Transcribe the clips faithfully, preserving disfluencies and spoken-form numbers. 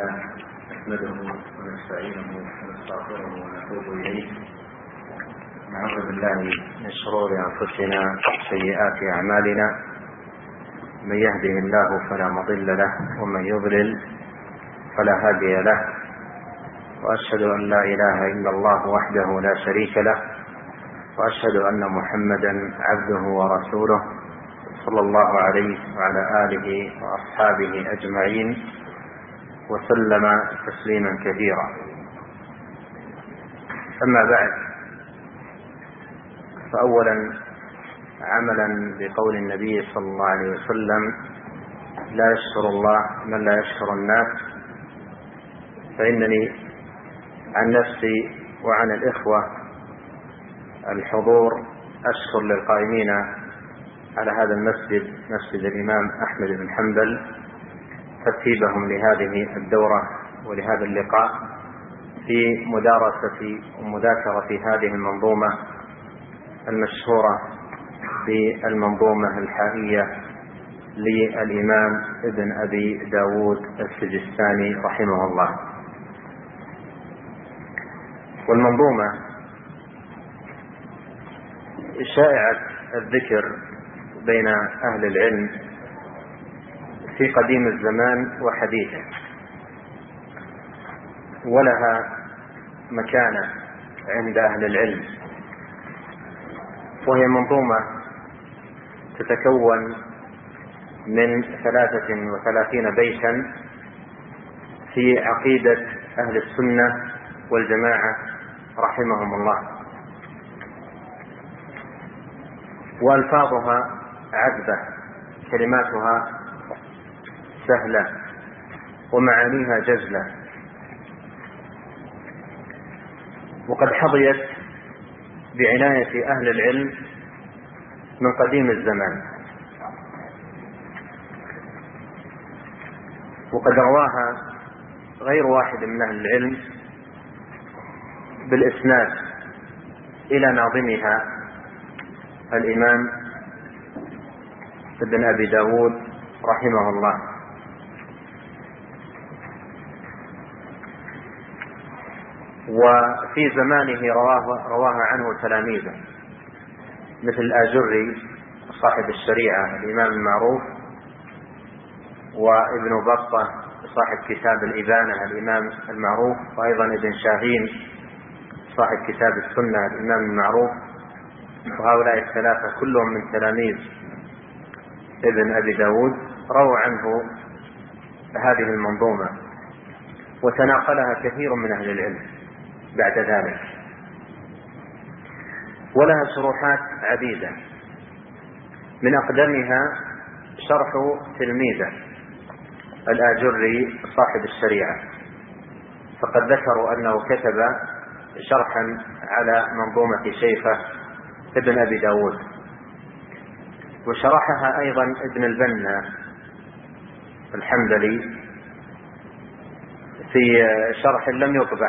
لله نحمده ونستعينه ونستغفره ونتوب إليه نعوذ بالله من شرور أنفسنا وسيئات أعمالنا من يهده الله فلا مضل له ومن يضلل فلا هادي له وأشهد أن لا إله إلا الله وحده لا شريك له وأشهد أن محمدا عبده ورسوله صلى الله عليه وعلى آله وأصحابه أجمعين وسلم تسليما كثيرا. أما بعد، فأولا عملا بقول النبي صلى الله عليه وسلم: لا يشكر الله من لا يشكر الناس. فإنني عن نفسي وعن الإخوة الحضور أشكر للقائمين على هذا المسجد، مسجد الإمام أحمد بن حنبل، ترتيبهم لهذه الدورة ولهذا اللقاء في مدارسة ومذاكرة هذه المنظومة المشهورة بالمنظومة الحائية للإمام ابن أبي داود السجستاني رحمه الله. والمنظومة شائعة الذكر بين أهل العلم في قديم الزمان وحديثه، ولها مكانة عند أهل العلم، وهي منظومة تتكون من ثلاثة وثلاثين بيتا في عقيدة أهل السنة والجماعة رحمهم الله، وألفاظها عذبة، كلماتها سهلة، ومعانيها جزلة، وقد حظيت بعناية أهل العلم من قديم الزمان، وقد رواها غير واحد من أهل العلم بالإسناد إلى ناظمها الإمام ابن أبي داود رحمه الله. وفي زمانه رواه رواها عنه تلاميذه مثل الآجري صاحب الشريعة الإمام المعروف، وابن بطة صاحب كتاب الإبانة الإمام المعروف، وأيضا ابن شاهين صاحب كتاب السنة الإمام المعروف. وهؤلاء الثلاثة كلهم من تلاميذ ابن أبي داود رووا عنه هذه المنظومة، وتناقلها كثير من أهل العلم بعد ذلك، ولها شروحات عديدة، من أقدمها شرح تلميذه الآجري صاحب الشريعة، فقد ذكروا أنه كتب شرحا على منظومة شيخه ابن أبي داود، وشرحها أيضا ابن البنا الحنبلي في شرح لم يطبع،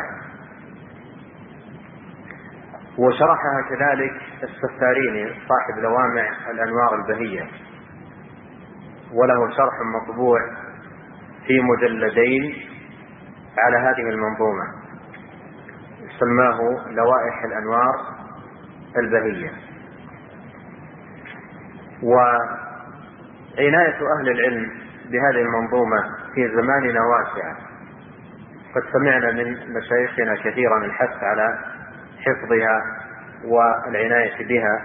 وشرحها كذلك السفاريني صاحب لوامع الأنوار البهية، وله شرح مطبوع في مجلدين على هذه المنظومة سماه لوائح الأنوار البهية. وعناية أهل العلم بهذه المنظومة في زماننا واسعة، قد سمعنا من مشايخنا كثيرا الحث على حفظها والعناية بها،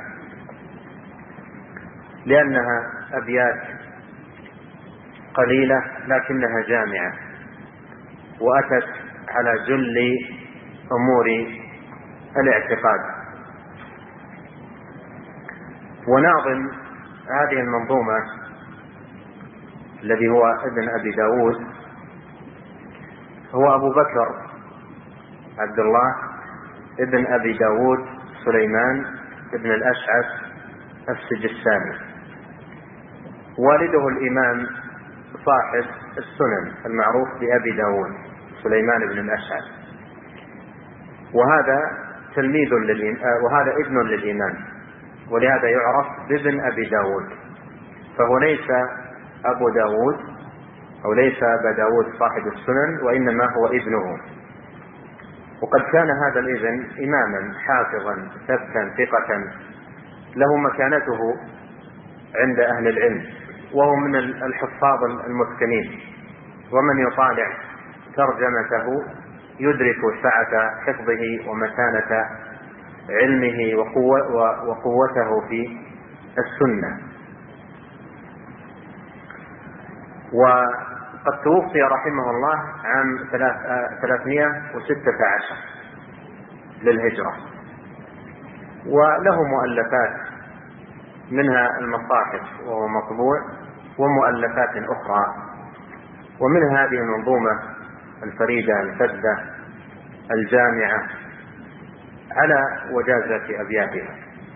لأنها أبيات قليلة لكنها جامعة، وأتت على جل أمور الاعتقاد. وناظم هذه المنظومة الذي هو ابن أبي داود هو أبو بكر عبد الله ابن أبي داود سليمان ابن الأشعث السجستاني، والده الإمام صاحب السنن المعروف بأبي داود سليمان بن الأشعث، وهذا تلميذ وهذا ابن للإمام، ولهذا يعرف بابن أبي داود، فهو ليس أبو داود أو ليس أبا داود صاحب السنن، وإنما هو ابنه. وقد كان هذا الابن إماما حافظا ثبتا ثقة له مكانته عند أهل العلم، وهو من الحفاظ المتقنين، ومن يطالع ترجمته يدرك سعة حفظه ومتانة علمه وقوته في السنة. وقد توفي رحمه الله عام ثلاثمائة وستة عشر للهجرة، وله مؤلفات منها المصاحف وهو مطبوع، ومؤلفات أخرى، ومن هذه المنظومة الفريدة الفذة الجامعة على وجازة أبياتها.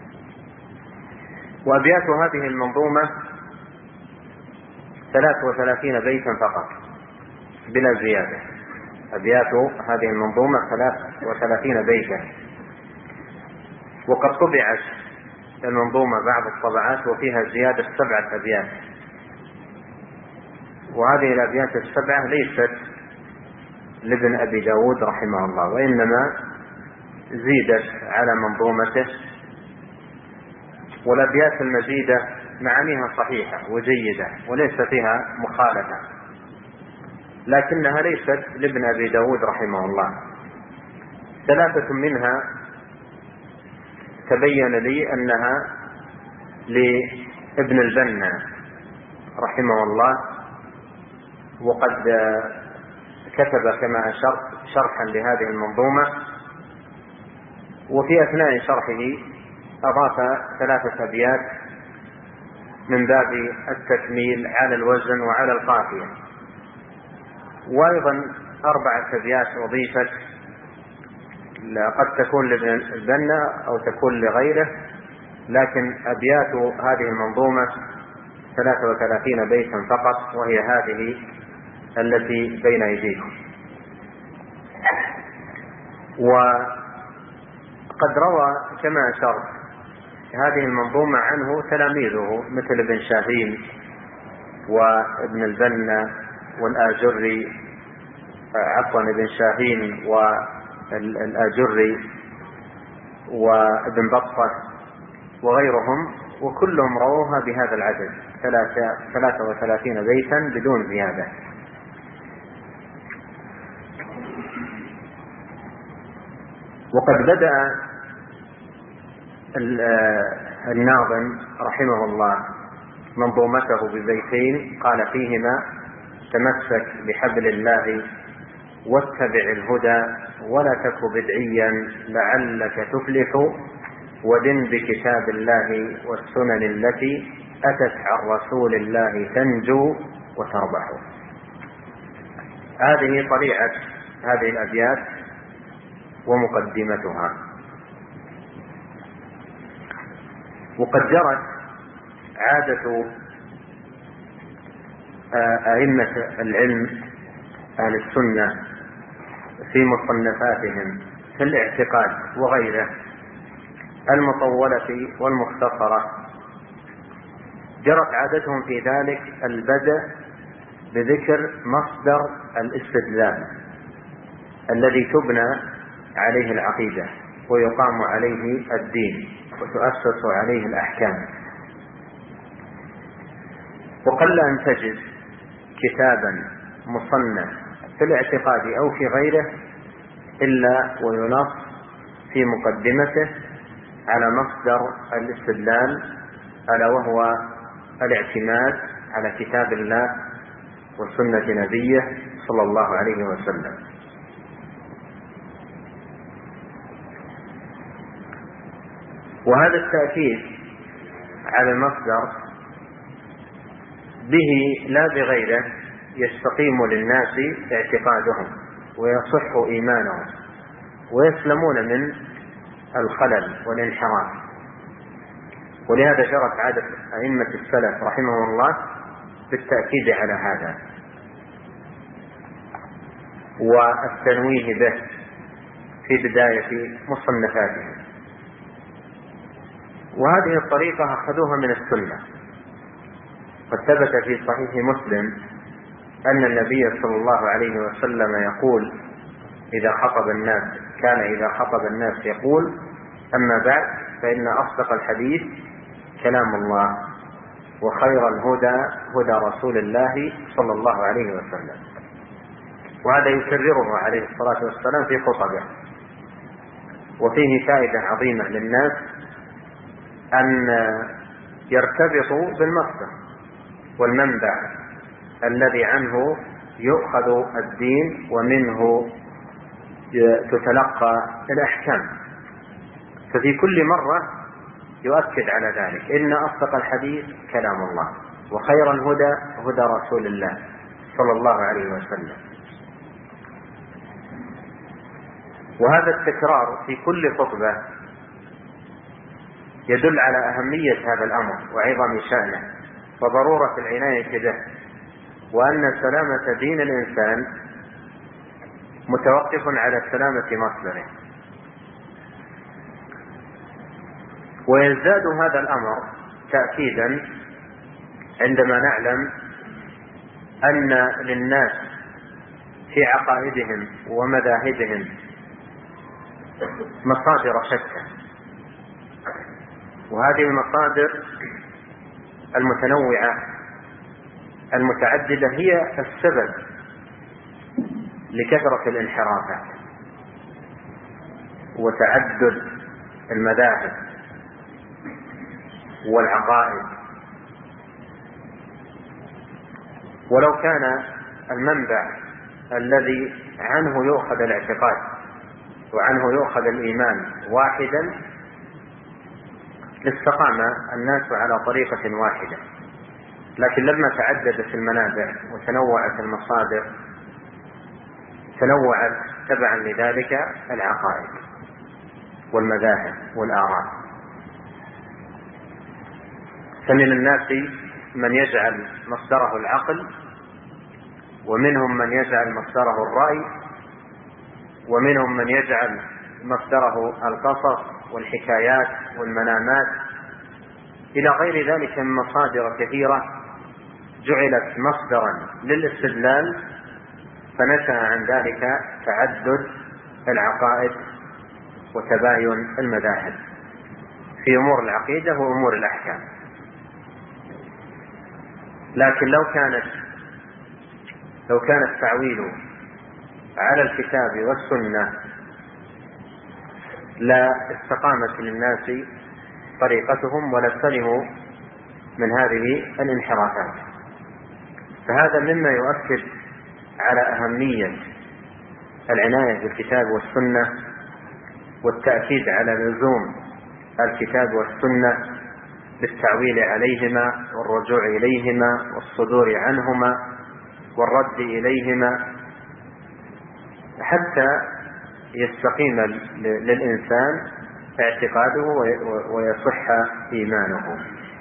وأبيات هذه المنظومة ثلاث وثلاثين بيتا فقط بلا زيادة. أبيات هذه المنظومة ثلاث وثلاثين بيتا، وقد طبعت المنظومة بعض الطبعات وفيها زيادة سبعة أبيات، وهذه الأبيات السبعة ليست لابن أبي داود رحمه الله، وإنما زيدت على منظومته. والأبيات المزيدة معانيها صحيحة وجيدة وليس فيها مخالفة، لكنها ليست لابن أبي داود رحمه الله. ثلاثة منها تبين لي أنها لابن البنا رحمه الله، وقد كتب كما أشرت شرحا لهذه المنظومة، وفي أثناء شرحه أضاف ثلاثة أبيات من باب التكميل على الوزن وعلى القافية، وأيضا أربعة أبيات أضيفت قد تكون لابن البنا أو تكون لغيره، لكن أبيات هذه المنظومة ثلاثة وثلاثين بيتا فقط، وهي هذه التي بين أيديكم. وقد روى كما أشرت هذه المنظومة عنه تلاميذه مثل ابن شاهين وابن البنا والآجري، عفوا ابن شاهين والآجري وابن بطة وغيرهم، وكلهم رووها بهذا العدد ثلاثة وثلاثين بيتا بدون زيادة. وقد بدأ الناظم رحمه الله منظومته ببيتين قال فيهما: تمسك بحبل الله واتبع الهدى ولا تك بدعيا لعلك تفلح، ودن بكتاب الله والسنن التي أتت عن رسول الله تنجو وتربح. هذه طليعة هذه الأبيات ومقدمتها. وقد جرت عادة أئمة العلم أهل السنة في مصنفاتهم في الاعتقاد وغيره المطولة والمختصرة، جرت عادتهم في ذلك البدء بذكر مصدر الاستدلال الذي تبنى عليه العقيدة ويقام عليه الدين وتؤسس عليه الأحكام. وقل أن تجد كتابا مصنف في الاعتقاد أو في غيره إلا وينص في مقدمته على مصدر الاستدلال، ألا وهو الاعتماد على كتاب الله وسنة نبيه صلى الله عليه وسلم. وهذا التأكيد على المصدر به لا بغيره يستقيم للناس اعتقادهم ويصح إيمانهم ويسلمون من الخلل والانحراف. ولهذا جرت عادة أئمة السلف رحمهم الله بالتأكيد على هذا والتنويه به في بداية مصنفاتهم. وهذه الطريقة أخذوها من السنة. قد ثبت في صحيح مسلم أن النبي صلى الله عليه وسلم يقول إذا خطب الناس كان إذا خطب الناس يقول: أما بعد، فإن أصدق الحديث كلام الله، وخير الهدى هدى رسول الله صلى الله عليه وسلم. وهذا يكرره عليه الصلاة والسلام في خطبه. وفيه فائدة عظيمة للناس أن يرتبطوا بالمصدر والمنبع الذي عنه يؤخذ الدين ومنه تتلقى الأحكام. ففي كل مرة يؤكد على ذلك: إن أصدق الحديث كلام الله، وخير الهدى هدى رسول الله صلى الله عليه وسلم. وهذا التكرار في كل خطبة يدل على أهمية هذا الأمر وعظم شأنه وضرورة العناية به، وأن سلامة دين الإنسان متوقف على سلامة مصدره. ويزداد هذا الأمر تأكيدا عندما نعلم أن للناس في عقائدهم ومذاهبهم مصادر شتى، وهذه المصادر المتنوعة المتعددة هي السبب لكثرة الانحرافات وتعدد المذاهب والعقائد. ولو كان المنبع الذي عنه يؤخذ الاعتقاد وعنه يؤخذ الإيمان واحدا لاستقام الناس على طريقة واحدة، لكن لما تعددت المنابع وتنوعت المصادر تنوعت تبعا لذلك العقائد والمذاهب والآراء. فمن الناس من يجعل مصدره العقل، ومنهم من يجعل مصدره الرأي، ومنهم من يجعل مصدره القصص والحكايات والمنامات، إلى غير ذلك من مصادر كثيرة جعلت مصدرا للاستدلال، فنشأ عن ذلك تعدد العقائد وتباين المذاهب في أمور العقيدة وأمور الأحكام. لكن لو كانت لو كان التعويل على الكتاب والسنة لا استقامت للناس طريقتهم ولا سلموا من هذه الانحرافات. فهذا مما يؤكد على أهمية العناية بالكتاب والسنة والتأكيد على لزوم الكتاب والسنة بالتعويل عليهما والرجوع إليهما والصدور عنهما والرد إليهما حتى يستقيم للإنسان اعتقاده ويصح إيمانه.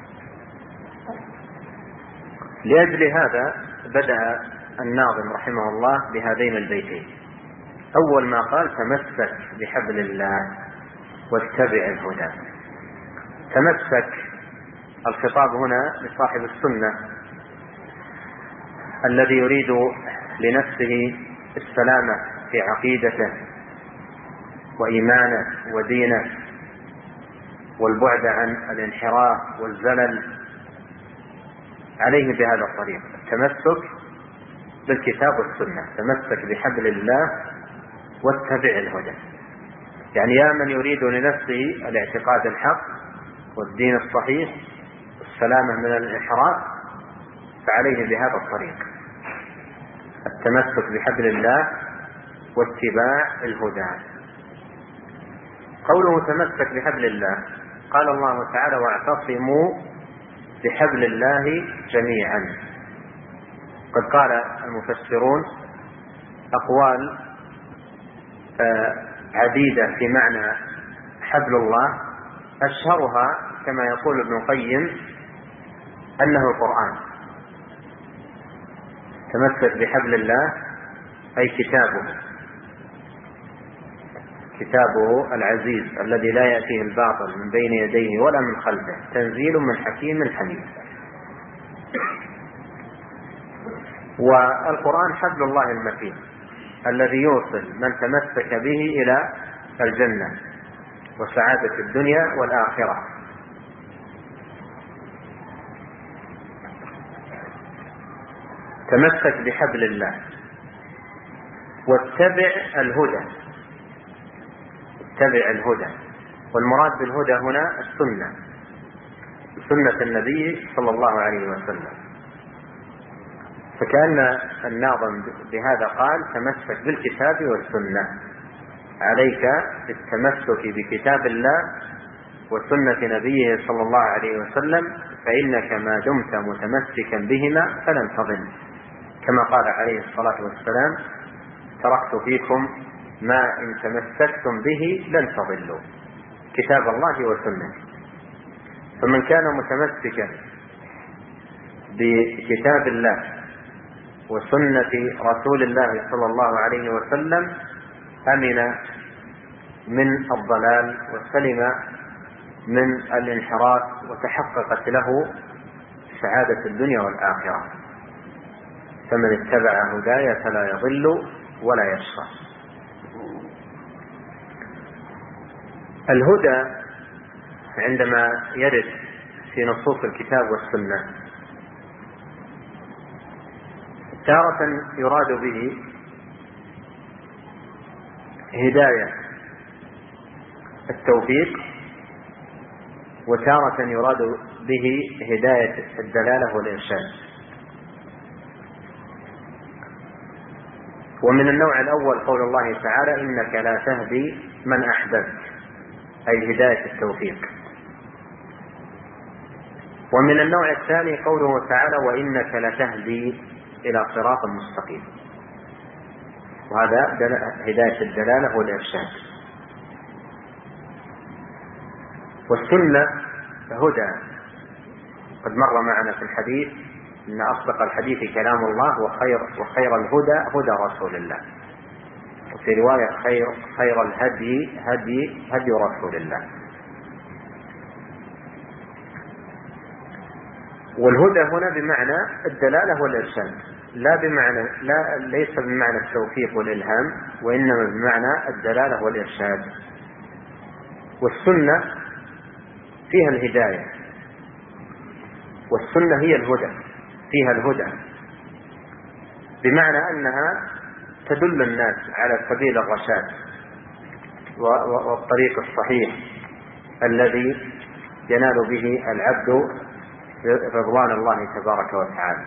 لأجل هذا بدأ الناظم رحمه الله بهذين البيتين. أول ما قال: تمسك بحبل الله واتبع الهدى. تمسك، الخطاب هنا لصاحب السنة الذي يريد لنفسه السلامة في عقيدته وإيمانه ودينه والبعد عن الانحراف والزلل، عليه بهذا الطريق: التمسك بالكتاب والسنة. تمسك بحبل الله واتبع الهدى. يعني يا من يريد لنفسه الاعتقاد الحق والدين الصحيح والسلامة من الانحراف، فعليه بهذا الطريق: التمسك بحبل الله واتباع الهدى. قوله تمسك بحبل الله، قال الله تعالى: واعتصموا بحبل الله جميعا. قد قال المفسرون أقوال عديدة في معنى حبل الله، أشهرها كما يقول ابن القيم أنه القرآن. تمسك بحبل الله أي كتابه، كتابه العزيز الذي لا يأتيه الباطل من بين يديه ولا من خلفه، تنزيل من حكيم حميد. والقرآن حبل الله المتين الذي يوصل من تمسك به إلى الجنة وسعادة الدنيا والآخرة. تمسك بحبل الله واتبع الهدى. اتبع الهدى، والمراد بالهدى هنا السنة، سنة النبي صلى الله عليه وسلم. فكأن الناظم بهذا قال تمسك بالكتاب والسنة، عليك بالتمسك بكتاب الله وسنة نبيه صلى الله عليه وسلم، فإنك ما دمت متمسكا بهما فلن تضل، كما قال عليه الصلاة والسلام تركت فيكم ما إن تمسكتم به لن تضلوا، كتاب الله وسنة. فمن كان متمسكا بكتاب الله وسنة رسول الله صلى الله عليه وسلم أمن من الضلال وسلم من الانحراف، وتحققت له سعادة الدنيا والآخرة. فمن اتبع هداي فلا يضل ولا يشقى. الهدى عندما يرد في نصوص الكتاب والسنة تارة يراد به هداية التوفيق، وتارة يراد به هداية الدلالة والإرشاد. ومن النوع الأول قول الله تعالى إنك لا تهدي من أحببت، أي هداية التوفيق. ومن النوع الثاني قوله تعالى وإنك لتهدي إلى صراط مستقيم، وهذا هداية الدلالة والإرشاد. والسنة هدى، قد مر معنا في الحديث إن أصدق الحديث كلام الله وخير, وخير الهدى هدى رسول الله، وفي رواية خير, خير الهدي هدي هدي رسول الله. والهدى هنا بمعنى الدلالة والإرشاد، لا بمعنى لا ليس بمعنى التوفيق والإلهام، وإنما بمعنى الدلالة والإرشاد. والسنة فيها الهداية، والسنة هي الهدى، فيها الهدى بمعنى أنها تدل الناس على سبيل الرشاد والطريق الصحيح الذي ينال به العبد رضوان الله تبارك وتعالى.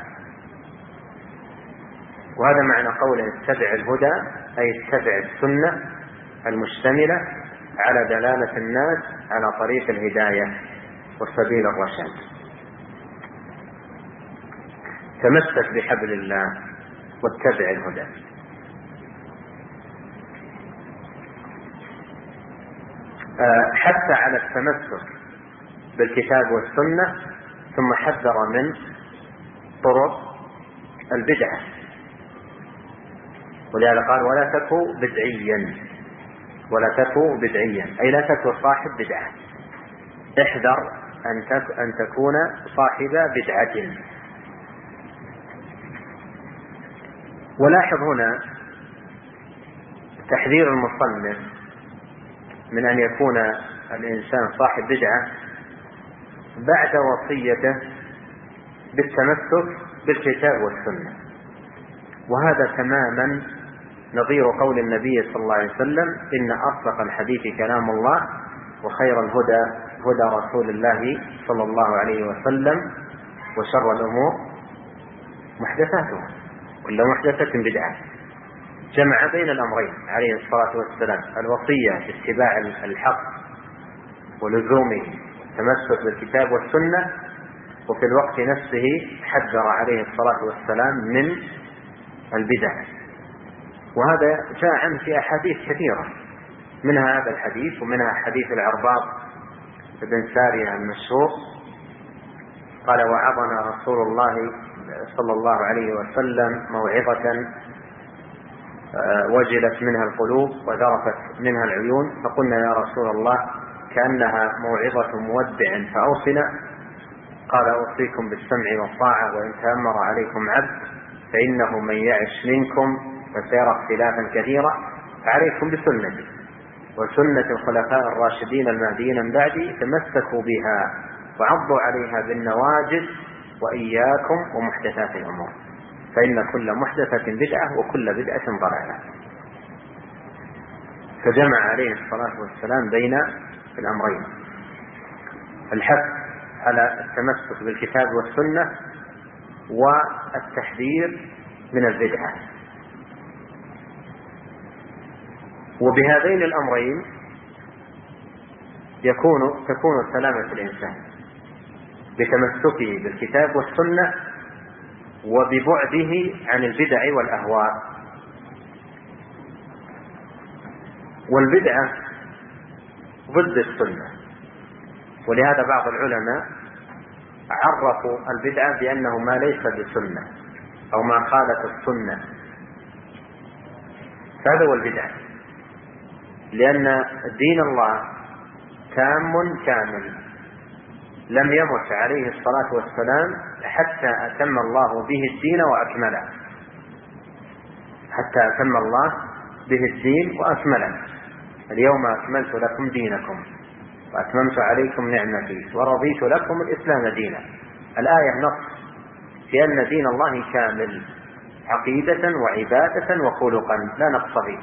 وهذا معنى قوله اتبع الهدى، أي اتبع السنة المشتملة على دلالة الناس على طريق الهداية وسبيل الرشاد. تمسك بحبل الله واتبع الهدى. حتى على التمسك بالكتاب والسنة، ثم حذر من طرق البدعة، ولهذا قال ولا تكو بدعيا، ولا تكو بدعيا أي لا تكو صاحب بدعة، احذر أن تكون صاحب بدعة. ولاحظ هنا تحذير المصنف من أن يكون الإنسان صاحب بدعة بعد وصيته بالتمسك بالكتاب والسنة، وهذا تماما نظير قول النبي صلى الله عليه وسلم إن أصدق الحديث كلام الله وخير الهدى هدى رسول الله صلى الله عليه وسلم وشر الأمور محدثاتها ولا محدثة بدعة. جمع بين الأمرين عليه الصلاة والسلام، الوصية باتباع الحق ولزومه التمسك بالكتاب والسنة، وفي الوقت نفسه حذر عليه الصلاة والسلام من البدع. وهذا جاء عنه في أحاديث كثيرة، منها هذا الحديث ومنها حديث العرباض بن سارية المشهور قال وعظنا رسول الله صلى الله عليه وسلم موعظة وجلت منها القلوب وذرفت منها العيون، فقلنا يا رسول الله كأنها موعظة مودع فأوصنا. قال أوصيكم بالسمع والطاعة وإن تأمر عليكم عبد فإنه من يعش منكم فسيرى اختلافا كثيرا فعليكم بسنتي وسنة الخلفاء الراشدين المهديين من بعدي تمسكوا بها وعضوا عليها بالنواجذ وإياكم ومحدثات الأمور فإن كل محدثة بدعة وكل بدعة ضلالة. فجمع عليه الصلاة والسلام بين الأمرين: الحث على التمسك بالكتاب والسنة والتحذير من البدعة. وبهذين الأمرين يكون تكون سلامة الإنسان بتمسكه بالكتاب والسنة وببعده عن البدع والأهواء. والبدعة ضد السنة، ولهذا بعض العلماء عرفوا البدعة بأنه ما ليس بسنة أو ما خالف السنة، هذا هو البدعة، لأن دين الله تام كامل لم يمت عليه الصلاة والسلام حتى أتم الله به الدين وأكمله حتى أتم الله به الدين وأكمله. اليوم أكملت لكم دينكم وأتممت عليكم نعمتي ورضيت لكم الإسلام دينا. الآية نص في أن دين الله كامل عقيدة وعبادة وخلقا لا نقص فيه.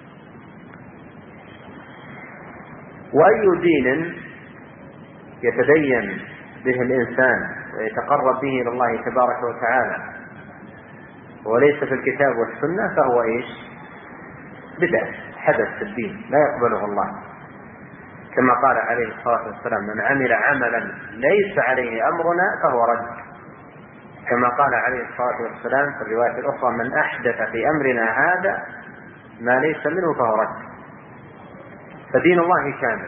وأي دين يتدين به الإنسان ويتقرب به إلى الله تبارك وتعالى وليس في الكتاب والسنة فهو إيش؟ بدعة، حدث في الدين لا يقبله الله، كما قال عليه الصلاة والسلام: من عمل عملا ليس عليه أمرنا فهو رد. كما قال عليه الصلاة والسلام في الرواية الأخرى: من أحدث في أمرنا هذا ما ليس منه فهو رد. فدين الله كامل،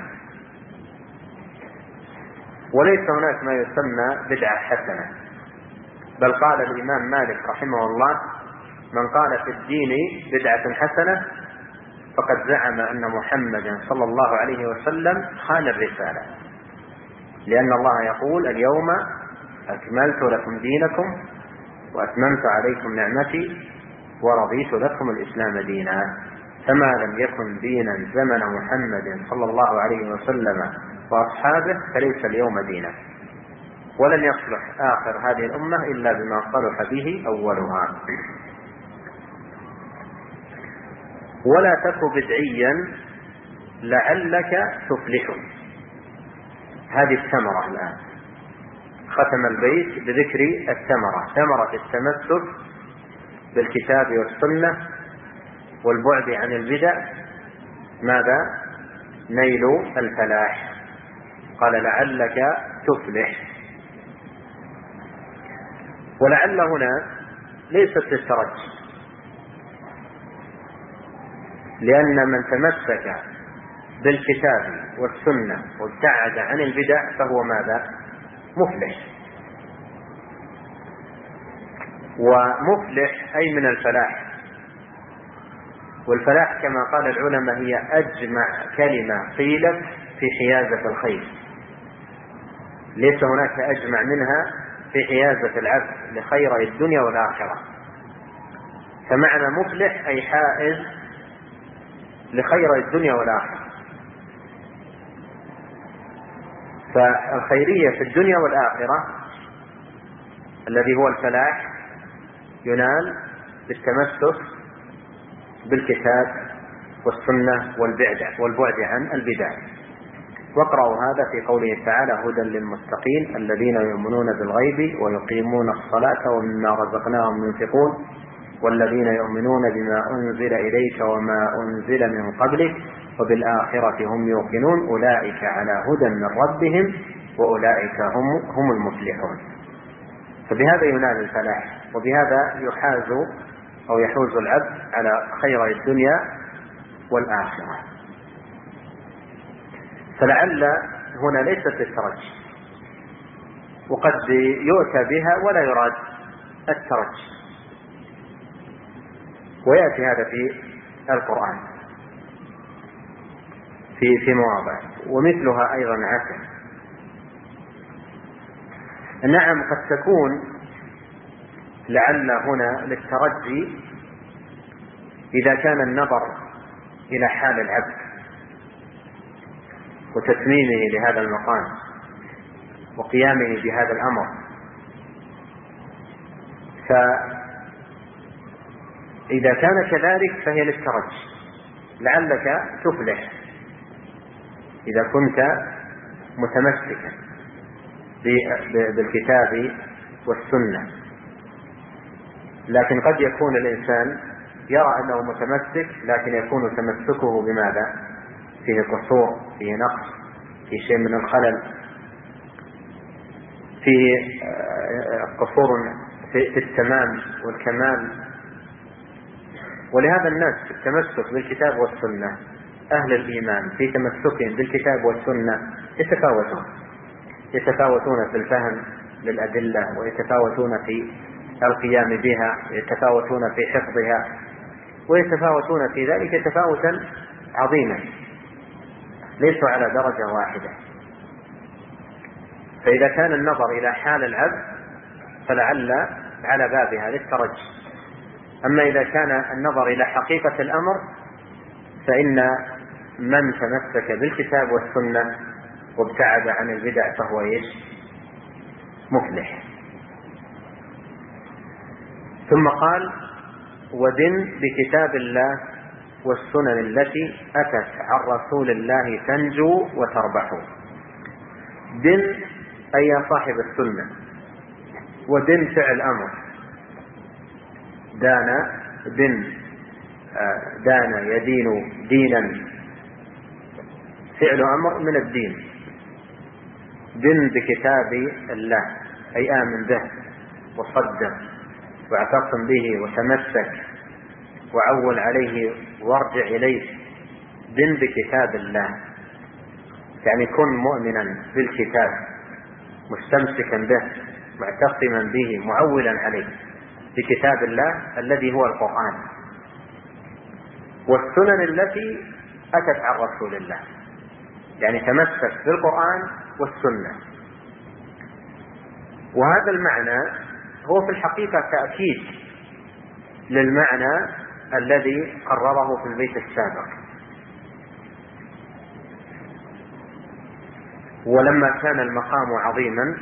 وليس هناك ما يسمى بدعة حسنة، بل قال الإمام مالك رحمه الله: من قال في الدين بدعة حسنة فقد زعم أن محمدا صلى الله عليه وسلم خان الرسالة، لأن الله يقول: اليوم أكملت لكم دينكم وأتممت عليكم نعمتي ورضيت لكم الإسلام دينا. فما لم يكن دينا زمن محمد صلى الله عليه وسلم وأصحابه فليس اليوم دينا، ولن يصلح آخر هذه الأمة إلا بما صلح به أولها. ولا تك بدعيا لعلك تفلح. هذه الثمرة الآن، ختم البيت بذكر الثمرة، ثمرة التمسك بالكتاب والسنة والبعد عن البدع. ماذا؟ نيل الفلاح. قال: لعلك تفلح. ولعل هنا ليست للترجي، لأن من تمسك بالكتاب والسنة وابتعد عن البدع فهو ماذا؟ مفلح. ومفلح أي من الفلاح، والفلاح كما قال العلماء هي أجمع كلمة قيلت في حيازة الخير، ليس هناك أجمع منها في حيازة العبد لخير الدنيا والآخرة. فمعنى مفلح أي حائز لخير الدنيا والآخرة. فالخيرية في الدنيا والآخرة الذي هو الفلاح ينال بالتمسك بالكتاب والسنة والبعد عن البدع. واقرأوا هذا في قوله تعالى: هدى للمتقين الذين يؤمنون بالغيب ويقيمون الصلاة ومما رزقناهم ينفقون والذين يؤمنون بما أنزل إليك وما أنزل من قبلك وبالآخرة هم يوقنون أولئك على هدى من ربهم وأولئك هم, هم المفلحون. فبهذا ينال الفلاح، وبهذا يحاز أو يحوز العبد على خير الدنيا والآخرة. فلعل هنا ليست للترجي، وقد يؤتى بها ولا يراد الترجي، ويأتي هذا في القرآن في في مواضع، ومثلها أيضا عسى. نعم قد تكون لعل هنا للترجي إذا كان النظر إلى حال العبد وتتميمه لهذا المقام وقيامه بهذا الأمر، فإذا كان كذلك فهي للترجي، لعلك تفلح إذا كنت متمسكا بالكتاب والسنة. لكن قد يكون الإنسان يرى أنه متمسك لكن يكون تمسكه بماذا؟ فيه قصور، فيه نقص، فيه شيء من الخلل، فيه قصور في التمام والكمال. ولهذا الناس في التمسك بالكتاب والسنة، أهل الإيمان في تمسكهم بالكتاب والسنة يتفاوتون يتفاوتون في الفهم للأدلة، ويتفاوتون في القيام بها، ويتفاوتون في حفظها، ويتفاوتون في ذلك تفاوتا عظيما، ليسوا على درجة واحدة. فإذا كان النظر إلى حال العبد فلعل على بابها للترجي. أما إذا كان النظر إلى حقيقة الأمر فإن من تمسك بالكتاب والسنة وابتعد عن البدع فهو إيش؟ مفلح. ثم قال: ودن بكتاب الله والسنن التي أتت عن رسول الله تنجو وتربح. دن أي يا صاحب السنة، ودن فعل أمر، دان دن دان يدين دينا، فعل أمر من الدين. دن بكتاب الله أي آمن به وصدق واعتصم به وتمسك وعول عليه وارجع إليه. دن بكتاب الله يعني كن مؤمنا بالكتاب، مستمسكا به، معتصما به، معولا عليه بكتاب الله الذي هو القرآن، والسنن التي أتت عن رسول الله، يعني تمسك بالقرآن والسنة. وهذا المعنى هو في الحقيقة تأكيد للمعنى الذي قرره في البيت السابق. ولما كان المقام عظيما،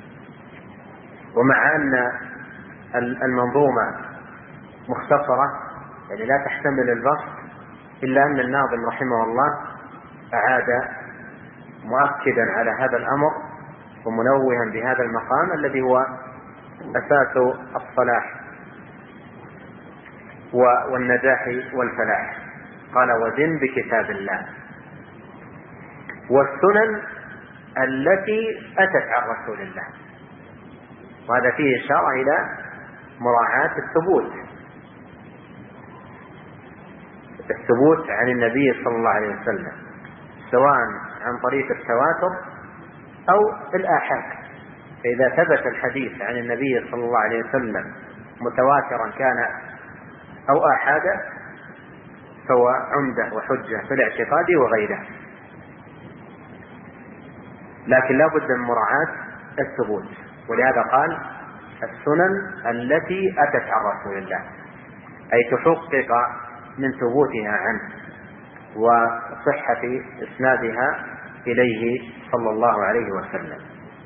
ومع أن المنظومة مختصرة يعني لا تحتمل البسط، إلا أن الناظم رحمه الله أعاد مؤكدا على هذا الأمر ومنوها بهذا المقام الذي هو أساس الصلاح والنجاح والفلاح. قال: ودن بكتاب الله والسنن التي أتت عن رسول الله. وهذا فيه إشارة إلى مراعاة الثبوت الثبوت عن النبي صلى الله عليه وسلم، سواء عن طريق التواتر أو الآحاد. فإذا ثبت الحديث عن النبي صلى الله عليه وسلم متواترا كان أو آحادا فهو عمدة وحجة في الاعتقاد وغيره. لكن لا بد من مراعاة الثبوت، ولهذا قال: السنن التي أتت عن رسول الله، أي تحقق من ثبوتها عنه وصحة إسنادها إليه صلى الله عليه وسلم.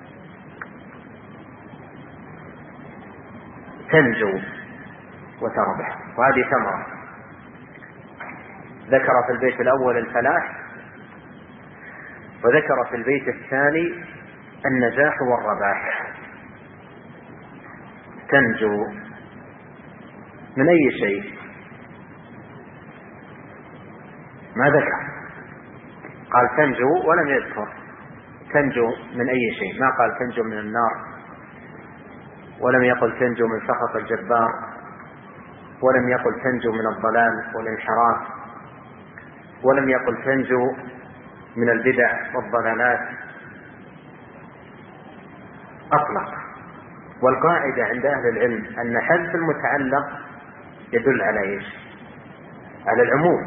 تنجو وتربح، وهذه ثمرة. ذكر في البيت الأول الفلاح، وذكر في البيت الثاني النجاح والرباح. تنجو من أي شيء؟ ما ذكر، قال تنجو ولم يذكر تنجو من أي شيء. ما قال تنجو من النار، ولم يقل تنجو من سخط الجبار، ولم يقل تنجو من الضلال والانحراف، ولم يقل تنجو من البدع والضلالات. أطلق. والقاعدة عند أهل العلم أن حذف المتعلق يدل على إيش؟ على العموم،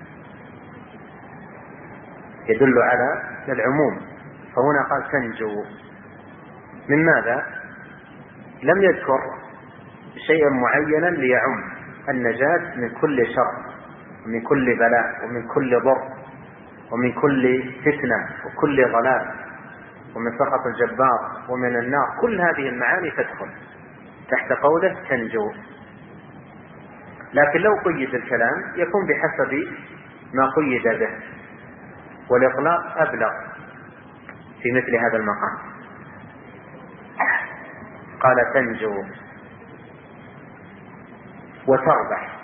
يدل على العموم. فهنا قال تنجو من ماذا؟ لم يذكر شيئا معينا ليعم النجاة من كل شر ومن كل بلاء ومن كل ضر ومن كل فتنة وكل ضلال ومن سخط الجبار ومن النار. كل هذه المعاني تدخل تحت قوله تنجو. لكن لو قيد الكلام يكون بحسب ما قيد به، والإطلاق أبلغ في مثل هذا المقام. قال تنجو وتربح.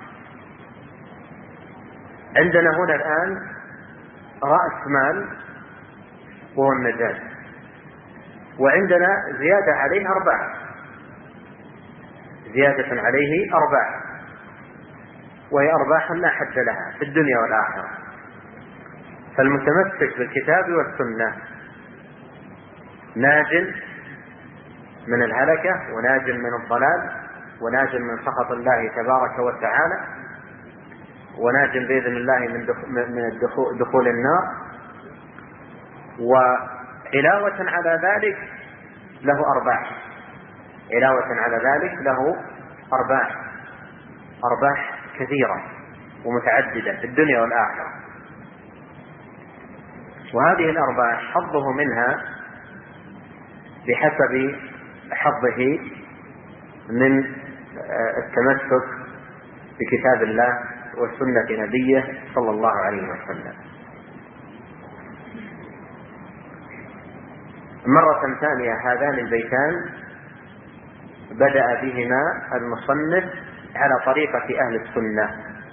عندنا هنا الآن رأس مال وهو النجاة، وعندنا زيادة عليه أرباح، زيادة عليه أرباح، وهي أرباح لا حد لها في الدنيا والآخرة. فالمتمسك بالكتاب والسنة ناج من الهلكة وناج من الضلال وناج من سخط الله تبارك وتعالى وناج بإذن الله من دخول النار. وعلاوة على ذلك له أرباح، علاوة على ذلك له أرباح، أرباح كثيرة ومتعددة في الدنيا والآخرة. وهذه الأرباح حظه منها بحسب حظه من التمسك بكتاب الله وسنة نبيه صلى الله عليه وسلم. مرة ثانية هذان البيتان بدأ بهما المصنف على طريقة أهل السنة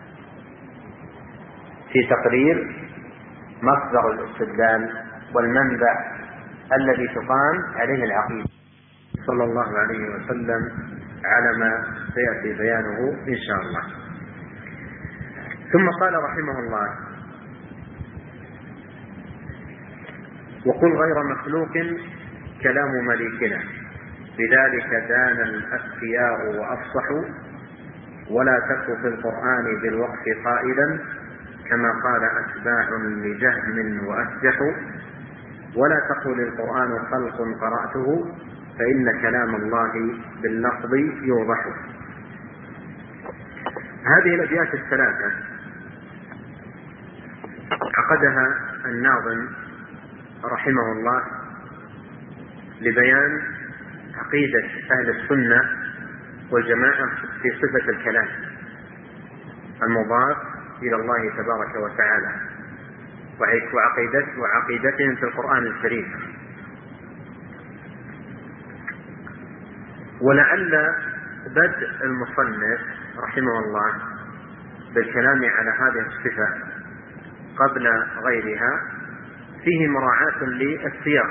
في تقرير مصدر الاستدلال والمنبع الذي تقام عليه العقيدة صلى الله عليه وسلم على ما سيأتي بيانه إن شاء الله. ثم قال رحمه الله: وقل غير مخلوق كلام مليكنا، بذلك دان الأذكياء وأفصحوا، ولا تك في القرآن بالوقف قائلا، كما قال أتباع لجهم وأسجحوا، ولا تقل القرآن خلق قرأته، فإن كلام الله باللفظ يوضح. هذه الأبيات الثلاثة عقدها الناظم رحمه الله لبيان عقيدة أهل السنة والجماعة في صفة الكلام المضاف إلى الله تبارك وتعالى، وعقيدته وعقيدتهم في القرآن الكريم. ولعل بدء المصنف رحمه الله بالكلام على هذه الصفة قبل غيرها فيه مراعاة للسياق،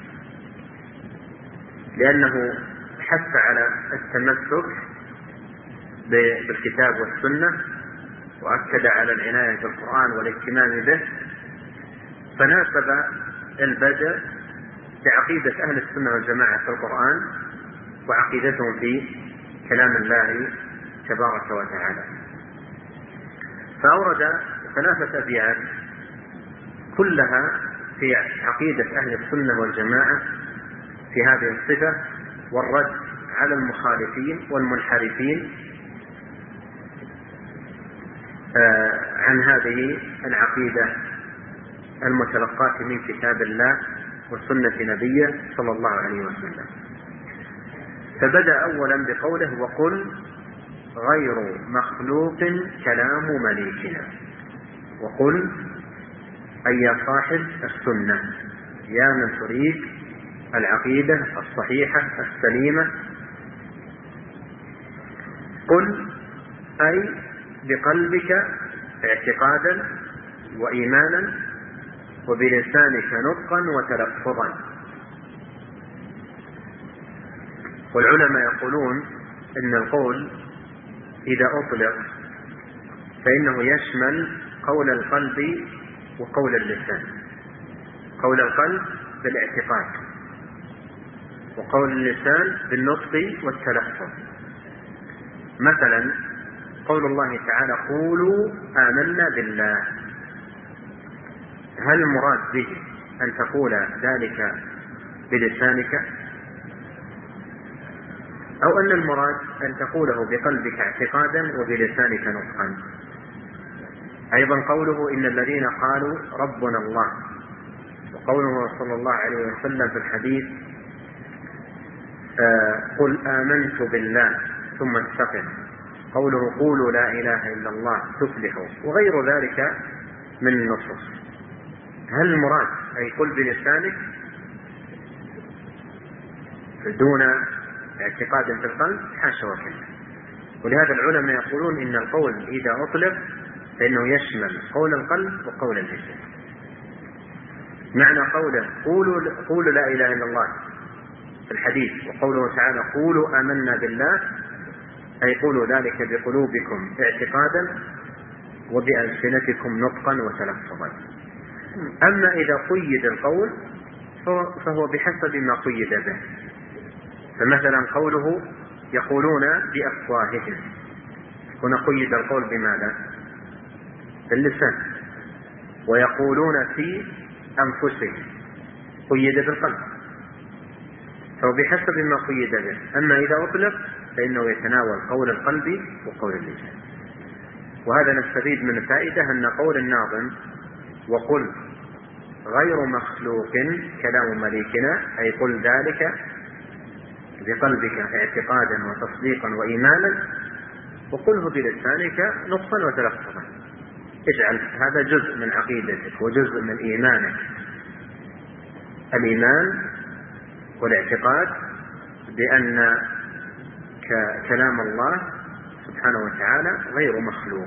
لأنه حث على التمسك بالكتاب والسنة وأكد على العناية بالقرآن والاهتمام به، فناسب البدء بعقيدة أهل السنة والجماعة في القرآن وعقيدتهم في كلام الله تبارك وتعالى. فأورد ثلاثة أبيات كلها في عقيدة أهل السنة والجماعة في هذه الصفة، والرد على المخالفين والمنحرفين عن هذه العقيدة المتلقاة من كتاب الله وسنة نبيه صلى الله عليه وسلم. فبدأ أولا بقوله: وقل غير مخلوق كلام مليكنا. وقل أي يا صاحب السنة، يا من تريد العقيدة الصحيحة السليمة، قل أي بقلبك اعتقادا وإيمانا، وبلسانك نطقا وتلفظا. والعلماء يقولون إن القول إذا أطلق فإنه يشمل قول القلب وقول اللسان. قول القلب بالاعتقاد، وقول اللسان بالنطق والتلفظ. مثلا قول الله تعالى: قولوا آمنا بالله، هل المراد به أن تقول ذلك بلسانك، أو أن المراد أن تقوله بقلبك اعتقادا وبلسانك نطقا. أيضا قوله إن الذين قالوا ربنا الله، وقوله صلى الله عليه وسلم في الحديث آه قل آمنت بالله ثم استقم، قوله قولوا لا إله إلا الله تفلحوا، وغير ذلك من النصوص. هل المراد أي قل بلسانك دون اعتقاد في القلب؟ حاشا وكلا. ولهذا العلماء يقولون إن القول إذا أطلق فإنه يشمل قول القلب وقول اللسان. معنى قوله قولوا, قولوا لا إله إلا الله في الحديث، وقوله تعالى قولوا آمنا بالله، أي قولوا ذلك بقلوبكم اعتقادا وبألسنتكم نطقا وتلفظا. أما إذا قيد القول فهو بحسب ما قيد به. فمثلا قوله يقولون بأفواههم، هنا قيد القول بماذا؟ باللسان. ويقولون في أنفسهم قيد بالقلب، فهو بحسب ما قيد به. أما إذا أطلق فإنه يتناول قول القلب وقول اللسان. وهذا نستفيد من الفائدة أن قول الناظم وقل غير مخلوق كلام مليكنا، أي قل ذلك بقلبك اعتقادا وتصديقا وإيمانا، وقله بلسانك نطقا وتلفظا. اجعل هذا جزء من عقيدتك وجزء من إيمانك، الإيمان والاعتقاد بأن كلام الله سبحانه وتعالى غير مخلوق.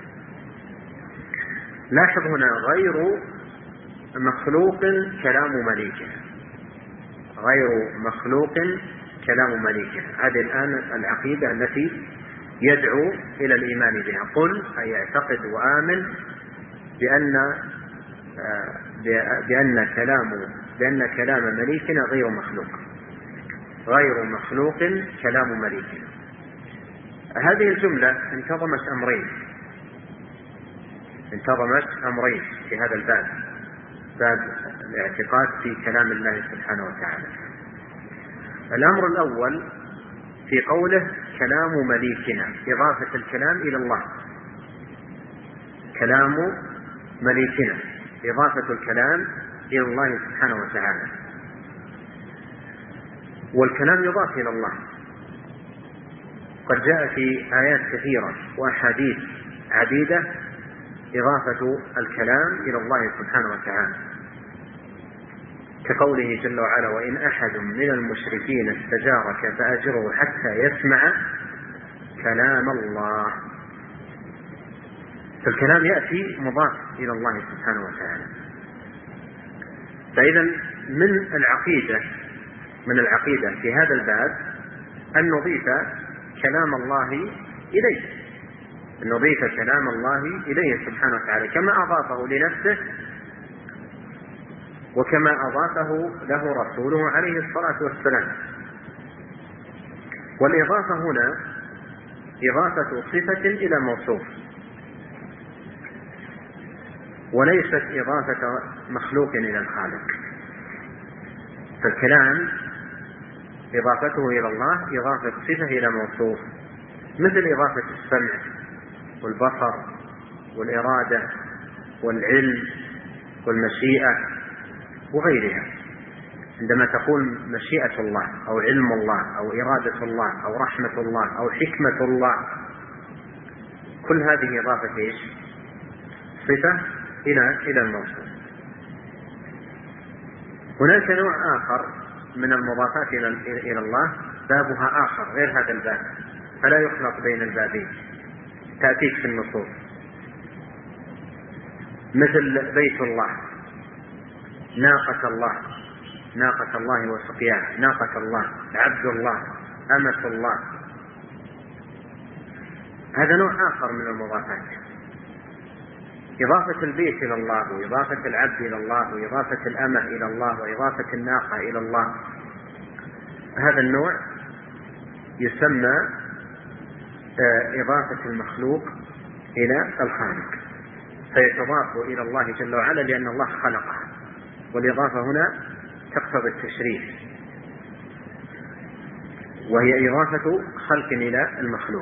لاحظ هنا غير مخلوق كلام مليكه، غير مخلوق كلام مليكه. هذه الآن العقيدة التي يدعو إلى الإيمان بها. قل أي يعتقد وآمن بأن بأن كلام بأن كلام مليكنا غير مخلوق، غير مخلوق كلام مليكنا. هذه الجملة انتظمت أمرين انتظمت أمرين في هذا الباب، باب الاعتقاد في كلام الله سبحانه وتعالى. الأمر الأول في قوله كلام مليكنا، إضافة الكلام إلى الله. كلام مليكنا، إضافة الكلام إلى الله سبحانه وتعالى. والكلام يضاف إلى الله، قد جاء في آيات كثيرة وأحاديث عديدة إضافة الكلام إلى الله سبحانه وتعالى، كقوله جل وعلا وإن أحد من المشركين استجارك فأجره حتى يسمع كلام الله. فالكلام يأتي مضاف إلى الله سبحانه وتعالى. فإذا من العقيدة من العقيدة في هذا الباب أن نضيف كلام الله إليه، أن نضيف كلام الله إليه سبحانه وتعالى كما أضافه لنفسه وكما أضافه له رسوله عليه الصلاة والسلام. والإضافة هنا إضافة صفة إلى موصوف، وليست إضافة مخلوق إلى الخالق. فالكلام إضافته إلى الله إضافة صفة إلى موصوف، مثل إضافة السمع والبصر والإرادة والعلم والمشيئة وغيرها. عندما تقول مشيئة الله أو علم الله أو إرادة الله أو رحمة الله أو حكمة الله، كل هذه إضافة إيش؟ صفة إلى إلى الموصوف. هناك نوع آخر من المضافات إلى الله بابها آخر غير هذا الباب، فلا يخلط بين البابين، تأتيك في النصوص، مثل بيت الله، ناقة الله، ناقة الله وسقياها، ناقة الله، عبد الله، أمة الله. هذا نوع آخر من المضافات، إضافة البيت إلى الله وإضافة العبد إلى الله وإضافة الأمة إلى الله وإضافة الناقة إلى الله. هذا النوع يسمى إضافة المخلوق إلى الخالق، فيتضاف إلى الله جل وعلا لأن الله خلقها، والإضافة هنا تقتضي التشريف. وهي إضافة خلق إلى المخلوق.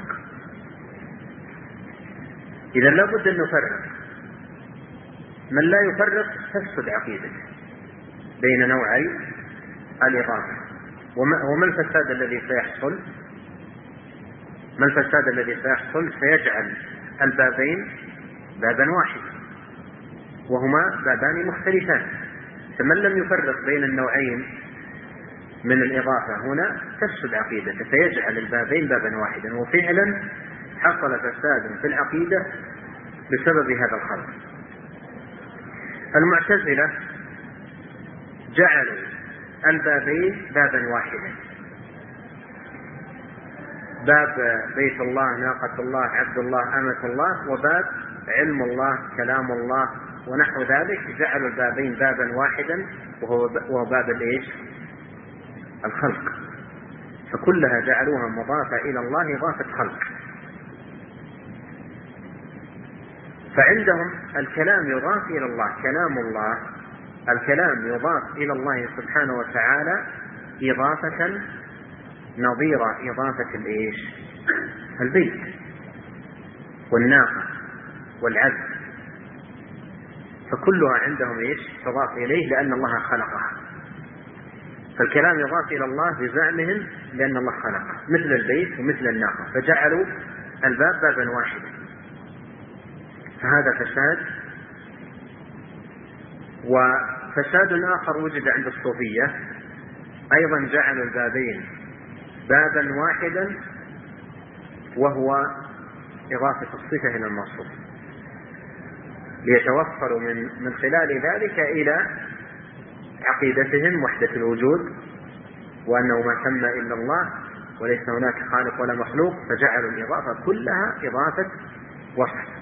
إذا لا بد أن نفرق. من لا يفرق تفسد عقيدته بين نوعي الإضافة. وما الفساد الذي سيحصل؟ ما الفساد الذي سيحصل؟ سيجعل البابين بابا واحد وهما بابان مختلفان. فمن لم يفرق بين النوعين من الإضافة هنا تفسد عقيدته، فيجعل البابين بابا واحدا، وفعلا حصل فساد في العقيدة بسبب هذا الخلق. المعتزلة جعلوا البابين بابا واحدا، باب بيت الله، ناقة الله، عبد الله، أمة الله، وباب علم الله، كلام الله، ونحو ذلك. جعلوا البابين بابا واحدا وهو باب الايش؟ الخلق. فكلها جعلوها مضافة إلى الله إضافة خلق. فعندهم الكلام يضاف إلى الله، كلام الله، الكلام يضاف إلى الله سبحانه وتعالى إضافة نظير إضافة الإيش؟ البيت والناقة والعبد. فكلها عندهم إيش؟ تضاف إليه لأن الله خلقها. فالكلام يضاف إلى الله بزعمهم لأن الله خلقه، مثل البيت ومثل الناقة، فجعلوا الباب بابا واحدا. فهذا فساد. وفساد آخر وجد عند الصوفية، أيضا جعلوا البابين بابا واحدا وهو إضافة الصفة إلى الموصوف، ليتوصلوا من من خلال ذلك إلى عقيدتهم وحدة الوجود، وأنه ما ثم إلا الله وليس هناك خالق ولا مخلوق، فجعلوا الإضافة كلها إضافة وصف.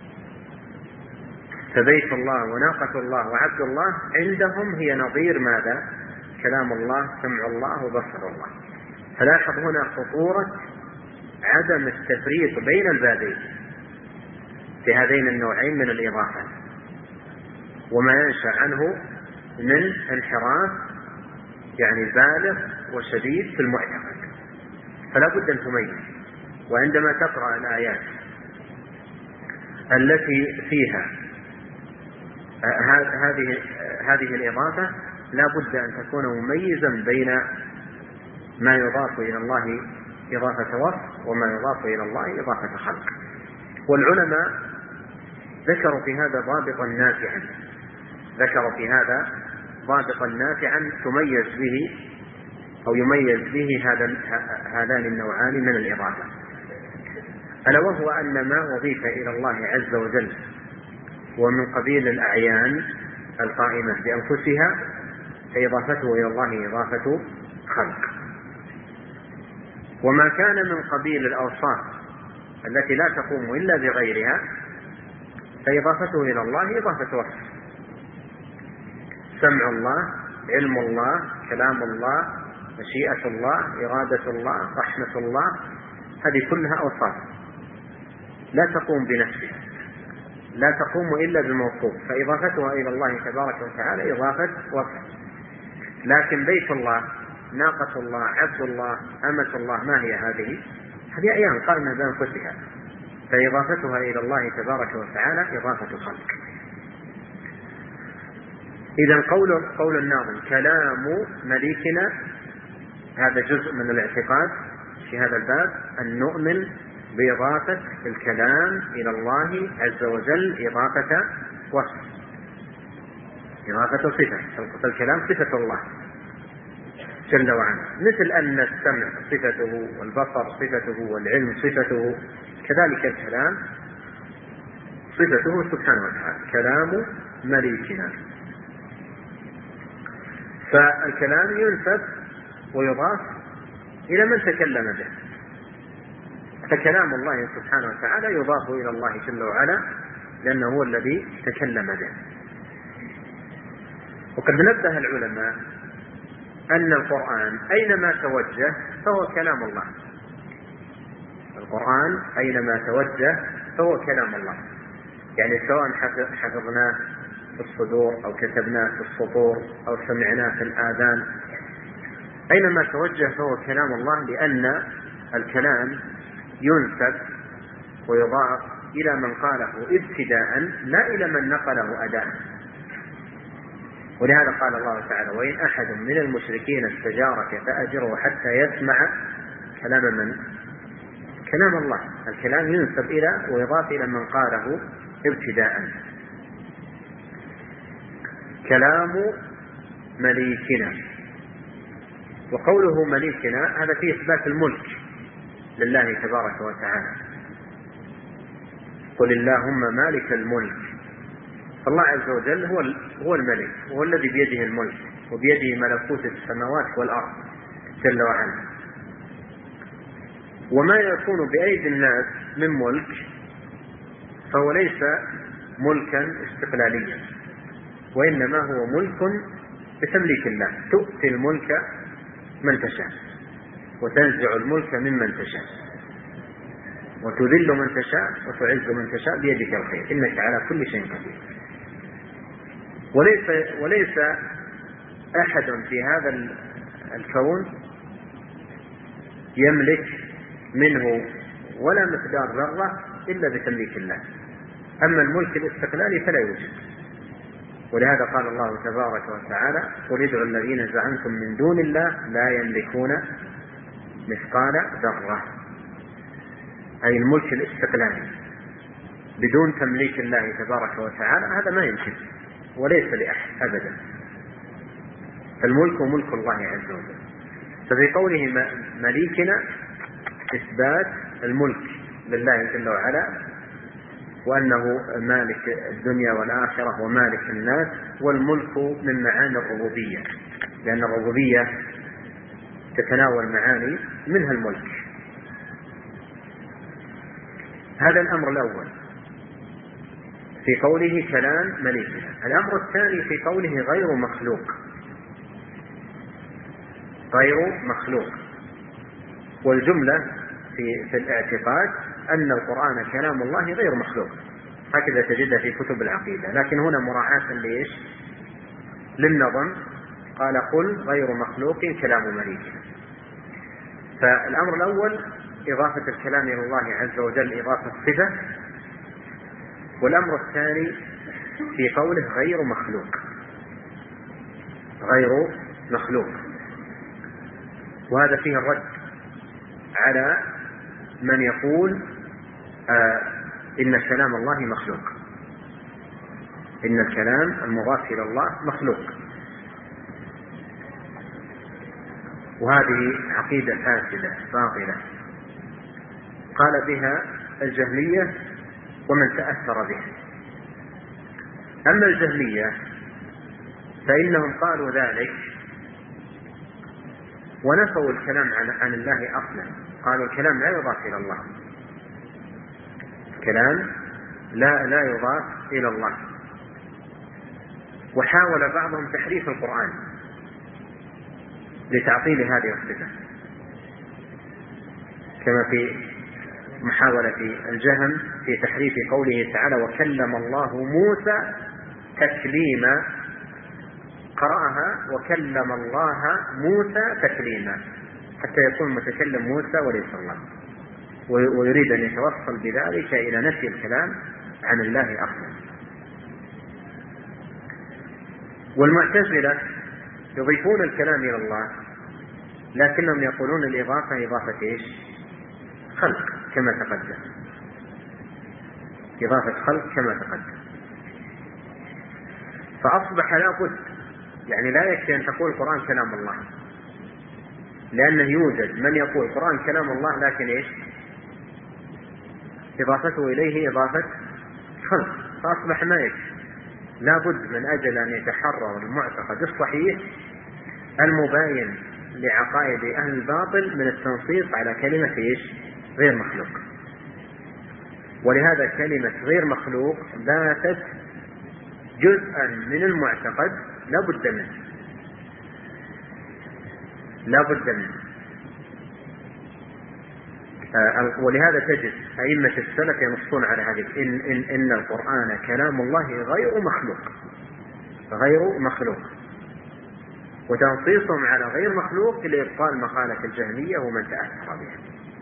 فبيت الله وناقة الله وعبد الله عندهم هي نظير ماذا؟ كلام الله، سمع الله، وبصر الله. فلاحظ هنا خطورة عدم التفريق بين البابين في هذين النوعين من الإضافة، وما ينشأ عنه من انحراف يعني بالغ وشديد في المعتقد. فلا بد أن تميز. وعندما تقرأ الآيات التي فيها هذه هذه الإضافة لا بد أن تكون مميزا بين ما يضاف إلى الله إضافة وصف وما يضاف إلى الله إضافة خلق. والعلماء ذكروا في هذا ضابطا نافعا ذكروا في هذا ضابطا نافعا تميز به أو يميز به هذا هذان النوعان من الإضافة، ألا وهو أن ما أضيف إلى الله عز وجل ومن قبيل الأعيان القائمة بأنفسها فإضافته إلى الله إضافة خلق، وما كان من قبيل الأوصاف التي لا تقوم إلا بغيرها فإضافته إلى الله إضافة وصف. سمع الله، علم الله، كلام الله، مشيئة الله، إرادة الله، رحمة الله، هذه كلها أوصاف لا تقوم بنفسها، لا تقوم إلا بموصوف، فإضافتها إلى الله تبارك وتعالى إضافة وصف. لكن بيت الله، ناقة الله، عبد الله، أمة الله، ما هي هذه؟ هذه أيام قائمة بأنفسها، فإضافتها إلى الله تبارك وتعالى إضافة خلق. إذا قول قول الناظم كلام مليكنا هذا جزء من الاعتقاد في هذا الباب، أن نؤمن بإضافة الكلام إلى الله عز وجل إضافة وصف، إضافة صفة. فالكلام صفة الله جل وعلا، مثل أن السمع صفته والبصر صفته والعلم صفته، كذلك الكلام صفته سبحانه وتعالى كلام مليكنا. فالكلام ينسب ويضاف إلى من تكلم به، فكلام الله سبحانه وتعالى يضاف إلى الله جل وعلا لأنه هو الذي تكلم به. وقد نبه العلماء أن القرآن أينما توجه فهو كلام الله، القرآن أينما توجه فهو كلام الله، يعني سواء حفظناه في الصدور أو كتبناه في السطور أو سمعناه في الآذان أينما توجه فهو كلام الله، لأن الكلام ينسب ويضاف إلى من قاله ابتداء لا إلى من نقله أداء. ولهذا قال الله تعالى: وإن أحد من المشركين استجارك فأجره حتى يسمع كلام من؟ كلام الله. الكلام ينسب إلى ويضاف إلى من قاله ابتداء. كلام مليكنا، وقوله مليكنا هذا فيه إثبات الملك لله تبارك وتعالى. قل اللهم مالك الملك. فالله عز وجل هو هو الملك، هو الذي بيده الملك وبيده ملكوت السماوات والأرض جل وعلا. وما يكون بأيدي الناس من ملك فهو ليس ملكا استقلاليا، وإنما هو ملك بتمليك الله. تؤتي الملك من تشاء وتنزع الملك ممن تشاء وتذل من تشاء وتعز من تشاء بيدك الخير إنك على كل شيء قدير. وليس وليس أحد في هذا الكون يملك منه ولا مقدار ذرة إلا بتمليك الله. أما الملك الاستقلالي فلا يوجد. ولهذا قال الله تبارك وتعالى: قل ادعوا الذين زعمتم من دون الله لا يملكون مثقال ذرة. أي الملك الاستقلالي بدون تمليك الله تبارك وتعالى هذا ما يمكن وليس لأحد أبدا. الملك ملك الله عز وجل. ففي قوله مليكنا إثبات الملك لله جل وعلا، وأنه مالك الدنيا والآخرة ومالك الناس. والملك من معاني الربوبية، لأن الربوبية تتناول معاني منها الملك. هذا الأمر الأول في قوله كلام مليكنا. الأمر الثاني في قوله غير مخلوق. غير مخلوق. والجملة في, في الاعتقاد أن القرآن كلام الله غير مخلوق، هكذا تجدها في كتب العقيدة. لكن هنا مراعاة ليش؟ للنظم. قال: قل غير مخلوق كلام مليك. فالأمر الأول إضافة الكلام إلى الله عز وجل إضافة صفة. والأمر الثاني في قوله غير مخلوق. غير مخلوق. وهذا فيه الرد على من يقول آه إن كلام الله مخلوق، إن الكلام المضاف إلى الله مخلوق. وهذه عقيدة فاسدة باطلة قال بها الجهمية ومن تأثر بها. أما الجهمية فإنهم قالوا ذلك ونفوا الكلام عن, عن الله أصلا. قالوا الكلام لا يضاف إلى الله، الكلام لا لا يضاف إلى الله. وحاول بعضهم تحريف القرآن لتعطيل هذه الصفة، كما في محاولة الجهم في تحريف قوله تعالى: وكلم الله موسى تكليما. قرأها وكلم الله موسى تكليما حتى يكون متكلم موسى وليس الله، ويريد أن يتوصل بذلك إلى نفي الكلام عن الله أصلا. والمعتزلة يضيفون الكلام إلى الله لكنهم يقولون الإضافة إضافة إيش؟ خلق كما تقدم، إضافة خلق كما تقدم. فأصبح لا بد، يعني لا يكفي أن تقول القرآن كلام الله، لأنه يوجد من يقول القرآن كلام الله لكن إيش؟ إضافته إليه إضافة خلق. فأصبح ما يكفي، لا بد من أجل أن يتحرر المعتقد الصحيح المباين لعقائد أهل الباطل من التنصيص على كلمة إيش؟ غير مخلوق. ولهذا كلمة غير مخلوق باتت جزءا من المعتقد لا بد منه، لا بد منه. آه ولهذا تجد أئمة السلف ينصون على هذه إن, إن, إن القرآن كلام الله غير مخلوق، غير مخلوق. وتنصيصهم على غير مخلوق لإبطال مقالة الجهمية ومن تأثر بها.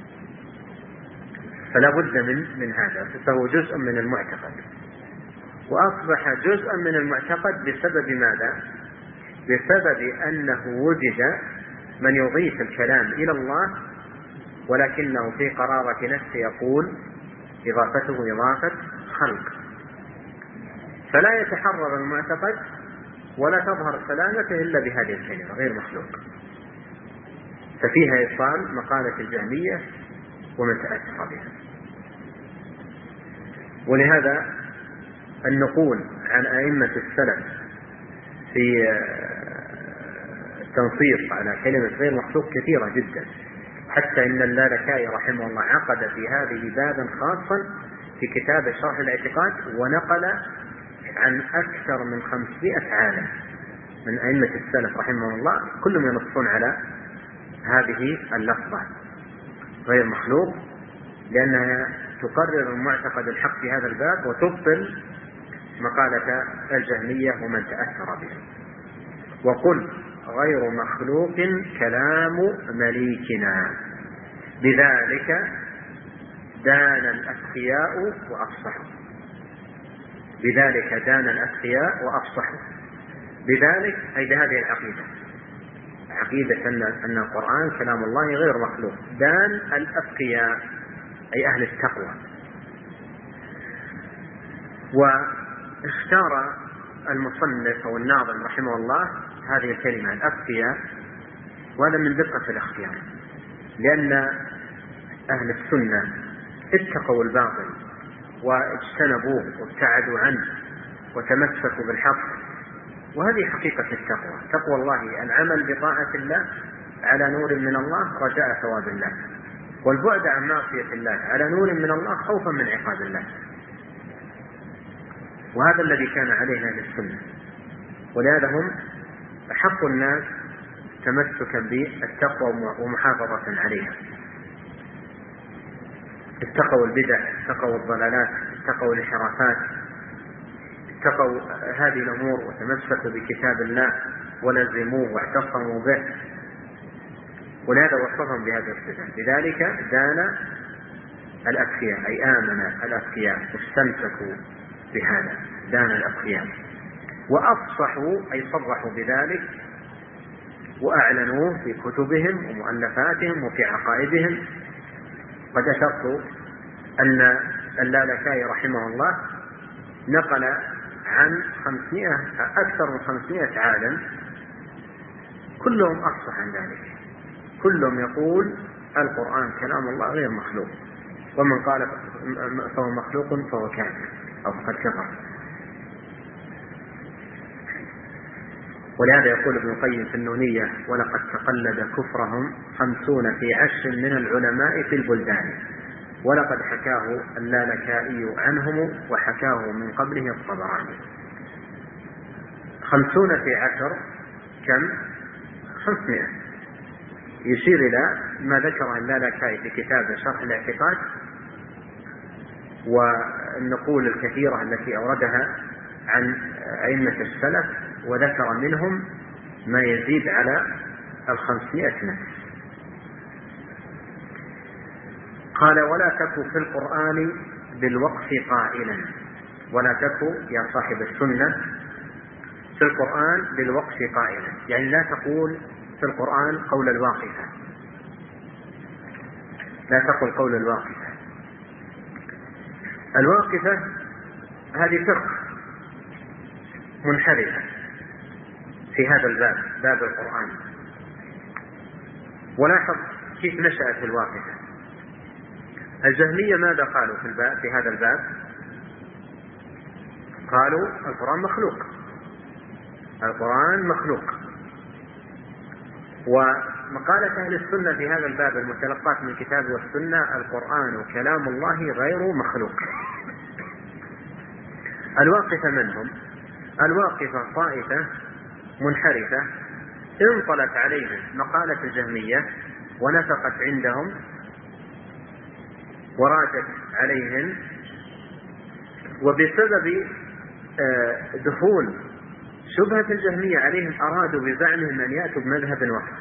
فلا بد من من هذا، فهو جزء من المعتقد، وأصبح جزءا من المعتقد بسبب ماذا؟ بسبب أنه وجد من يضيف الكلام إلى الله ولكنه في قرارة نفسه يقول إضافته إضافة خلق، فلا يتحرر المعتقد ولا تظهر سلامته إلا بهذه الكلمة غير مخلوق، ففيها إبطال مقالة الجهمية ومن تأثر بها. ولهذا النقول عن أئمة السلف في التنصيص على كلمة غير مخلوق كثيرة جدا، حتى إن اللالكائي رحمه الله عقد في هذه بابا خاصا في كتاب شرح الاعتقاد، ونقل عن أكثر من خمسمائة عالم من أئمة السلف رحمه الله كلهم ينصون على هذه اللفظة غير مخلوق، لأنها تقرر المعتقد الحق في هذا الباب وتبطل مقالة الجهمية ومن تأثر بها. وقل غير مخلوق كلام مليكنا بذلك دان الأتقياء وأفصحوا، بذلك دان الأتقياء وأفصحوا، بذلك أي بهذه العقيدة، عقيدة أن أن القرآن كلام الله غير مخلوق، دان الأتقياء أي أهل التقوى. واختار المصنف أو الناظم رحمه الله هذه الكلمة الأتقياء، وهذا من دقة الاختيار، لأن أهل السنة اتقوا الباطل واجتنبوه وابتعدوا عنه وتمسكوا بالحق، وهذه حقيقة التقوى. تقوى الله العمل بطاعة الله على نور من الله رجاء ثواب الله، والبعد عن معصية الله على نور من الله خوفا من عقاب الله، وهذا الذي كان عليه أهل السنة. ولهذا هم أحق الناس تمسكا بالتقوى ومحافظة عليها، اتقوا البدع، اتقوا الضلالات، اتقوا الانحرافات، اتقوا هذه الأمور وتمسكوا بكتاب الله ولزموه واعتصموا به، ولهذا وصفهم بهذا الصفة. لذلك دان الأتقياء أي آمن الأتقياء واستمسكوا بهذا، دان الأتقياء وأفصحوا أي صرحوا بذلك وأعلنوه في كتبهم ومؤلفاتهم وفي عقائدهم. قد أشرت أن اللالكائي رحمه الله نقل عن خمسمائة أكثر من خمسمائة عالم كلهم أفصح عن ذلك، كلهم يقول القرآن كلام الله غير مخلوق، ومن قال فهو مخلوق فهو كافر أو فقد كفر. ولهذا يقول ابن القيم في النونية: ولقد تقلد كفرهم خمسون في عشر من العلماء في البلدان، ولقد حكاه اللالكائي عنهم وحكاه من قبله الطبراني. خمسون في عشر كم؟ خمسمائة، يشير إلى ما ذكره اللالكائي في كتاب شرح الاعتقاد والنقول الكثيرة التي أوردها عن أئمة السلف، وذكر منهم ما يزيد على الخمسمائة نفس. قال: ولا تك في القرآن بالوقف قائلا، ولا تك يا صاحب السنة في القرآن بالوقف قائلا، يعني لا تقول في القرآن قول الواقفة، لا تقل قول الواقفة. الواقفة هذه فرقة منحرفة في هذا الباب، باب القرآن. ولاحظ كيف نشأت الواقفة. الجهمية ماذا قالوا في الباب في هذا الباب؟ قالوا القرآن مخلوق، القرآن مخلوق. ومقالة أهل السنة في هذا الباب المتلقات من الكتاب والسنة: القرآن كلام الله غير مخلوق. الواقفة من هم؟ الواقفة طائفة منحرفة انطلت عليهم مقالة الجهمية ونفقت عندهم وراجت عليهم، وبسبب دخول شبهة الجهمية عليهم أرادوا بزعمهم أن يأتوا بمذهب وسط،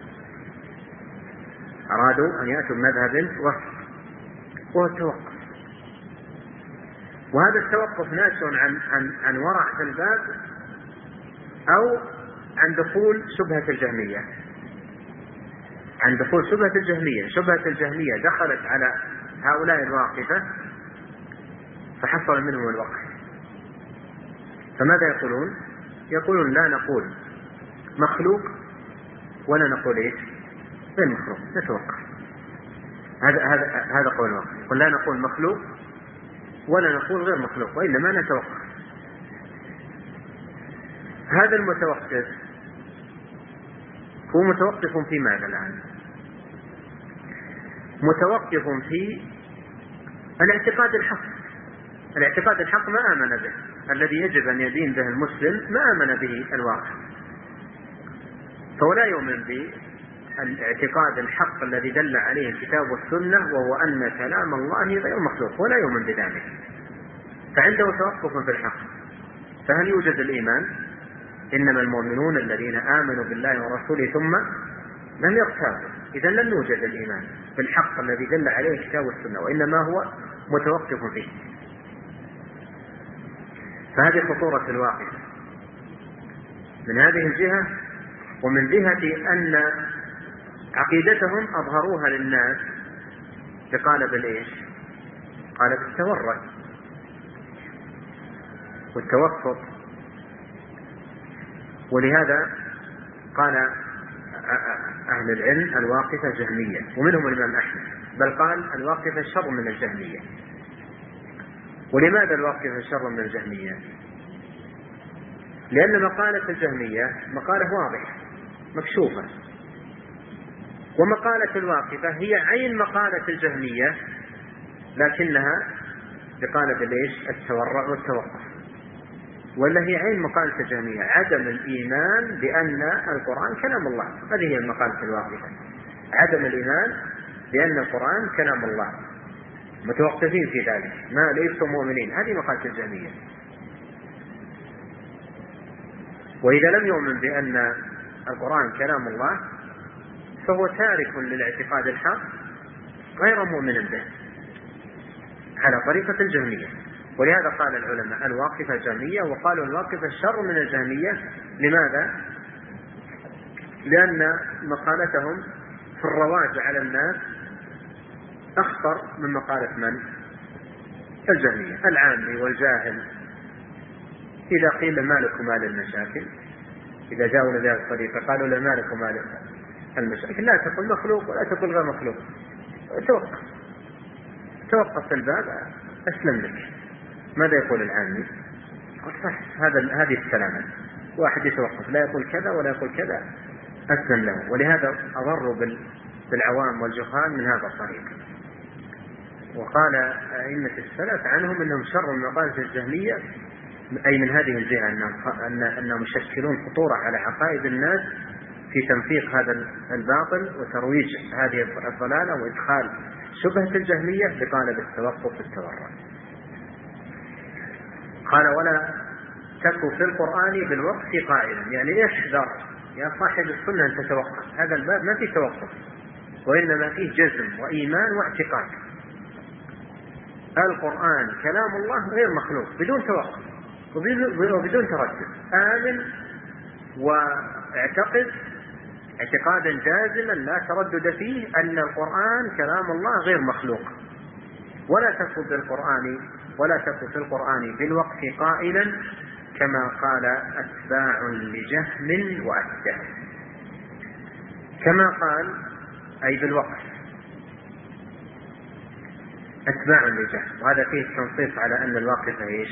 أرادوا أن يأتوا بمذهب وسط وهو التوقف، وهذا التوقف ناشئ عن عن عن ورع في الباب أو عن دخول شبهة الجهمية، عن دخول شبهة الجهمية. شبهة الجهمية دخلت على هؤلاء الواقفة فحصل منهم الوقف، فماذا يقولون؟ يقولون لا نقول مخلوق ولا نقول ايش غير مخلوق، نتوقف. هذا هذا هذا قول الواقف، يقول لا نقول مخلوق ولا نقول غير مخلوق وإنما نتوقف. هذا المتوقف هو متوقف في ماذا الآن؟ متوقف في الاعتقاد الحق. الاعتقاد الحق ما آمن به، الذي يجب أن يدين به المسلم ما آمن به الواقع، فهو لا يؤمن بالاعتقاد الحق الذي دل عليه الكتاب والسنة، وهو أن كلام الله غير مخلوق، ولا يؤمن بذلك، فعنده توقف في الحق. فهل يوجد الإيمان؟ إنما المؤمنون الذين آمنوا بالله ورسوله ثم لم يرتابوا. إذا لن يوجد الإيمان بالحق الذي دل عليه الكتاب والسنة، وإنما هو متوقف فيه. فهذه خطورة الواقع من هذه الجهة، ومن جهة أن عقيدتهم أظهروها للناس بقالب الإيش؟ قالب التورع والتوسط. ولهذا قال أهل العلم الواقفة جهمية، ومنهم الإمام أحمد، بل قال الواقفة شر من الجهمية. ولماذا الواقفة شر من الجهمية؟ لأن مقالة الجهمية مقالة واضحة مكشوفة، ومقالة الواقفة هي عين مقالة الجهمية لكنها بقالب ليش؟ التورع والتوقف. ولا هي عين مقالة الجهمية عدم الإيمان بأن القرآن كلام الله، هذه هي مقالة الواقفة، عدم الإيمان بأن القرآن كلام الله، متوقفين في ذلك، ما ليسوا مؤمنين. هذه مقالة الجهمية. وإذا لم يؤمن بأن القرآن كلام الله فهو تارك للاعتقاد الحق غير مؤمن به على طريقة الجهمية. ولهذا قال العلماء الواقفة جهمية، وقالوا الواقفة شر من الجهمية. لماذا؟ لأن مقالتهم في الرواج على الناس أخطر من مقالة من؟ الجهمية. العامي والجاهل إذا قيل ما لكم مال المشاكل، إذا جاءوا بهذه الطريقة قالوا لا ما لكم مال المشاكل، لا تقل مخلوق ولا تقل غير مخلوق، توقف توقف في الباب أسلم لك. ماذا يقول العامي؟ صح، هذا هذه السلامة، واحد يتوقف لا يقول كذا ولا يقول كذا أسلم له. ولهذا أضروا بالعوام والجهال من هذا الطريق. وقال أئمة السلف عنهم أنهم شر من مقالة الجهمية، أي من هذه الجهة أن أنهم يشكلون خطورة على عقائد الناس في تنفيق هذا الباطل وترويج هذه الضلالة وإدخال شبهة الجهمية بقالب التوقف والتورع. قال ولا تكو في القرآن بالوقف قائلا، يعني احذر يا صاحب السنة أن تتوقف. هذا الباب ما فيه توقف، وإنما فيه جزم وإيمان واعتقاد. القرآن كلام الله غير مخلوق بدون توقف وبدون تردد. آمن واعتقد اعتقادا جازما لا تردد فيه أن القرآن كلام الله غير مخلوق. ولا تكن بالقرآن ولا تكن في القرآن بالوقف قائلا كما قال أتباع لجهم وأتباع. كما قال أي بالوقف أتباع لجهم، وهذا فيه التنصيص على أن الواقفة إيش؟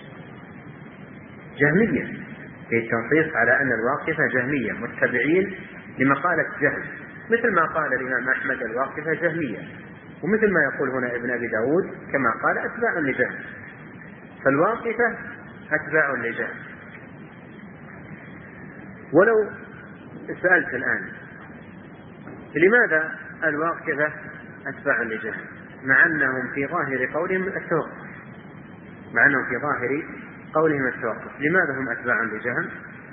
جهمية. فيه التنصيص على أن الواقفة جهمية متبعين لمقالة جهم، مثل ما قال الإمام أحمد الواقفة جهمية، ومثل ما يقول هنا ابن أبي داود كما قال أتباع لجهم. فالواقفة أتباع لجهم. ولو سألت الآن لماذا الواقفة أتباع لجهم مع أنهم في ظاهر قولهم التوقف، مع أنهم في ظاهر قولهم التوقف، لماذا هم أتباع لجهم؟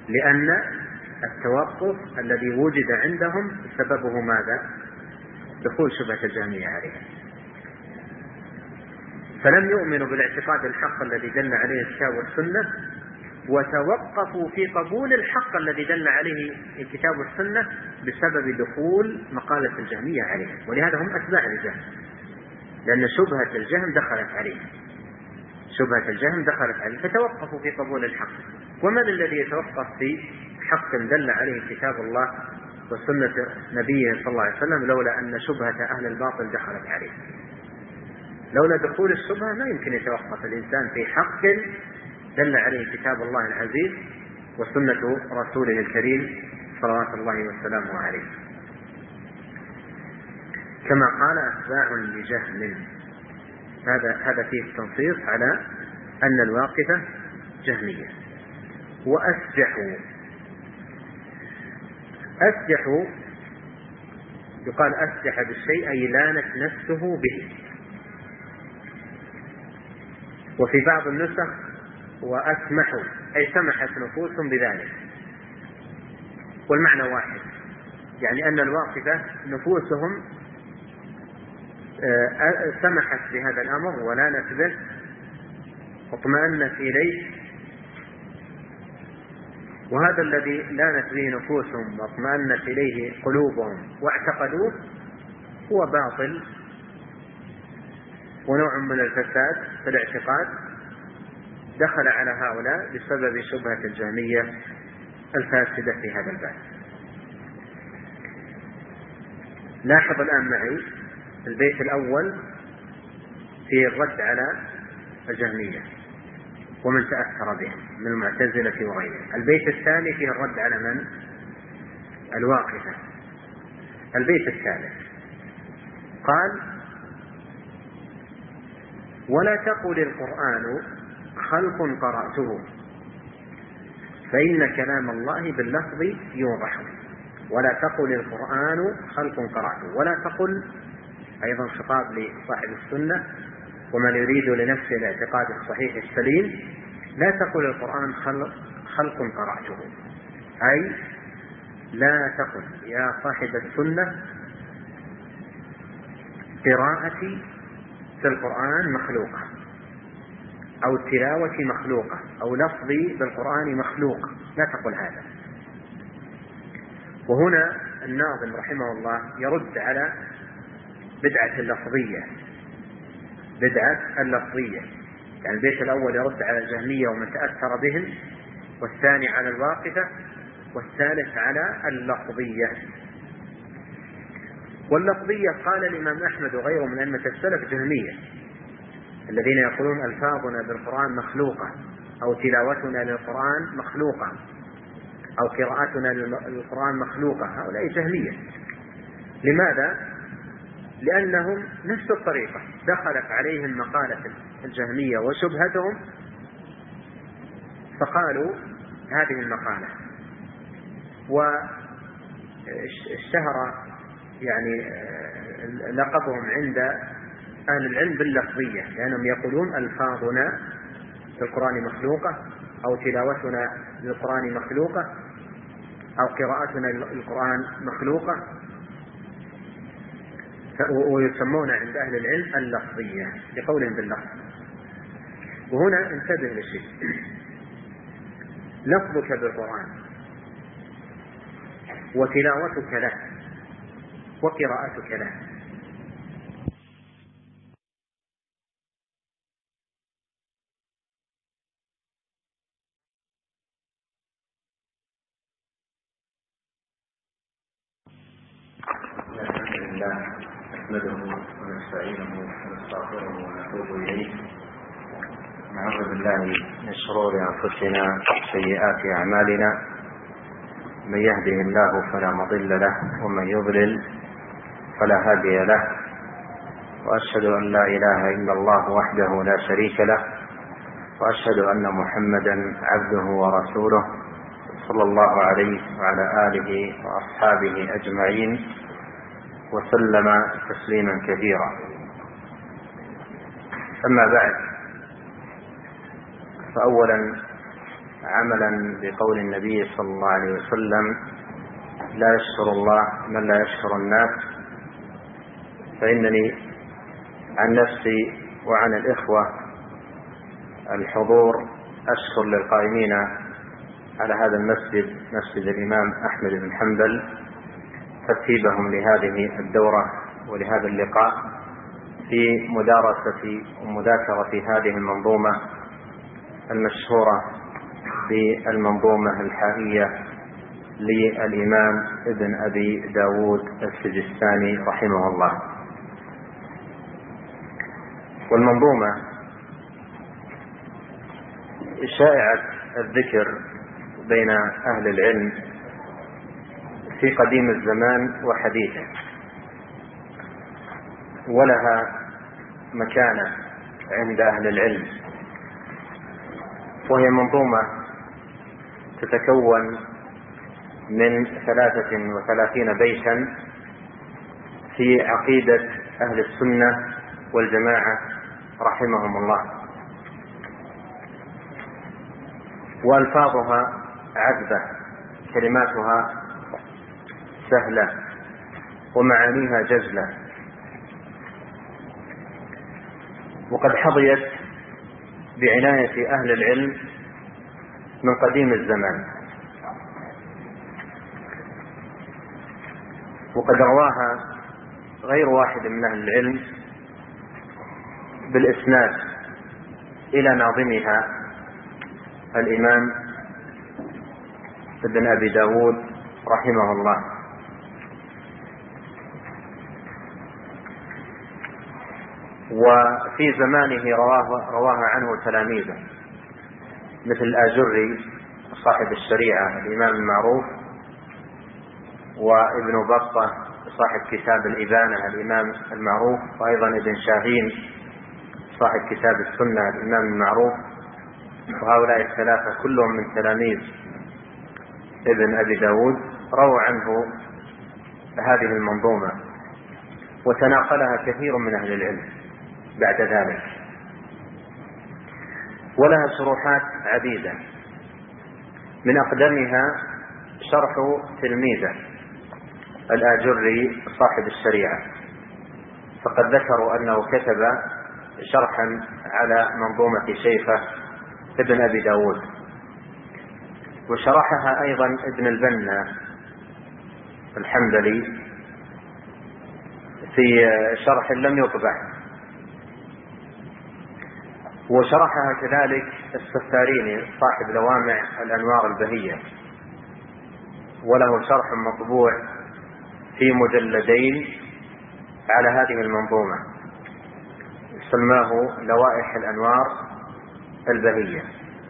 لأن التوقف الذي وجد عندهم سببه ماذا؟ دخول شبهة الجهمية عليهم، فلم يؤمنوا بالاعتقاد الحق الذي دل عليه الكتاب والسنة، وتوقفوا في قبول الحق الذي دل عليه الكتاب والسنة بسبب دخول مقالة الجهمية عليهم. ولهذا هم أتباع الجهم، لأن شبهة الجهم دخلت عليهم، شبهة الجهم دخلت عليهم فتوقفوا في قبول الحق. ومن الذي يتوقف في حق دل عليه كتاب الله وسنة نبيه صلى الله عليه وسلم لولا أن شبهة أهل الباطل دخلت عليه؟ لولا دخول الشبهة ما يمكن يتوقف الإنسان في حق دل عليه كتاب الله العزيز وسنة رسوله الكريم صلوات الله وسلامه عليه. كما قال أتباع لجهم، هذا هذا فيه التنصيص على أن الواقفة جهمية. وأسجحوا، أسجحوا يقال أسجح بالشيء أي لانت نفسه به، وفي بعض النسخ وأسمحوا أي سمحت نفوسهم بذلك، والمعنى واحد، يعني أن الواقفة نفوسهم سمحت بهذا الأمر ولانت به واطمأنت إليه، وهذا الذي لانت به نفوسهم واطمأنت إليه قلوبهم واعتقدوه هو باطل ونوع من الفساد في الاعتقاد دخل على هؤلاء بسبب شبهة الجهمية الفاسدة في هذا الباب. لاحظ الآن معي البيت الأول في الرد على الجهمية ومن تأثر بهم من المعتزلة وغيرهم. البيت الثاني فيه الرد على من؟ الواقفة. البيت الثالث قال: ولا تقل القرآن خلق قرأته فإن كلام الله باللفظ يوضح. ولا تقل القرآن خلق قرأته، ولا تقل أيضا خطاب لصاحب السنة ومن يريد لنفسه الاعتقاد الصحيح السليم: لا تقل القرآن خلق, خلق قرأته، أي لا تقل يا صاحب السنة قراءتي في القرآن مخلوقة أو التلاوة مخلوقة أو لفظي بالقرآن مخلوق، لا تقل هذا. وهنا الناظم رحمه الله يرد على بدعة اللفظية، بدعة اللفظية، يعني البيت الأول يرد على الجهمية ومن تأثر بهم، والثاني على الواقفة، والثالث على اللفظية. واللفظية قال الإمام أحمد وغيره من أئمة السلف جهمية، الذين يقولون ألفاظنا بالقرآن مخلوقة أو تلاوتنا للقرآن مخلوقة أو قراءتنا للقرآن مخلوقة، هؤلاء جهمية. لماذا؟ لأنهم نفس الطريقة دخلت عليهم مقالة الجهمية وشبهتهم فقالوا هذه المقالة، واشتهر يعني لقبهم عند أهل العلم باللفظية، لأنهم يقولون ألفاظنا في القرآن مخلوقة أو تلاوتنا للقرآن مخلوقة أو قراءتنا للقرآن مخلوقة، ويسمون عند أهل العلم اللفظية لقولهم باللفظ. وهنا انتبه لشيء: لفظك بالقرآن وتلاوتك له وقراءتك له الحمد لله نحمده ونستعينه ونستغفره ونتوب إليه، نعوذ بالله من شرور أنفسنا وسيئات أعمالنا، من يهده الله فلا مضل له ومن يضلل فلا هادي له، وأشهد أن لا إله إلا الله وحده لا شريك له، وأشهد أن محمدا عبده ورسوله صلى الله عليه وعلى آله وأصحابه أجمعين وسلم تسليما كثيرا. أما بعد، فأولا عملا بقول النبي صلى الله عليه وسلم: لا يشكر الله من لا يشكر الناس. فإنني عن نفسي وعن الإخوة الحضور أشكر للقائمين على هذا المسجد، مسجد الإمام أحمد بن حنبل، ترتيبهم لهذه الدورة ولهذا اللقاء في مدارسة ومذاكرة هذه المنظومة المشهورة بالمنظومة الحائية للإمام ابن أبي داود السجستاني رحمه الله. والمنظومة شائعة الذكر بين أهل العلم في قديم الزمان وحديثه، ولها مكانة عند أهل العلم، وهي منظومة تتكون من ثلاثة وثلاثين بيتا في عقيدة أهل السنة والجماعة رحمهم الله، وألفاظها عذبة، كلماتها سهلة، ومعانيها جزلة، وقد حظيت بعناية أهل العلم من قديم الزمان، وقد رواها غير واحد من أهل العلم بالإسناد إلى ناظمها الإمام ابن أبي داود رحمه الله. وفي زمانه رواه رواها عنه تلاميذه مثل الآجري صاحب الشريعة الإمام المعروف، وابن بطة صاحب كتاب الإبانة الإمام المعروف، وأيضا ابن شاهين صاحب كتاب السنة الإمام المعروف. وهؤلاء الثلاثة كلهم من تلاميذ ابن أبي داود رووا عنه هذه المنظومة، وتناقلها كثير من أهل العلم بعد ذلك، ولها شروحات عديدة، من أقدمها شرح تلميذه الآجري صاحب الشريعة، فقد ذكروا أنه كتب شرحا على منظومة شيخه ابن أبي داود، وشرحها أيضا ابن البنا الحنبلي في شرح لم يطبع، وشرحها كذلك السفاريني صاحب لوامع الأنوار البهية، وله شرح مطبوع في مجلدين على هذه المنظومة سماه لوائح الأنوار البهية.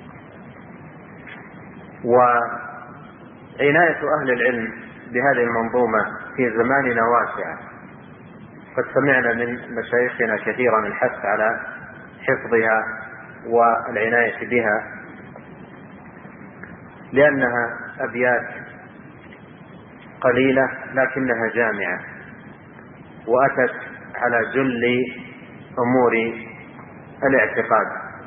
وعناية أهل العلم بهذه المنظومة في زماننا واسعة، قد سمعنا من مشايخنا كثيرا الحث على حفظها والعناية بها، لأنها أبيات قليلة لكنها جامعة، وأتت على جل أمور الاعتقاد.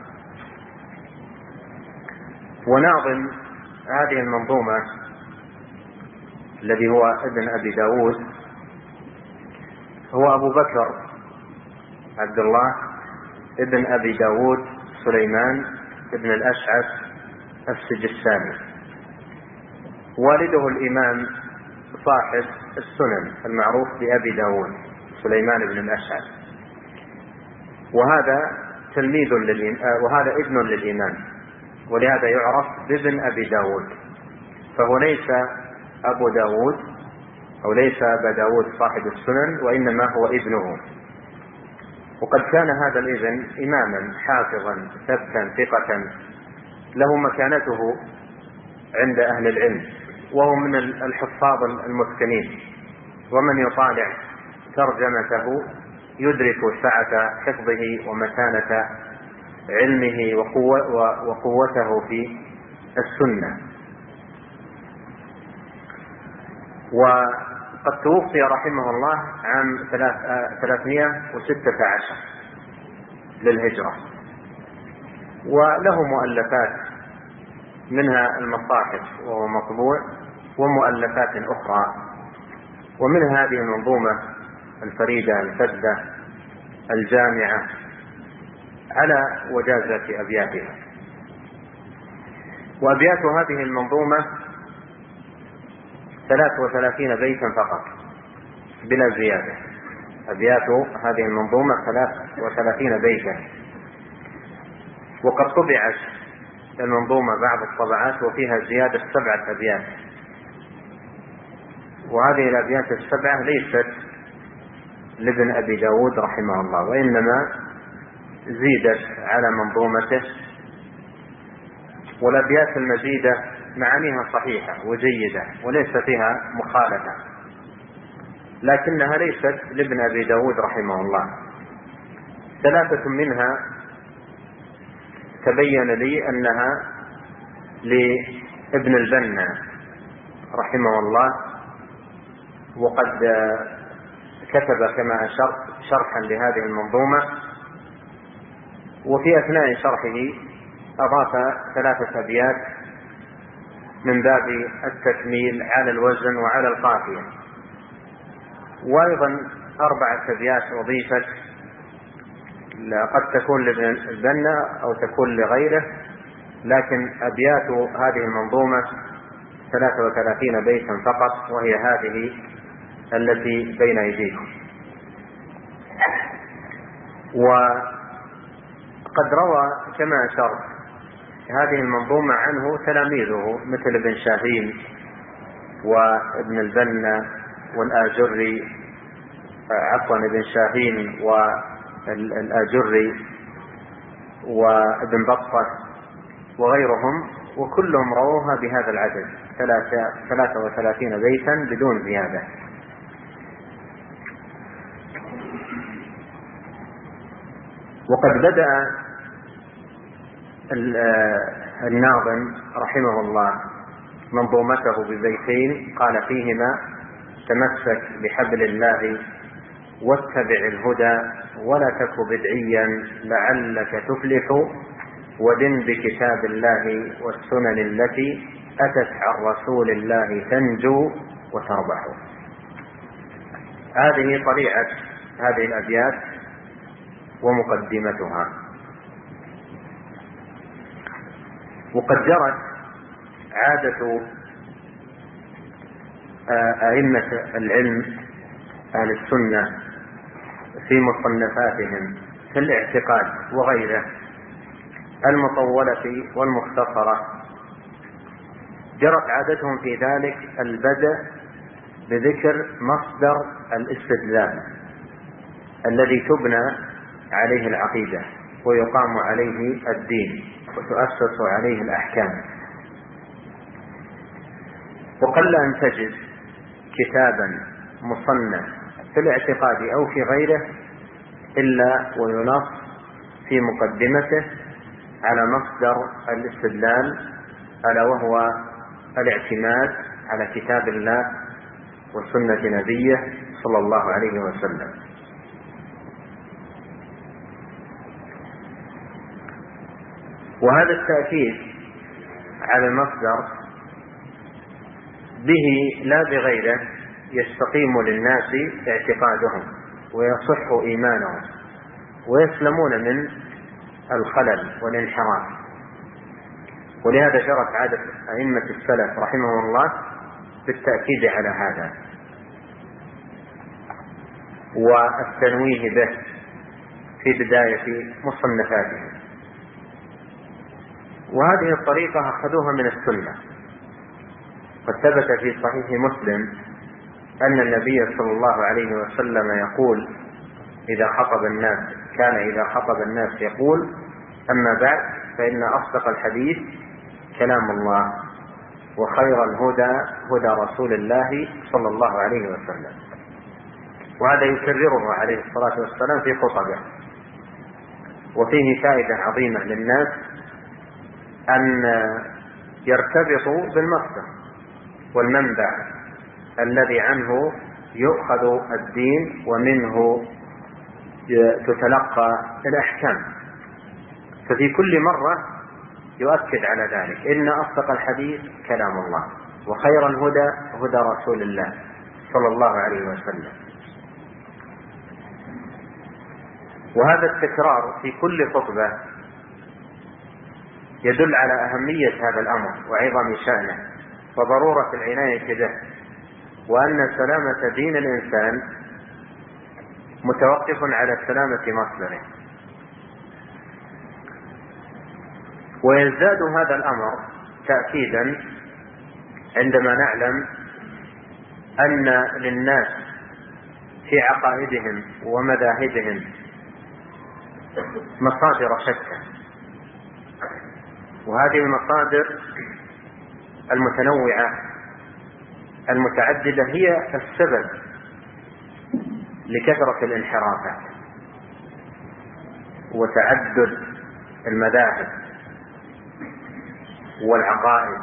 وناظم هذه المنظومة الذي هو ابن أبي داود هو أبو بكر عبد الله ابن أبي داود سليمان ابن الأشعث السجستاني، والده الإمام صاحب السنن المعروف بأبي داود سليمان بن الأشعث، وهذا تلميذ للإمام وهذا ابن للإمام، ولهذا يعرف بابن أبي داود، فهو ليس أبو داود أو ليس أبا داود صاحب السنن، وإنما هو ابنه. وقد كان هذا الابن إماما حافظا ثبتا ثقة له مكانته عند أهل العلم، وهو من الحفاظ المتقنين، ومن يطالع ترجمته يدرك سعة حفظه ومتانة علمه وقوته في السنة. وقد توفي رحمه الله عام ثلاثمائة وستة عشر للهجرة، وله مؤلفات منها المصاحف وهو مطبوع ومؤلفات أخرى، ومن هذه المنظومة الفريدة الفذة الجامعة على وجازة أبياتها. وأبيات هذه المنظومة ثلاث وثلاثين بيتا فقط بلا زيادة. أبيات هذه المنظومة ثلاث وثلاثين بيتا، وقد طبعت المنظومة بعض الطبعات وفيها زيادة سبعة أبيات، وهذه الأبيات السبعة ليست لابن أبي داود رحمه الله، وإنما زيدت على منظومته. والأبيات المزيدة معانيها صحيحة وجيدة وليس فيها مخالفة، لكنها ليست لابن أبي داود رحمه الله. ثلاثة منها تبين لي أنها لابن البنا رحمه الله، وقد كتب كما أشرت شرحا لهذه المنظومة، وفي أثناء شرحه أضاف ثلاثة أبيات من باب التكميل على الوزن وعلى القافية، وأيضا أربعة أبيات أضيفت قد تكون لابن البنا أو تكون لغيره، لكن أبيات هذه المنظومة ثلاثة وثلاثين بيتا فقط، وهي هذه التي بين أيديكم. وقد روى كما أشرت هذه المنظومة عنه تلاميذه مثل ابن شاهين وابن البنا والآجري، عفوا ابن شاهين والآجري وابن بطة وغيرهم، وكلهم رووها بهذا العدد ثلاثة وثلاثين بيتا بدون زيادة. وقد بدأ الناظم رحمه الله منظومته ببيتين قال فيهما: تمسك بحبل الله واتبع الهدى ولا تك بدعيا لعلك تفلح، ودن بكتاب الله والسنن التي أتت عن رسول الله تنجو وتربح. هذه طليعة هذه الأبيات ومقدمتها. وقد جرت عادة أئمة العلم أهل السنة في مصنفاتهم في الاعتقاد وغيره المطولة والمختصرة، جرت عادتهم في ذلك البدء بذكر مصدر الاستدلال الذي تبنى عليه العقيدة ويقام عليه الدين وتؤسس عليه الأحكام. وقل أن تجد كتابا مصنف في الاعتقاد أو في غيره إلا وينص في مقدمته على مصدر الاستدلال، ألا وهو الاعتماد على كتاب الله وسنة نبيه صلى الله عليه وسلم. وهذا التأكيد على المصدر به لا بغيره يستقيم للناس اعتقادهم ويصح إيمانهم ويسلمون من الخلل والانحراف. ولهذا جرت عادة أئمة السلف رحمه الله بالتأكيد على هذا والتنويه به في بداية مصنفاتهم. وهذه الطريقة أخذوها من السنة. قد ثبت في صحيح مسلم أن النبي صلى الله عليه وسلم يقول إذا خطب الناس كان إذا خطب الناس يقول: أما بعد فإن أصدق الحديث كلام الله وخير الهدى هدى رسول الله صلى الله عليه وسلم. وهذا يكرره عليه الصلاة والسلام في خطبه. وفيه فائدة عظيمة للناس أن يرتبطوا بالمصدر والمنبع الذي عنه يؤخذ الدين ومنه تتلقى الأحكام. ففي كل مرة يؤكد على ذلك: إن أصدق الحديث كلام الله، وخير الهدى هدى رسول الله صلى الله عليه وسلم. وهذا التكرار في كل خطبة يدل على أهمية هذا الأمر وعظم شأنه وضرورة العناية به، وأن سلامة دين الإنسان متوقف على سلامة مصدره. ويزداد هذا الأمر تأكيدا عندما نعلم أن للناس في عقائدهم ومذاهبهم مصادر شتى، وهذه المصادر المتنوعة المتعددة هي السبب لكثرة الانحرافات وتعدد المذاهب والعقائد.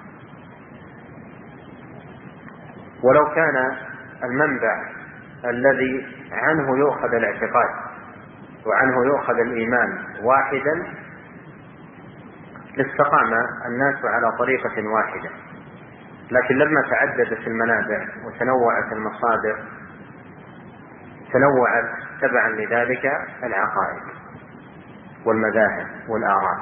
ولو كان المنبع الذي عنه يؤخذ الاعتقاد وعنه يؤخذ الإيمان واحدا لاستقام الناس على طريقة واحدة، لكن لما تعددت المنابع وتنوعت المصادر تنوعت تبعا لذلك العقائد والمذاهب والآراء.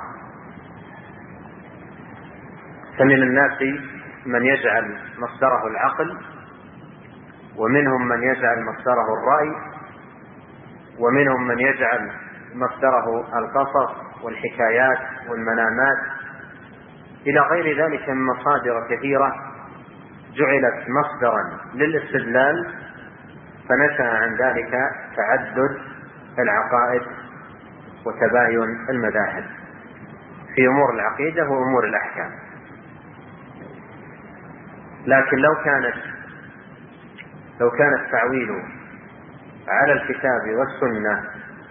فمن الناس من يجعل مصدره العقل، ومنهم من يجعل مصدره الرأي، ومنهم من يجعل مصدره القصص والحكايات والمنامات، إلى غير ذلك من مصادر كثيرة جعلت مصدرا للاستدلال، فنشأ عن ذلك تعدد العقائد وتباين المذاهب في أمور العقيدة وأمور الأحكام. لكن لو كانت لو كان التعويل على الكتاب والسنة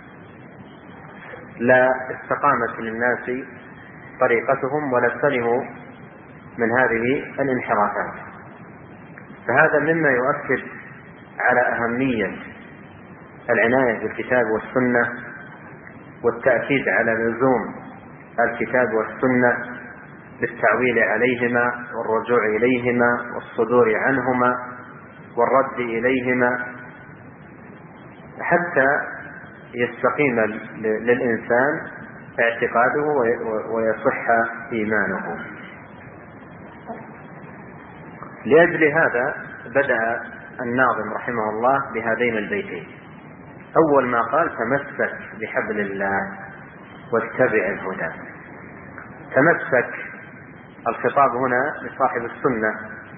لا استقامت للناس طريقتهم ولا سلموا من هذه الانحرافات. فهذا مما يؤكد على أهمية العناية بالكتاب والسنة والتأكيد على لزوم الكتاب والسنة بالتعويل عليهما والرجوع إليهما والصدور عنهما والرد إليهما حتى يستقيم للإنسان اعتقاده ويصح إيمانه. لأجل هذا بدأ الناظم رحمه الله بهذين البيتين. أول ما قال: تمسك بحبل الله واتبع الهدى. تمسك، الخطاب هنا لصاحب السنة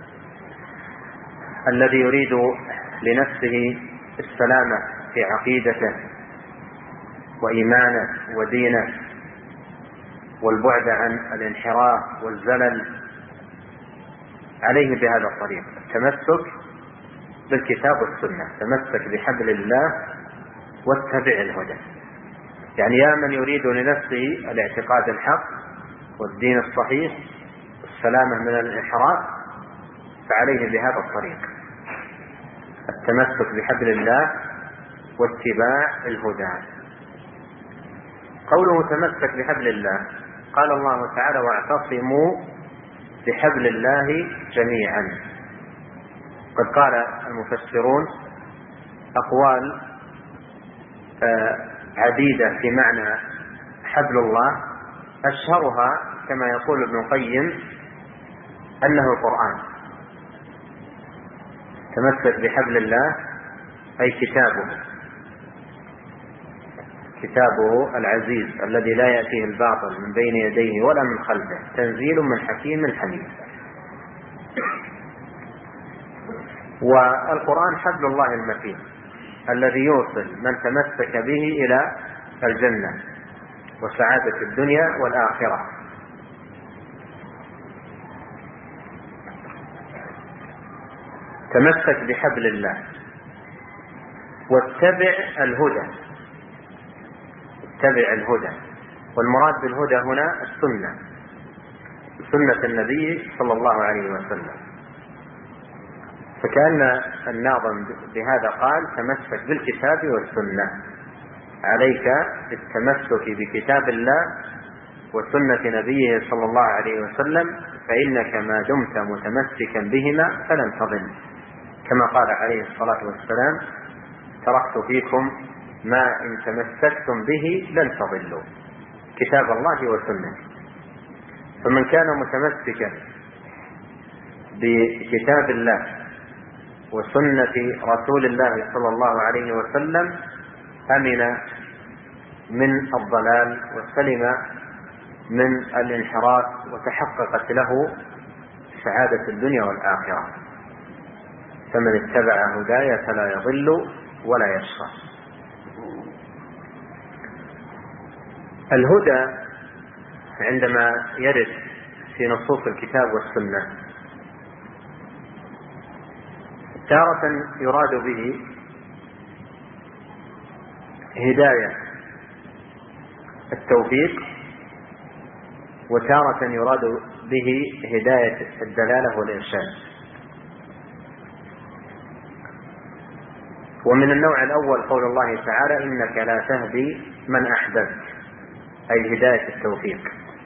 الذي يريد لنفسه السلامة في عقيدته وإيمانه ودينه والبعد عن الانحراف والزلل، عليه بهذا الطريق: التمسك بالكتاب والسنة. تمسك بحبل الله واتبع الهدى، يعني يا من يريد لنفسه الاعتقاد الحق والدين الصحيح والسلامة من الانحراف فعليه بهذا الطريق: التمسك بحبل الله واتباع الهدى. قوله تمسك بحبل الله، قال الله تعالى: واعتصموا بحبل الله جميعا. قد قال المفسرون أقوال عديدة في معنى حبل الله، أشهرها كما يقول ابن القيم أنه القرآن. تمسك بحبل الله أي كتابه، كتابه العزيز الذي لا يأتيه الباطل من بين يديه ولا من خلفه، تنزيل من حكيم حميد. والقرآن حبل الله المتين الذي يوصل من تمسك به إلى الجنة وسعادة الدنيا والآخرة. تمسك بحبل الله واتبع الهدى. اتبع الهدى، والمراد بالهدى هنا السنة، سنة النبي صلى الله عليه وسلم. فكأن الناظم بهذا قال: تمسك بالكتاب والسنة، عليك بالتمسك بكتاب الله وسنة نبيه صلى الله عليه وسلم فإنك ما دمت متمسكا بهما فلن تضل، كما قال عليه الصلاة والسلام: تركت فيكم ما إن تمسكتم به لن تضلوا، كتاب الله وسنة. فمن كان متمسكا بكتاب الله وسنة رسول الله صلى الله عليه وسلم أمن من الضلال وسلم من الانحراف، وتحققت له سعادة الدنيا والآخرة. فمن اتبع هداي فلا يضل ولا يشقى. الهدى عندما يرد في نصوص الكتاب والسنة تارة يراد به هداية التوفيق، وتارة يراد به هداية الدلالة والإرشاد. ومن النوع الأول قول الله تعالى: إنك لا تهدي من أحببت، أي هداية التوفيق.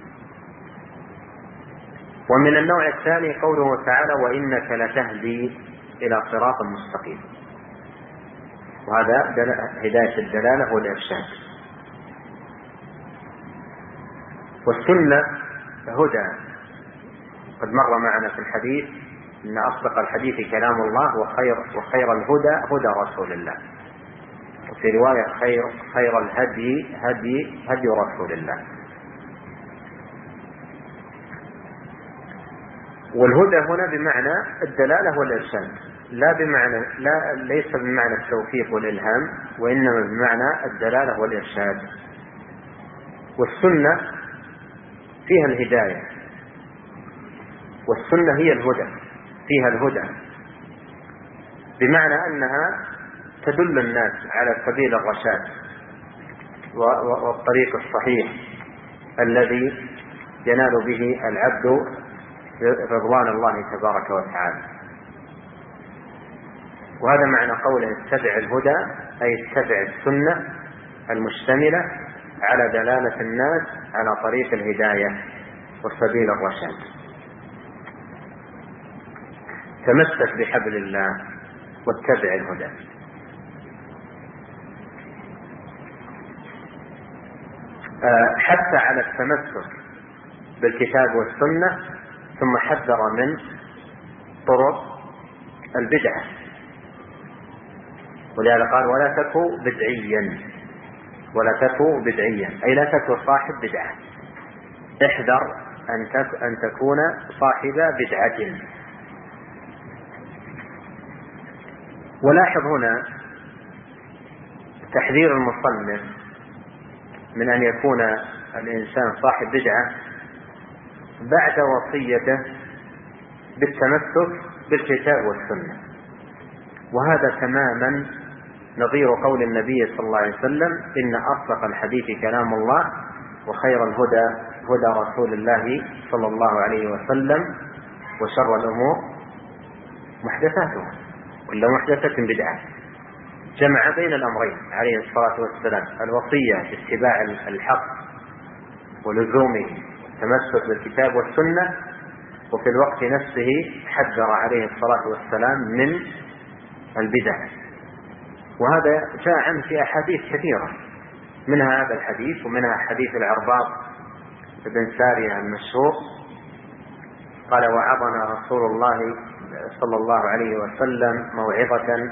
ومن النوع الثاني قوله تعالى: وإنك لتهدي إلى صراط مستقيم، وهذا هداية الدلالة والإرشاد. والسنة هدى، قد مر معنا في الحديث إن أصدق الحديث كلام الله، وخير, وخير الهدى هدى رسول الله، وفي رواية خير, خير الهدي هدي هدي رسول الله. والهدى هنا بمعنى الدلالة والإرشاد، لا بمعنى لا ليس بمعنى التوفيق والإلهام، وإنما بمعنى الدلالة والإرشاد. والسنة فيها الهداية، والسنة هي الهدى، فيها الهدى بمعنى أنها تدل الناس على سبيل الرشاد والطريق الصحيح الذي ينال به العبد رضوان الله تبارك وتعالى. وهذا معنى قوله اتبع الهدى، أي اتبع السنة المشتملة على دلالة الناس على طريق الهداية وسبيل الرشاد. تمسك بحبل الله واتبع الهدى. حتى على التمسك بالكتاب والسنة، ثم حذر من طرق البدعة، ولهذا قال: ولا تكو بدعيا، ولا تكو بدعيا، أي لا تكو صاحب بدعة، احذر أن تكون صاحب بدعة. ولاحظ هنا تحذير المصنف من أن يكون الإنسان صاحب بدعة بعد وصيته بالتمسك بالكتاب والسنة، وهذا تماما نظير قول النبي صلى الله عليه وسلم: إن أصدق الحديث كلام الله، وخير الهدى هدى رسول الله صلى الله عليه وسلم، وشر الأمور محدثاتها، كل محدثة بدعة. جمع بين الأمرين عليه الصلاة والسلام: الوصية باتباع الحق ولزومه والتمسك بالكتاب والسنة، وفي الوقت نفسه حذر عليه الصلاة والسلام من البدع. وهذا جاء عنه في أحاديث كثيرة، منها هذا الحديث، ومنها حديث العرباض بن سارية المشهور قال: وعظنا رسول الله صلى الله عليه وسلم موعظة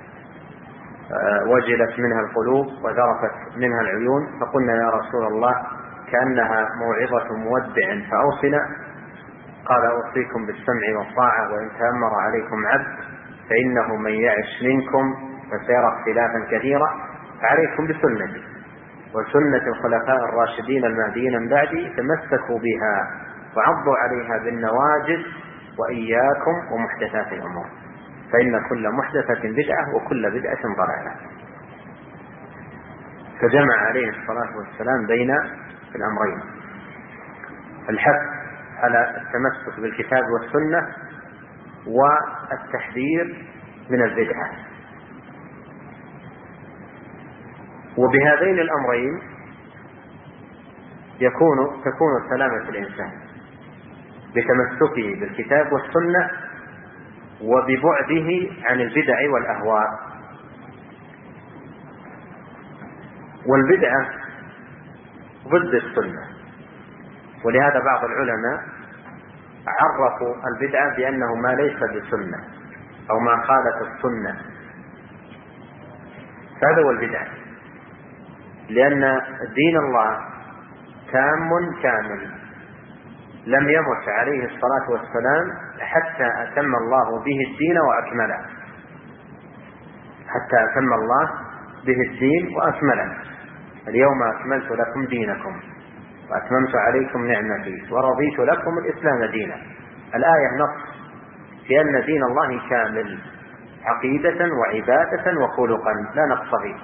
وجلت منها القلوب وذرفت منها العيون، فقلنا: يا رسول الله كأنها موعظة مودع فأوصنا. قال: أوصيكم بالسمع والطاعة، وإن تأمر عليكم عبد فإنه من يعش منكم فسيرى اختلافا كثيرا، فعليكم بسنتي وسنة الخلفاء الراشدين المهديين من بعدي، تمسكوا بها وعضوا عليها بالنواجذ، وإياكم ومحدثات الأمور، فإن كل محدثة بدعة وكل بدعة ضلالة. فجمع عليه الصلاة والسلام بين الأمرين: الحث على التمسك بالكتاب والسنة، والتحذير من البدعة. وبهذين الأمرين يكون تكون سلامة الإنسان بتمسكه بالكتاب والسنة وببعده عن البدع والأهواء. والبدعة ضد السنة، ولهذا بعض العلماء عرفوا البدعة بأنه ما ليس بسنة أو ما خالف السنة، هذا هو البدعة، لأن دين الله تام كامل لم يمت عليه الصلاة والسلام حتى أتم الله به الدين وأكمله، حتى أتم الله به الدين وأكمله. اليوم أكملت لكم دينكم وأتممت عليكم نعمتي ورضيت لكم الإسلام دينا. الآية نص في أن دين الله كامل عقيدة وعبادة وخلقا لا نقص فيه.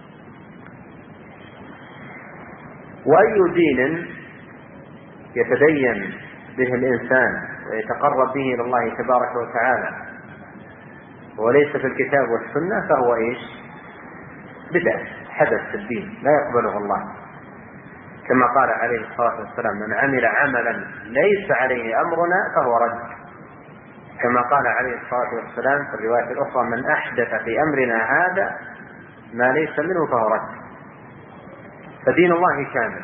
وأي دين يتدين به الإنسان ويتقرب به إلى الله تبارك وتعالى وليس في الكتاب والسنة فهو إيش؟ بدعة، حدث في الدين لا يقبله الله، كما قال عليه الصلاة والسلام: من عمل عملا ليس عليه أمرنا فهو رد. كما قال عليه الصلاة والسلام في الرواية الأخرى: من أحدث في أمرنا هذا ما ليس منه فهو رد. فدين الله كامل،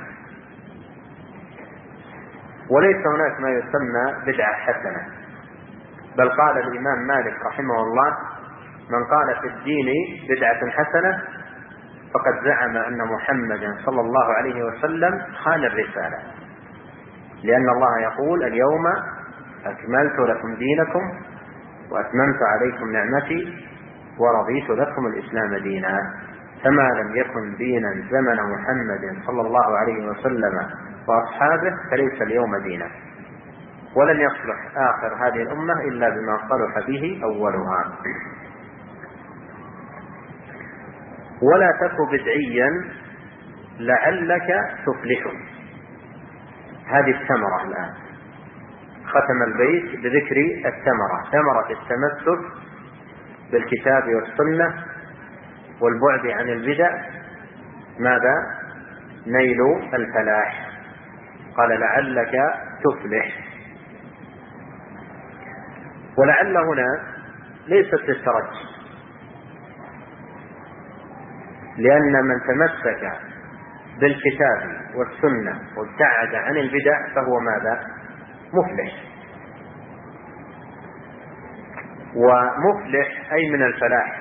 وليس هناك ما يسمى بدعة حسنة، بل قال الإمام مالك رحمه الله: من قال في الدين بدعة حسنة فقد زعم أن محمدا صلى الله عليه وسلم خان الرسالة، لأن الله يقول: اليوم أكملت لكم دينكم وأتممت عليكم نعمتي ورضيت لكم الإسلام دينا. فما لم يكن دينا زمن محمد صلى الله عليه وسلم وأصحابه فليس اليوم دينا، ولن يصلح آخر هذه الأمة إلا بما صلح به أولها. ولا تك بدعيا لعلك تفلح. هذه الثمرة الآن، ختم البيت بذكر الثمرة، ثمرة التمسك بالكتاب والسنة والبعد عن البدع. ماذا؟ نيل الفلاح. قال: لعلك تفلح. ولعل هنا ليست للترجي، لأن من تمسك بالكتاب والسنة وابتعد عن البدع فهو ماذا؟ مفلح. ومفلح أي من الفلاح،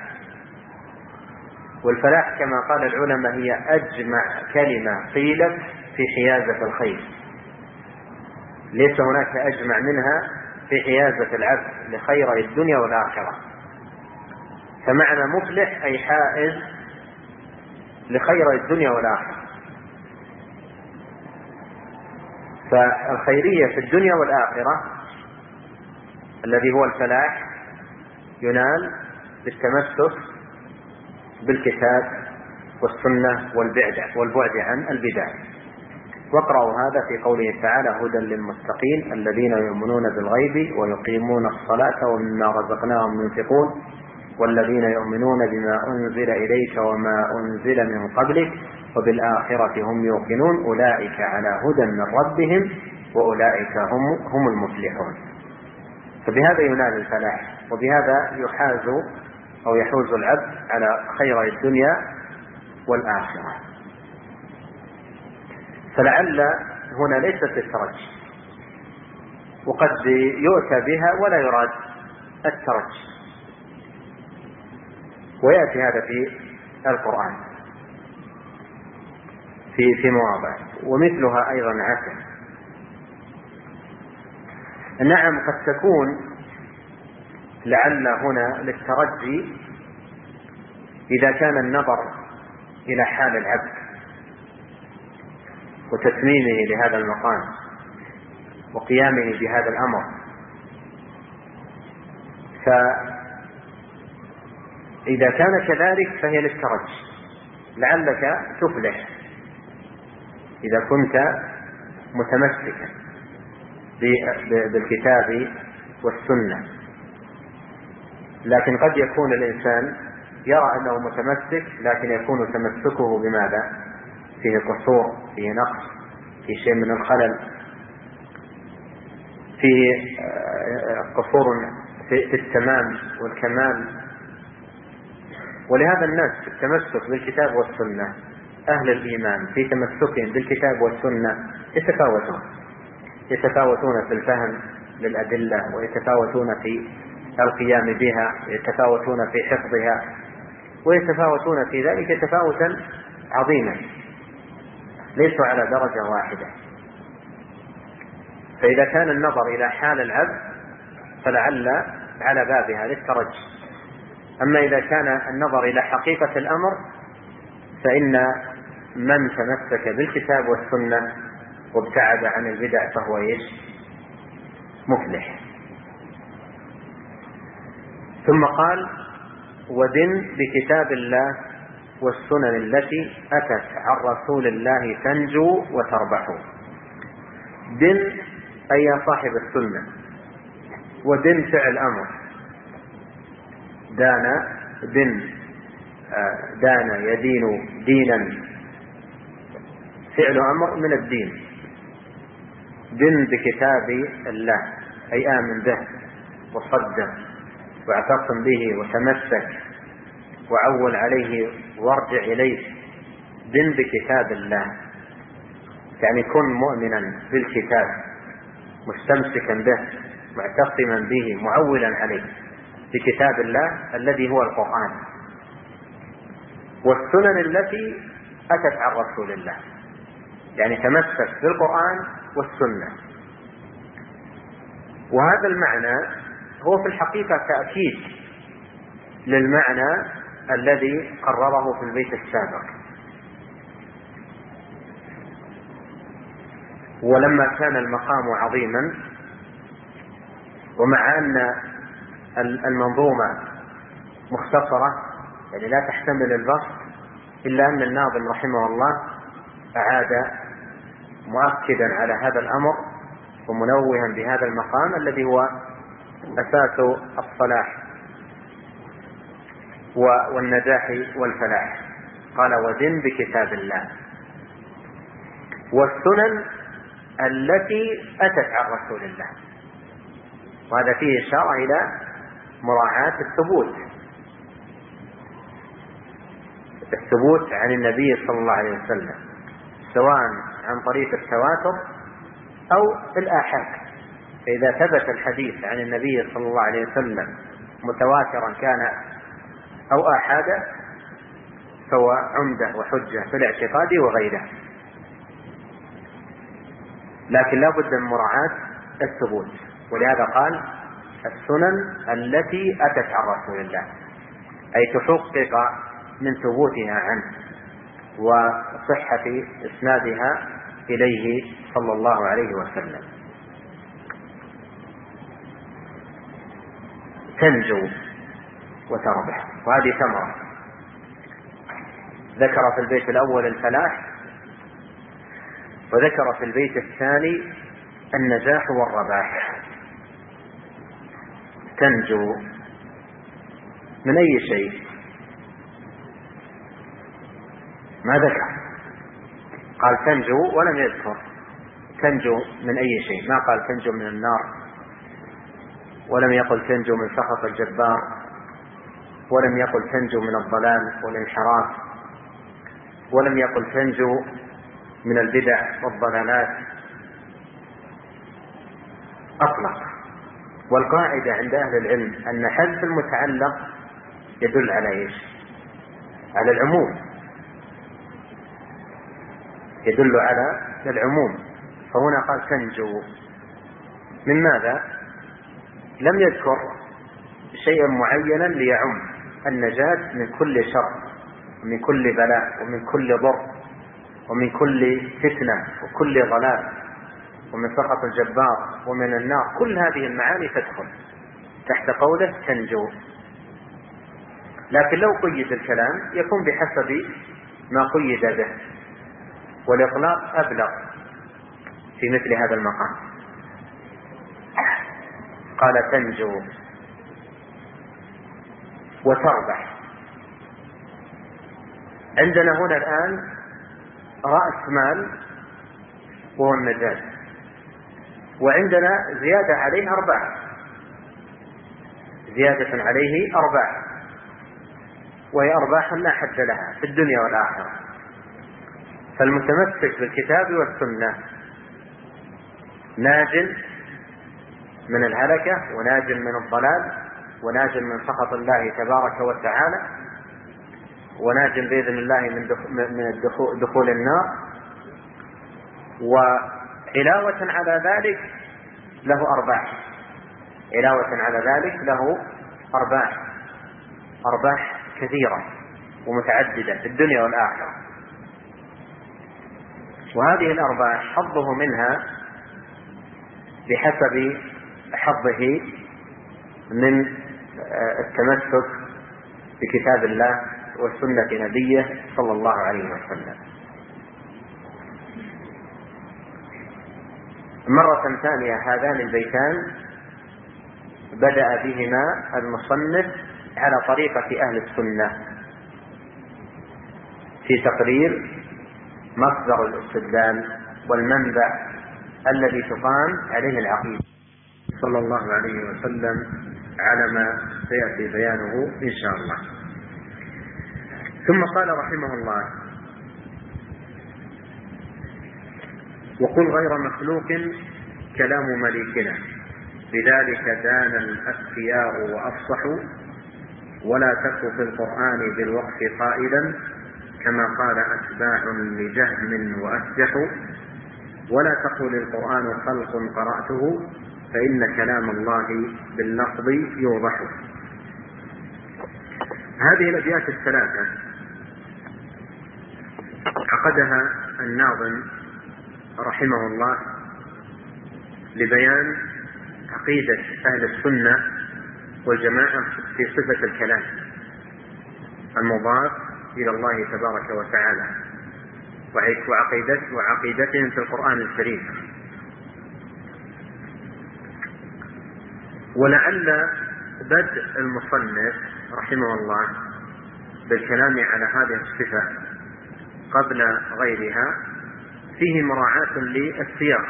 والفلاح كما قال العلماء هي أجمع كلمة قيلت في حيازة الخير، ليس هناك أجمع منها في حيازة العبد لخير الدنيا والآخرة. فمعنى مفلح أي حائز لخير الدنيا والآخرة. فالخيرية في الدنيا والآخرة الذي هو الفلاح ينال بالتمسك بالكتاب والسنة والبعد عن البدع. واقرأوا هذا في قوله تعالى: هدى للمتقين الذين يؤمنون بالغيب ويقيمون الصلاة ومما رزقناهم ينفقون والذين يؤمنون بما أنزل إليك وما أنزل من قبلك وبالآخرة هم يوقنون أولئك على هدى من ربهم وأولئك هم, هم المفلحون. فبهذا ينال الفلاح، وبهذا يحاز أو يحوز العبد على خير الدنيا والآخرة. فلعل هنا ليست للترجي، وقد يؤتى بها ولا يراد الترجي، ويأتي هذا في القرآن في في مواضع، ومثلها أيضا عسى. نعم قد تكون لعل هنا للترجي إذا كان النظر إلى حال العبد وتتميمه لهذا المقام وقيامه بهذا الأمر، فإذا كان كذلك فهي للترجي، لعلك تفلح إذا كنت متمسكا بالكتاب والسنة. لكن قد يكون الإنسان يرى أنه متمسك لكن يكون تمسكه بماذا؟ فيه قصور، فيه نقص، في شيء من الخلل، فيه قصور في التمام والكمال. ولهذا الناس في التمسك بالكتاب والسنة، أهل الإيمان في تمسكهم بالكتاب والسنة يتفاوتون يتفاوتون في الفهم للأدلة، ويتفاوتون في القيام بها، ويتفاوتون في حفظها، ويتفاوتون في ذلك تفاوتا عظيما، ليسوا على درجة واحدة. فإذا كان النظر إلى حال العبد فلعل على بابها للترجي، أما إذا كان النظر إلى حقيقة الأمر فإن من تمسك بالكتاب والسنة وابتعد عن البدع فهو إيش؟ مفلح. ثم قال: ودن بكتاب الله والسنن التي أتت عن رسول الله تنجو وتربح. دن أي يا صاحب السنة، ودن فعل أمر، دان دن دان يدين دينا، فعل أمر من الدين. دن بكتاب الله أي آمن به وصدق واعتصم به وتمسك وعول عليه وارجع إليه. دن بكتاب الله يعني كن مؤمنا بالكتاب، مستمسكا به، معتصما به، معولا عليه بكتاب الله الذي هو القرآن، والسنن التي أتت عن رسول الله، يعني تمسك بالقرآن والسنة. وهذا المعنى هو في الحقيقة تأكيد للمعنى الذي قرره في البيت السابق. ولما كان المقام عظيما، ومع أن المنظومة مختصرة يعني لا تحتمل البسط، إلا أن الناظم رحمه الله أعاد مؤكدا على هذا الأمر ومنوها بهذا المقام الذي هو أساس الصلاح والنجاح والفلاح. قال: ودن بكتاب الله والسنن التي أتت عن رسول الله. وهذا فيه إشارة إلى مراعاة الثبوت الثبوت عن النبي صلى الله عليه وسلم، سواء عن طريق التواتر أو الآحاد. فإذا ثبت الحديث عن النبي صلى الله عليه وسلم متواترا كان أو آحادا فهو عمدة وحجة في الاعتقاد وغيره. لكن لا بد من مراعاة الثبوت، ولهذا قال: السنن التي أتت عن رسول الله، أي تحقق من ثبوتها عنه وصحة إسنادها إليه صلى الله عليه وسلم. تنجو وتربح، وهذه ثمرة. ذكر في البيت الأول الفلاح، وذكر في البيت الثاني النجاح والرباح. تنجو من أي شيء؟ ما ذكر، قال تنجو ولم يذكر تنجو من أي شيء. ما قال تنجو من النار، ولم يقل تنجو من سخط الجبار، ولم يقل تنجو من الضلال والانحراف، ولم يقل تنجو من البدع والضلالات. أطلق. والقاعدة عند أهل العلم أن حذف المتعلق يدل على إيش؟ على العموم، يدل على العموم. فهنا قال تنجو من ماذا؟ لم يذكر شيئا معينا ليعم النجاة من كل شر ومن كل بلاء ومن كل ضر ومن كل فتنة وكل ضلال ومن سخط الجبار ومن النار. كل هذه المعاني تدخل تحت قوله تنجو. لكن لو قيد الكلام يكون بحسب ما قيد به، والإطلاق أبلغ في مثل هذا المقام. قال تنجو وتربح. عندنا هنا الآن رأس مال وهو النجاة. وعندنا زيادة عليه أربعة، زيادة عليه أربعة، وهي أرباح لا حد لها في الدنيا والآخرة. فالمتمسك بالكتاب والسنة ناج من الهلكة، وناج من الضلال، وناج من سخط الله تبارك وتعالى، وناج بإذن الله من الدخول دخول النار. وعلاوة على ذلك له أرباح، علاوة على ذلك له أرباح، أرباح كثيرة ومتعددة في الدنيا والآخرة. وهذه الأرباح حظه منها بحسب حظه من التمسك بكتاب الله وسنة نبيه صلى الله عليه وسلم. مرة ثانية هذان البيتان بدأ بهما المصنف على طريقة أهل السنة في تقرير مصدر الاستدلال والمنبع الذي تقام عليه العقيدة صلى الله عليه وسلم، على ما سيأتي بيانه إن شاء الله. ثم قال رحمه الله: وقل غير مخلوق كلام مليكنا، بذلك دان الأذكياء وأفصحوا، ولا تك في القرآن بالوقف قائلا، كما قال أتباع لجهم وأسجحوا، ولا تقل القرآن خلق قرأته، فإن كلام الله باللفظ يوضح. هذه الأبيات الثلاثة عقدها الناظم رحمه الله لبيان عقيدة أهل السنة والجماعة في صفة الكلام المضاف إلى الله تبارك وتعالى، وعقيدتهم في القرآن الكريم. ولعل بدء المصنف رحمه الله بالكلام على هذه الصفة قبل غيرها فيه مراعاة للسياق،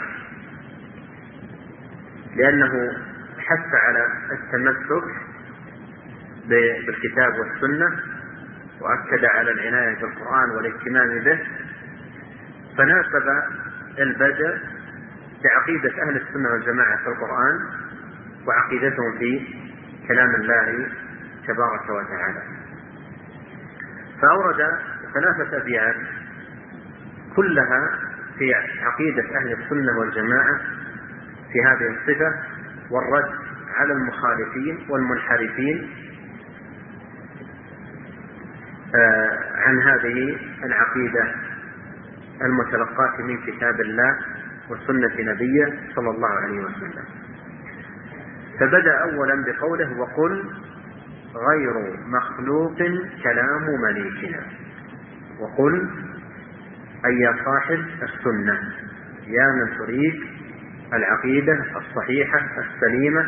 لأنه حث على التمسك بالكتاب والسنة، وأكد على العناية بالقرآن والاهتمام به، فناسب البدء بعقيدة أهل السنة والجماعة في القرآن وعقيدتهم في كلام الله تبارك وتعالى. فأورد ثلاثة أبيات كلها في عقيدة أهل السنة والجماعة في هذه الصفة، والرد على المخالفين والمنحرفين عن هذه العقيدة المتلقاة من كتاب الله وسنة نبيه صلى الله عليه وسلم. فبدأ أولا بقوله: وقل غير مخلوق كلام مليكنا. وقل أي يا صاحب السنة، يا من تريد العقيدة الصحيحة السليمة،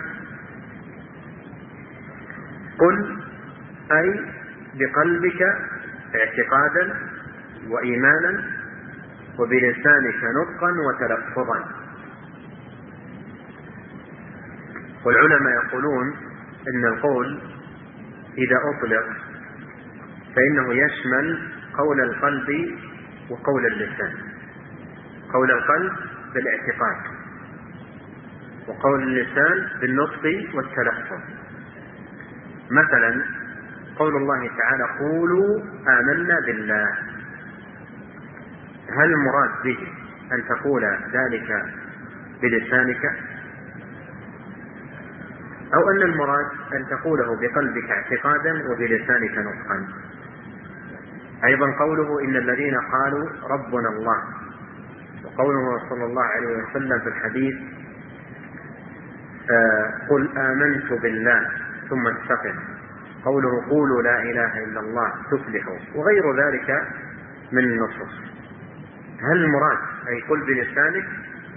قل أي بقلبك اعتقادا وإيمانا، وبلسانك نطقا وتلفظا. والعلماء يقولون إن القول إذا أطلق فإنه يشمل قول القلب وقول اللسان. قول القلب بالاعتقاد، وقول اللسان بالنطق والتلفظ. مثلا قول الله تعالى: قولوا آمنا بالله، هل المراد به أن تقول ذلك بلسانك، أو أن المراد أن تقوله بقلبك اعتقادا وبلسانك نطقا؟ أيضا قوله: إن الذين قالوا ربنا الله، وقوله صلى الله عليه وسلم في الحديث: قل آمنت بالله ثم استقم، قوله: قولوا لا إله إلا الله تفلحوا، وغير ذلك من النصوص. هل المراد أي قل بلسانك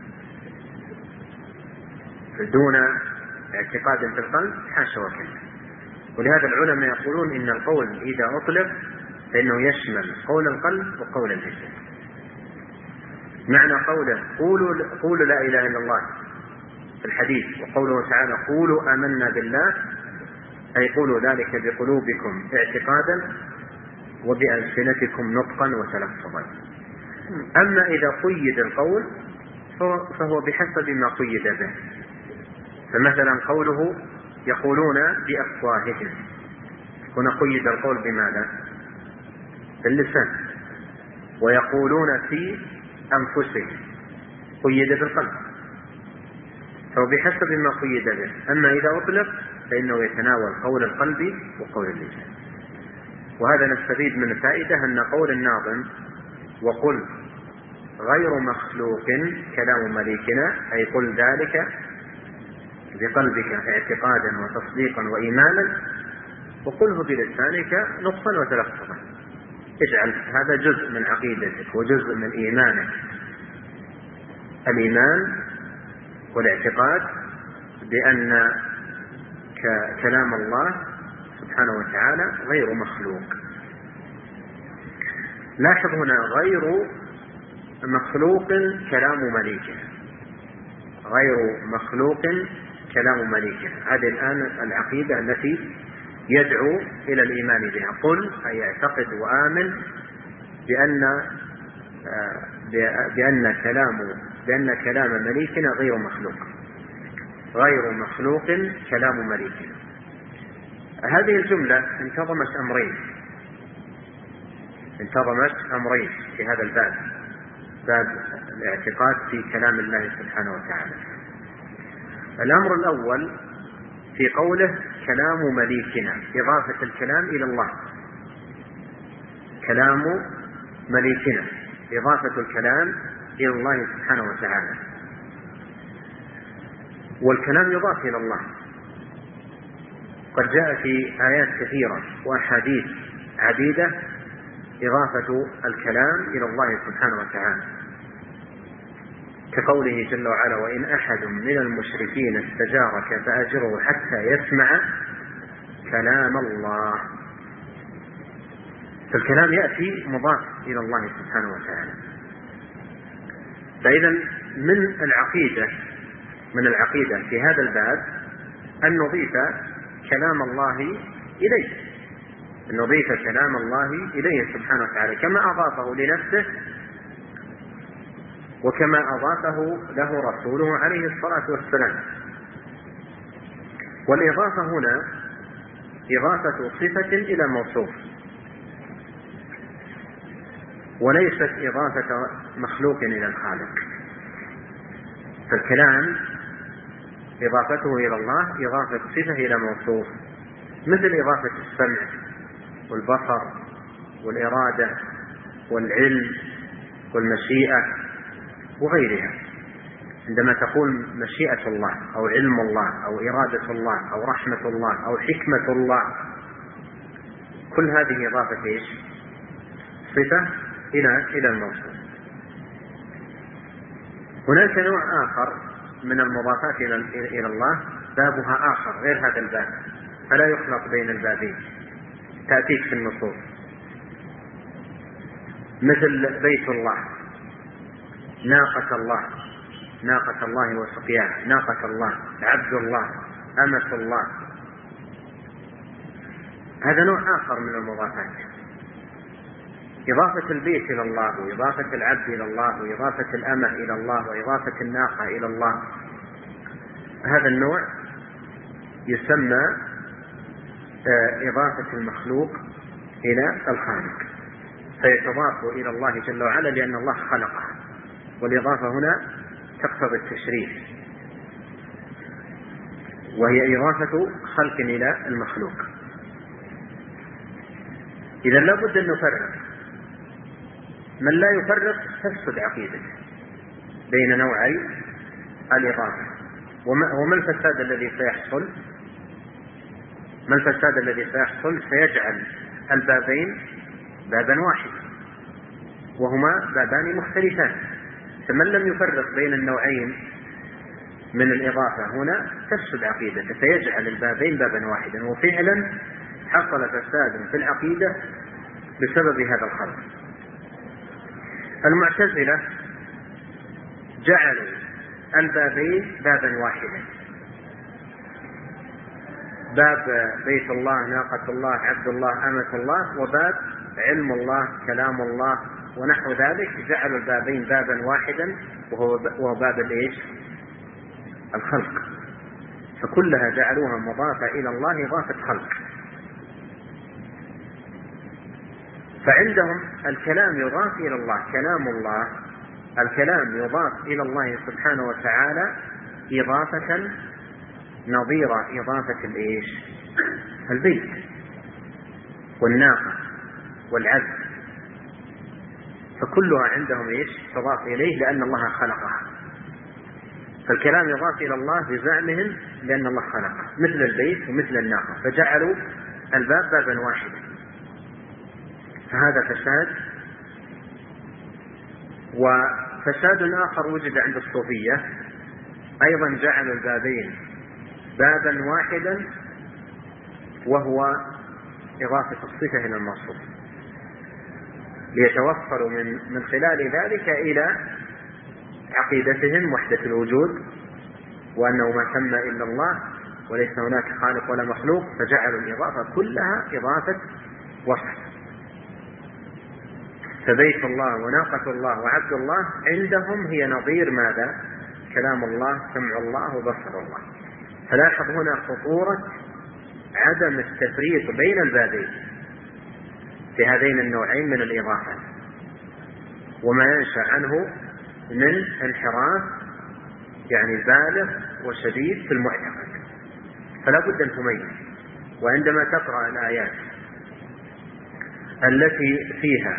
دون اعتقاد في القلب؟ حاشا وكلا. ولهذا العلماء يقولون إن القول إذا أطلق فإنه يشمل قول القلب وقول اللسان. معنى قوله قولوا, قولوا لا إله إلا الله في الحديث، وقوله تعالى قولوا آمنا بالله، أي قولوا ذلك بقلوبكم اعتقادا وبألسنتكم نطقا وتلفظا. أما إذا قيد القول فهو بحسب ما قيد به. فمثلا قوله يقولون بأفواههم، هنا قيد القول بماذا؟ باللسان. ويقولون في أنفسهم قيد بالقلب، فهو بحسب ما قيد به. أما إذا أطلق فإنه يتناول قول القلب وقول اللسان. وهذا نستفيد من الفائدة أن قول الناظم وقل غير مخلوق كلام مليكنا، أي قل ذلك بقلبك اعتقادا وتصديقا وإيمانا، وقله بلسانك نطقا وتلفظا. اجعل هذا جزء من عقيدتك وجزء من إيمانك، الإيمان والاعتقاد بأن كلام الله سبحانه وتعالى غير مخلوق. لاحظ هنا غير مخلوق كلام مليكه، غير مخلوق كلام مليكه. هذه الآن العقيدة التي يدعو إلى الإيمان بها. قل أي اعتقد وآمن بأن بأن كلام بأن كلام مليكنا غير مخلوق، غير مخلوق كلام مليكنا. هذه الجملة انتظمت أمرين انتظمت أمرين في هذا الباب، باب الاعتقاد في كلام الله سبحانه وتعالى. الأمر الأول في قوله كلام مليكنا، إضافة الكلام إلى الله. كلام مليكنا، إضافة الكلام إلى الله سبحانه وتعالى. والكلام يضاف إلى الله، قد جاء في آيات كثيرة وأحاديث عديدة إضافة الكلام إلى الله سبحانه وتعالى، كقوله جل وعلا وإن أحد من المشركين استجارك فأجره حتى يسمع كلام الله. فالكلام يأتي مضاف إلى الله سبحانه وتعالى. فإذا من العقيدة من العقيدة في هذا الباب أن نضيف كلام الله إليه، أن نضيف كلام الله إليه سبحانه وتعالى كما أضافه لنفسه وكما أضافه له رسوله عليه الصلاة والسلام. والإضافة هنا إضافة صفة إلى موصوف، وليست إضافة مخلوق إلى الخالق. فالكلام إضافته إلى الله إضافة صفة إلى موصوف، مثل إضافة السمع والبصر والإرادة والعلم والمشيئة وغيرها. عندما تقول مشيئة الله أو علم الله أو إرادة الله أو رحمة الله أو حكمة الله، كل هذه إضافة إيش؟ صفة إلى إلى الموصوف. هناك نوع آخر من المضافات إلى الله بابها آخر غير هذا الباب، فلا يخلط بين البابين، تأتيك في النصوص، مثل بيت الله، ناقة الله، ناقة الله وسقياها، ناقة الله، عبد الله، أمة الله. هذا نوع آخر من المضافات، إضافة البيت إلى الله وإضافة العبد إلى الله وإضافة الأمة إلى الله وإضافة الناقة إلى الله. هذا النوع يسمى إضافة المخلوق إلى الخالق، فيتضاف إلى الله جل وعلا لأن الله خلقها، والإضافة هنا تقتضي التشريف، وهي إضافة خلق إلى المخلوق. إذا لا بد أن نفرق، من لا يفرق تفسد عقيدته بين نوعي الإضافة. وما الفساد الذي سيحصل؟ ما الفساد الذي سيحصل؟ سيجعل البابين بابا واحد وهما بابان مختلفان. فمن لم يفرق بين النوعين من الإضافة هنا تفسد عقيدته، فيجعل البابين بابا واحدا، وفعلا حصل فساد في العقيدة بسبب هذا الخلق. المعتزلة جعلوا البابين بابا واحدا، باب بيت الله، ناقة الله، عبد الله، أمة الله، وباب علم الله، كلام الله ونحو ذلك. جعلوا البابين بابا واحدا وهو باب الايش؟ الخلق. فكلها جعلوها مضافة إلى الله إضافة خلق. فعندهم الكلام يضاف إلى الله، كلام الله، الكلام يضاف إلى الله سبحانه وتعالى إضافة نظير إضافة الإيش؟ البيت والناقة والعبد، فكلها عندهم إيش؟ تضاف إليه لأن الله خلقها. فالكلام يضاف إلى الله بزعمهم لأن الله خلقه، مثل البيت ومثل الناقة، فجعلوا الباب بابا واحدا. فهذا فساد. وفساد آخر وجد عند الصوفية أيضا، جعلوا البابين بابا واحدا وهو إضافة الصفة إلى الموصوف، ليتوصلوا من من خلال ذلك إلى عقيدتهم وحدة الوجود، وأنه ما ثم إلا الله وليس هناك خالق ولا مخلوق، فجعلوا الإضافة كلها إضافة وصف. فبيت الله وناقة الله وعبد الله عندهم هي نظير ماذا؟ كلام الله، سمع الله، وبصر الله. فلاحظ هنا خطورة عدم التفريق بين البابين في هذين النوعين من الإضافة، وما ينشأ عنه من انحراف يعني بالغ وشديد في المعتقد. فلا بد أن تميز، وعندما تقرأ الآيات التي فيها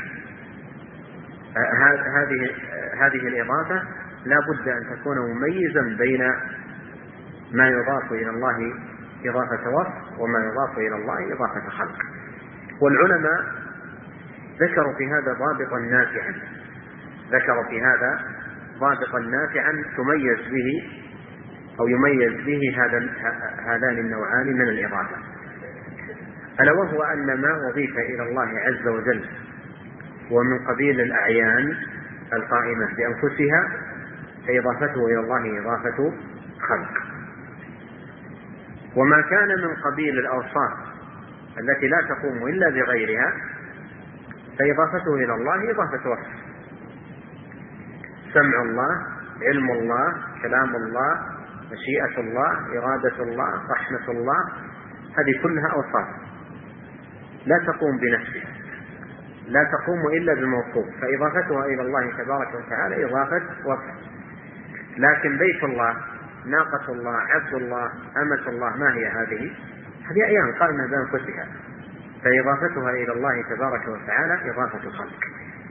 هذه هذه الإضافة لا بد أن تكون مميزا بين ما يضاف إلى الله إضافة وصف وما يضاف إلى الله إضافة خلق. والعلماء ذكروا في هذا ضابطا نافعا، ذكروا في هذا ضابطا نافعا تميز به أو يميز به هذا هذان النوعان من الإضافة، ألا وهو أن ما أضيف إلى الله عز وجل ومن قبيل الأعيان القائمة بأنفسها فإضافته إلى الله إضافة خلق، وما كان من قبيل الأوصاف التي لا تقوم إلا بغيرها فإضافته إلى الله إضافة وصف. سمع الله، علم الله، كلام الله، مشيئة الله، إرادة الله، رحمة الله، هذه كلها أوصاف لا تقوم بنفسها، لا تقوم إلا بالموصوف، فإضافتها إلى الله تبارك وتعالى إضافة وصف. لكن بيت الله، ناقة الله، عبد الله، أمة الله، ما هي هذه؟ هذه أعيان قائمة بأنفسها، فإضافتها إلى الله تبارك وتعالى إضافة خلق.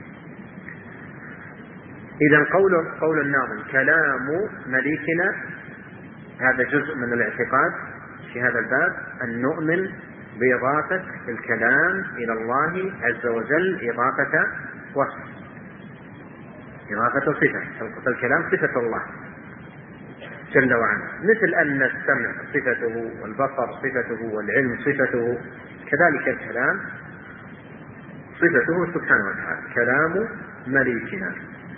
إذن قول قول الناظم كلام مليكنا، هذا جزء من الاعتقاد في هذا الباب، أن نؤمن بإضافة الكلام إلى الله عز وجل إضافة وصف، إضافة صفة. فالكلام صفة الله جل وعلا، مثل أن السمع صفته والبصر صفته والعلم صفته، كذلك الكلام صفته سبحانه وتعالى. كلام مليكنا،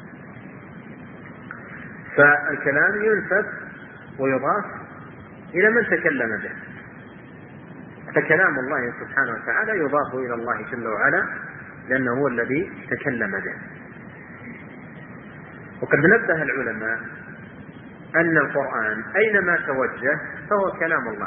فالكلام ينسب ويضاف إلى من تكلم به، فكلام الله سبحانه وتعالى يضاف إلى الله جل وعلا لأنه هو الذي تكلم به. وقد نبه العلماء أن القرآن أينما توجه فهو كلام الله،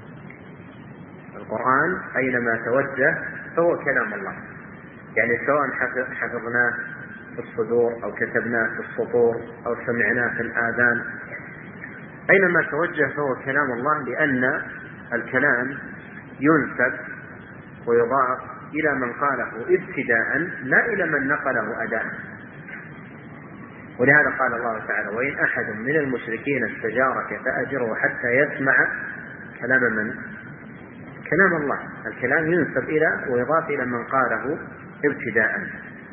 القرآن أينما توجه فهو كلام الله، يعني سواء حفظناه في الصدور أو كتبناه في السطور أو سمعناه في الآذان، أينما توجه فهو كلام الله، لأن الكلام ينسب ويضاف إلى من قاله ابتداء لا إلى من نقله أداء. ولهذا قال الله تعالى وإن أحد من المشركين استجارك فأجره حتى يسمع كلام من؟ كلام الله. الكلام ينسب إلى ويضاف إلى من قاله ابتداء.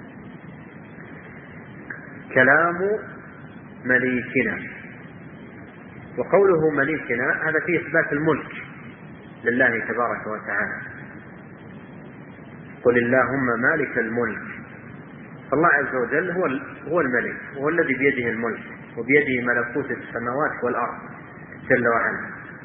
كلام مليكنا، وقوله مليكنا هذا فيه إثبات الملك لله تبارك وتعالى. قل اللهم مالك الملك، فالله عز وجل هو هو الملك، هو الذي بيده الملك، وبيده ملكوت السماوات والأرض جل وعلا.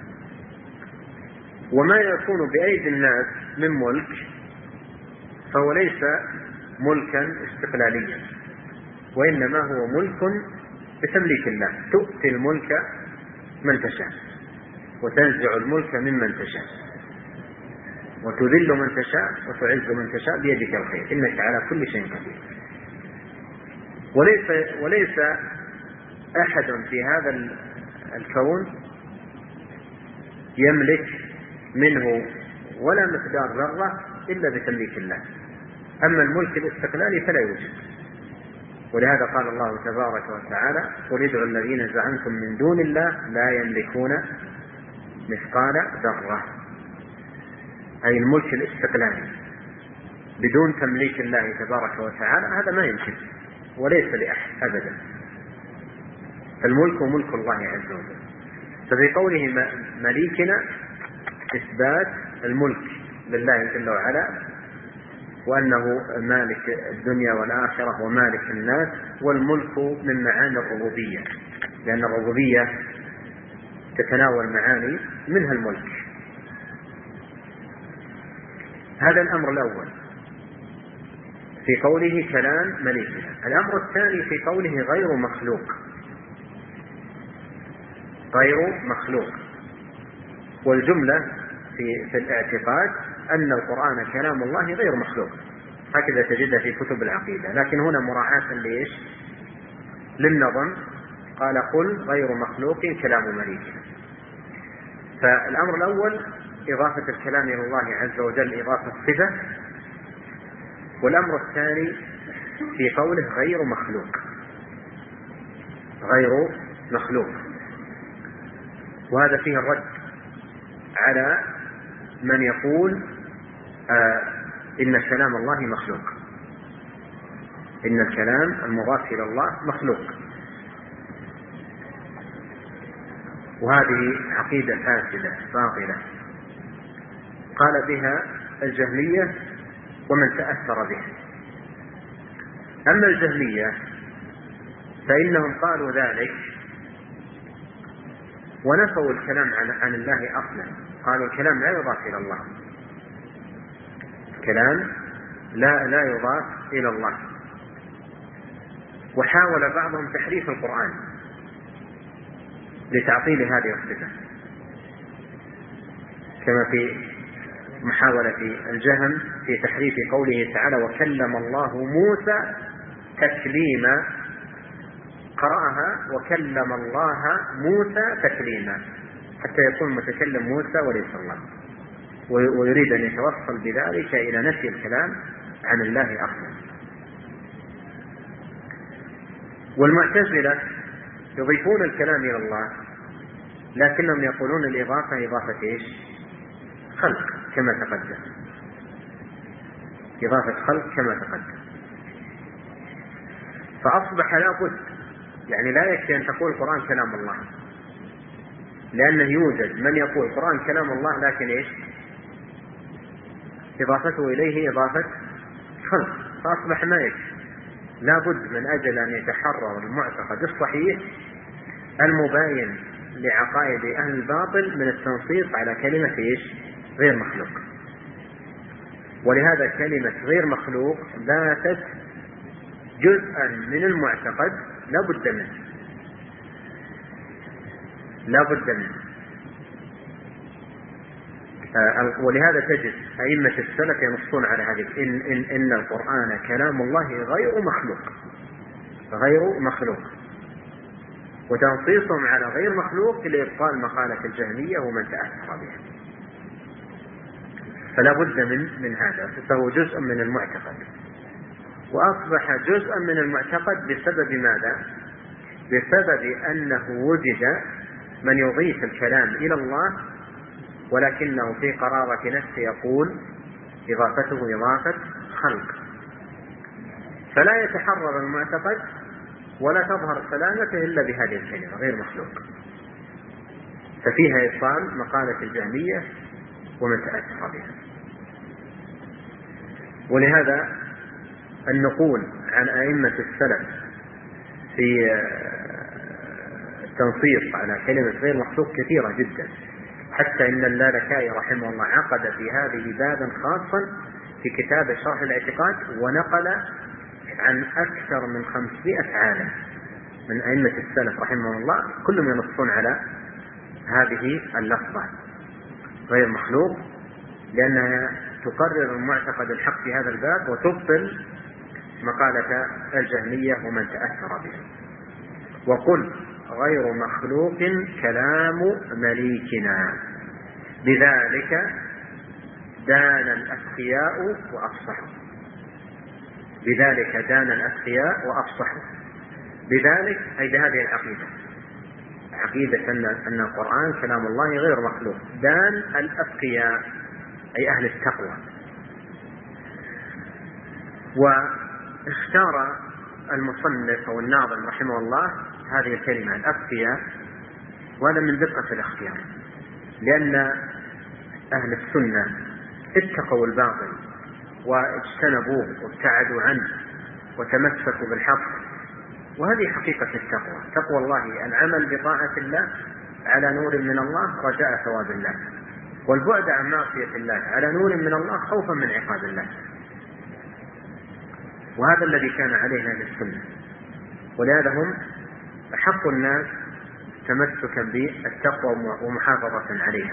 وما يكون بأيدي الناس من ملك فهو ليس ملكا استقلاليا، وإنما هو ملك بتمليك الله. تؤتي الملك من تشاء وتنزع الملك ممن تشاء وتذل من تشاء وتعز من تشاء بيدك الخير إنك على كل شيء قدير. وليس, وليس أحد في هذا الكون يملك منه ولا مقدار ذرة إلا بتمليك الله. أما الملك الاستقلالي فلا يوجد. ولهذا قال الله تبارك وتعالى: قل ادعوا الذين زعمتم من دون الله لا يملكون مثقال ذرة، أي الملك الاستقلالي بدون تمليك الله تبارك وتعالى هذا ما يمكن وليس لأحد أبدا. الملك ملك الله عز وجل. ففي قوله مليكنا إثبات الملك لله جل وعلا، وأنه مالك الدنيا والآخرة ومالك الناس. والملك من معاني الربوبية، لأن الربوبية تتناول معاني منها الملك. هذا الأمر الأول في قوله كلام مليكنا. الأمر الثاني في قوله غير مخلوق. غير مخلوق. والجملة في, في الاعتقاد أن القرآن كلام الله غير مخلوق، هكذا تجدها في كتب العقيدة. لكن هنا مراعاة ليش؟ للنظم، قال قل غير مخلوق كلام مليكنا. فالأمر الأول إضافة الكلام إلى الله عز وجل إضافة صفة. والأمر الثاني في قوله غير مخلوق. غير مخلوق. وهذا فيه الرد على من يقول آه إن كلام الله مخلوق، إن الكلام المضاف إلى الله مخلوق. وهذه عقيدة فاسدة باطلة قال بها الجهمية ومن تأثر بها. أما الجهمية فإنهم قالوا ذلك ونفوا الكلام عن, عن الله أصلا. قالوا الكلام لا يضاف إلى الله، الكلام لا, لا يضاف إلى الله. وحاول بعضهم تحريف القرآن لتعطيل هذه الصفة، كما في محاولة الجهم في تحريف قوله تعالى وكلم الله موسى تكليما. قرأها وكلم الله موسى تكليما حتى يكون متكلم موسى وليس الله، ويريد أن يتوصل بذلك إلى نفي الكلام عن الله أصلا. والمعتزلة يضيفون الكلام إلى الله لكنهم يقولون الإضافة إضافة إيش؟ خلق كما تقدم، إضافة خلق كما تقدم. فأصبح لا بد، يعني لا يكفي أن تقول القرآن كلام الله، لأنه يوجد من يقول القرآن كلام الله لكن إيش؟ إضافته إليه إضافة خلق. فأصبح ما يكفي، لا بد من أجل أن يتحرر المعتقد الصحيح المباين لعقائد أهل الباطل من التنصيص على كلمة إيش؟ غير مخلوق. ولهذا كلمة غير مخلوق باتت جزءا من المعتقد لا بد منه، لا بد منه. آه ولهذا تجد أئمة السلف ينصون على هذه إن, إن, إن القرآن كلام الله غير مخلوق، غير مخلوق، وتنصيصهم على غير مخلوق لإبطال مقالة الجهمية ومن تأثر بها. فلا بد من, من هذا، فهو جزء من المعتقد، وأصبح جزءا من المعتقد بسبب ماذا؟ بسبب أنه وجد من يضيف الكلام إلى الله ولكنه في قرارة نفسه يقول إضافته إضافة خلق، فلا يتحرر المعتقد ولا تظهر سلامته إلا بهذه الكلمة غير مخلوق. ففيها إبطال مقالة الجهمية ومن تأثر بها. ولهذا النقول عن أئمة السلف في التنصيص على كلمة غير مخلوق كثيرة جدا، حتى إن اللالكائي رحمه الله عقد في هذه بابا خاصا في كتاب شرح الاعتقاد، ونقل عن أكثر من خمسمائة عالم من أئمة السلف رحمه الله كلهم ينصون على هذه اللفظة غير مخلوق، لأنها تقرر المعتقد الحق في هذا الباب وتبطل مقالة الجهمية ومن تأثر به. وقل غير مخلوق كلام مليكنا، بذلك دان الأتقياء وأفصحوا، بذلك دان الأتقياء وأفصحوا، بذلك أي بهذه العقيدة، عقيدة أن أن القرآن كلام الله غير مخلوق. دان الأتقياء أي أهل التقوى. واختار المصنف أو الناظم رحمه الله هذه الكلمة الأتقياء، وهذا من دقة الاختيار، لأن أهل السنة اتقوا الباطل واجتنبوه وابتعدوا عنه وتمسكوا بالحق، وهذه حقيقة التقوى. تقوى الله العمل بطاعة الله على نور من الله رجاء ثواب الله، والبعد عن معصية الله على نور من الله خوفا من عقاب الله. وهذا الذي كان عليه أهل السنة، ولهذا هم أحق الناس تمسكا بالتقوى ومحافظة عليها.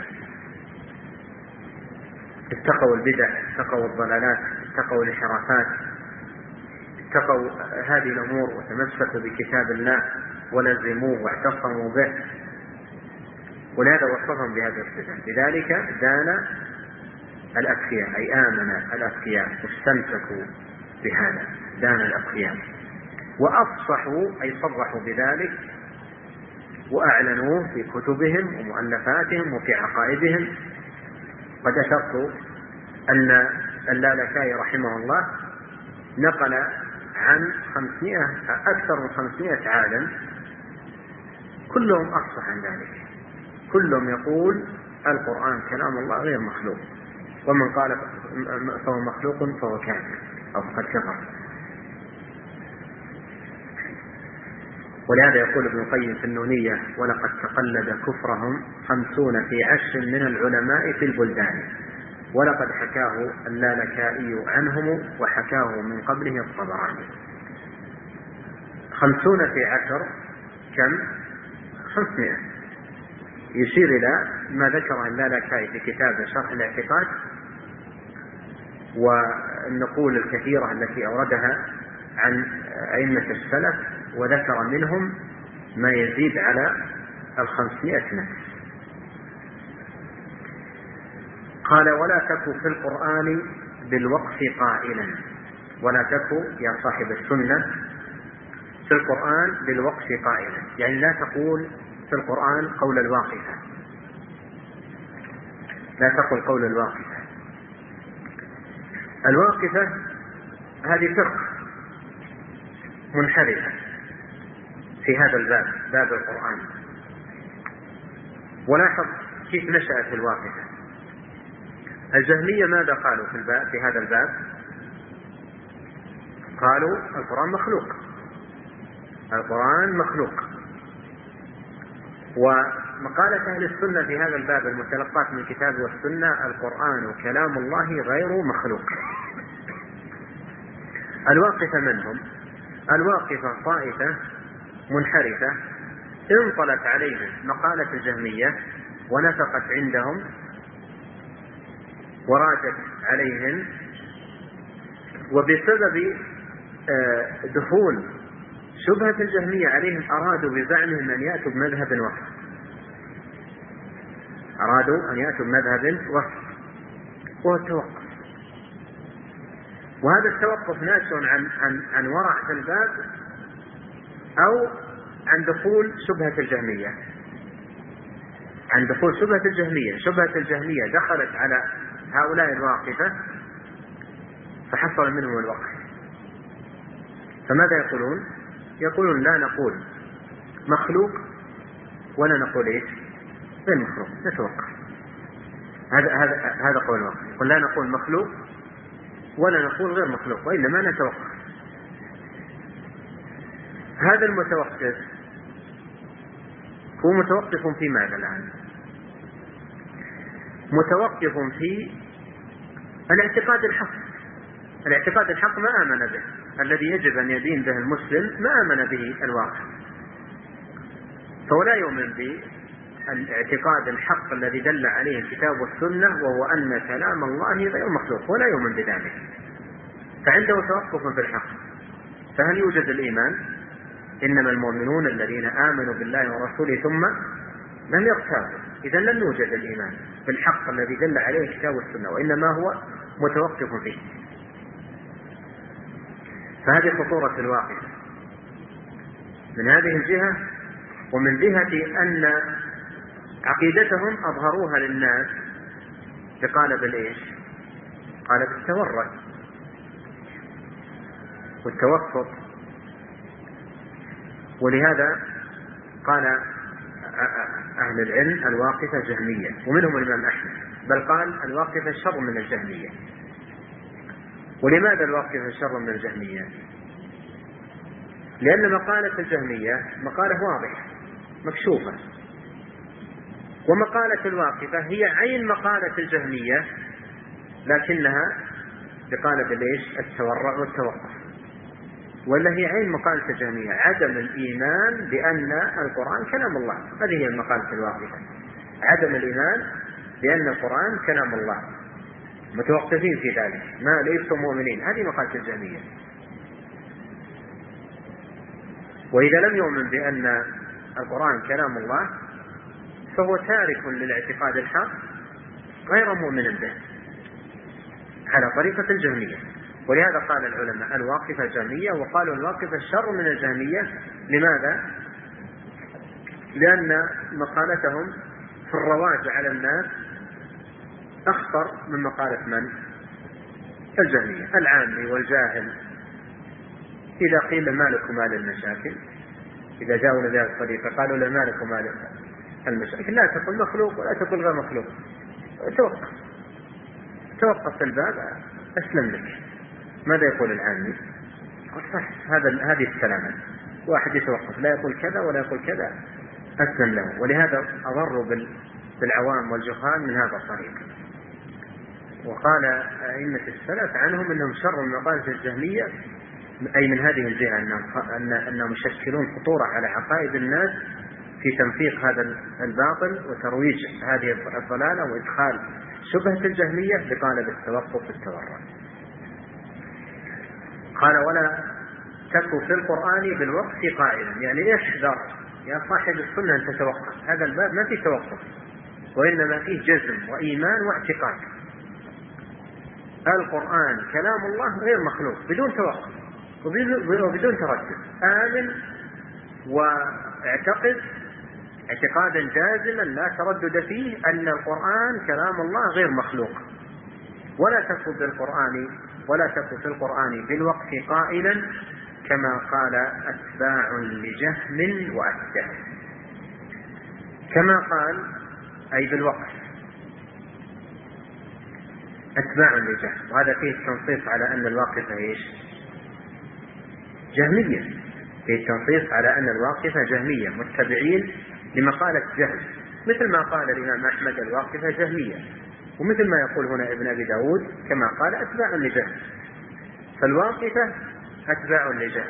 اتقوا البدع، اتقوا الضلالات، اتقوا الانحرافات، اتقوا هذه الأمور وتمسكوا بكتاب الله ولزموه واعتصموا به، ولهذا وصفهم بهذه الصفة. لذلك دان الأتقياء أي آمن الأتقياء واستمسكوا بهذا، دان الأتقياء. وأفصحوا أي صرحوا بذلك وأعلنوه في كتبهم ومؤلفاتهم وفي عقائدهم. قد أشرت أن اللالكائي رحمه الله نقل عن خمسمائة أكثر من خمسمائة عالم كلهم أفصح عن ذلك، كلهم يقول القرآن كلام الله غير مخلوق، ومن قال فهو مخلوق فهو كافر أو قد كفر. ولهذا يقول ابن القيم في النونية: ولقد تقلد كفرهم خمسون في عشر من العلماء في البلدان، ولقد حكاه اللالكائي عنهم وحكاه من قبله الطبراني. خمسون في عشر كم؟ خمسمائة. يشير إلى ما ذكره اللالكائي في كتاب شرح الاعتقاد والنقول الكثيرة التي أوردها عن أئمة السلف، وذكر منهم ما يزيد على الخمسمائة نفس. قال: ولا تكو في القرآن بالوقف قائلا، ولا تكو يا صاحب السنة في القرآن بالوقف قائلا، يعني لا تقول في القرآن قول الواقفة، لا تقول قول الواقفة. الواقفة هذه فرقة منحرفة في هذا الباب، باب القرآن. ولاحظ كيف نشأت الواقفة. الجهمية ماذا قالوا في الباب في هذا الباب؟ قالوا القرآن مخلوق، القرآن مخلوق. ومقالة أهل السنة في هذا الباب المتلقات من الكتاب والسنة: القرآن كلام الله غير مخلوق. الواقفة من هم؟ الواقفة طائفة منحرفة انطلت عليهم مقالة الجهمية ونفقت عندهم وراجت عليهم، وبسبب دخول شبهة الجهمية عليهم أرادوا بزعمهم أن يأتوا بمذهب وسط، أرادوا أن يأتوا بمذهب وسط وهو التوقف. وهذا التوقف ناشئ عن عن عن ورع في الباب أو عن دخول شبهة الجهمية، عن دخول شبهة الجهمية. شبهة الجهمية دخلت على هؤلاء الواقفة فحصل منهم الوقف. فماذا يقولون؟ يقولون لا نقول مخلوق ولا نقول ايش؟ غير مخلوق، نتوقف. هذا هذا هذا قول الواقف. يقول لا نقول مخلوق ولا نقول غير مخلوق، وإنما نتوقف. هذا المتوقف هو متوقف في ماذا الآن؟ متوقف في الاعتقاد الحق. الاعتقاد الحق ما آمن به، الذي يجب أن يدين به المسلم ما آمن به الواقع، فهو لا يؤمن بالاعتقاد الحق الذي دل عليه الكتاب والسنة، وهو أن كلام الله غير مخلوق، ولا يؤمن بذلك، فعنده توقف في الحق. فهل يوجد الإيمان؟ إنما المؤمنون الذين آمنوا بالله ورسوله ثم لم يرتابوا. إذا لم يوجد الإيمان بالحق الذي دل عليه الكتاب والسنة، وإنما هو متوقف فيه. فهذه خطورة الواقع من هذه الجهة. ومن جهة أن عقيدتهم أظهروها للناس بقالب الإيش؟ قالب التورع والتوسط. ولهذا قال أهل العلم الواقفة جهمية، ومنهم الإمام أحمد، بل قال الواقفة شر من الجهمية. ولماذا الواقفة شر من الجهمية؟ لأن مقالة الجهمية مقالة واضحة مكشوفة، ومقالة الواقفة هي عين مقالة الجهمية، لكنها بقالب ليش؟ التورع والتوقف. ولا هي عين مقالة الجهمية عدم الإيمان بأن القرآن كلام الله. هذه هي المقالة الواقفة، عدم الإيمان بأن القرآن كلام الله، متوقفين في ذلك، ما ليسوا مؤمنين. هذه مقالة الجهمية. وإذا لم يؤمن بأن القرآن كلام الله فهو تارك للاعتقاد الحق غير مؤمن به، على طريقة الجهمية. ولهذا قال العلماء الواقفة جهمية، وقالوا الواقفة شر من الجهمية. لماذا؟ لأن مقالتهم في الرواج على الناس أخطر من مقالة من؟ الجهمية. العامي والجاهل إذا قيل ما لكم مال المشاكل، إذا جاءوا بهذه الطريقة قالوا له ما لكم مال المشاكل، لا تقل مخلوق ولا تقل غير مخلوق، توقف توقف الباب أسلم لك. ماذا يقول العامي؟ صح، هذا هذه السلامة، واحد يتوقف لا يقول كذا ولا يقول كذا أسلم له. ولهذا أضروا بالعوام والجهال من هذا الطريق. وقال أئمة السلف عنهم أنهم شر من مقالة الجهمية، أي من هذه الجهة أنهم, أنهم يشكلون خطورة على عقائد الناس في تنفيق هذا الباطل وترويج هذه الضلالة وإدخال شبهة الجهمية بقالب التوقف والتورع. قال ولا تكن في القرآن بالوقف قائلا، يعني احذر يا صاحب السنة أن تتوقف. هذا الباب ما فيه توقف، وإنما فيه جزم وإيمان واعتقاد. القرآن كلام الله غير مخلوق بدون توقف وبدون تردد. آمن واعتقد اعتقادا جازما لا تردد فيه أن القرآن كلام الله غير مخلوق. ولا تكن بالقرآن ولا تكن في القرآن بالوقف قائلا كما قال أتباع لجهم وأتباع. كما قال أي بالوقف أتباع لجهم، وهذا فيه تنصيص على أن الواقفة إيش؟ جهمية. فيه التنصيص على أن الواقفة جهمية متبعين لمقالة جهم، مثل ما قال الإمام أحمد الواقفة جهمية، ومثل ما يقول هنا ابن أبي داود كما قال أتباع لجهم. فالواقفة أتباع لجهم.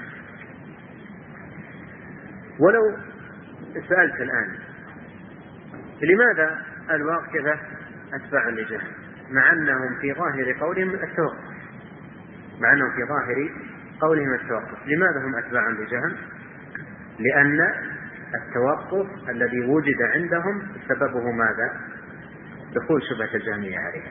ولو سألت الآن لماذا الواقفة أتباع لجهم مع أنهم في ظاهر قولهم التوقف، مع أنهم في ظاهر قولهم التوقف، لماذا هم أتباع لجهم؟ لأن التوقف الذي وجد عندهم سببه ماذا؟ دخول شبهة الجهمية عليه.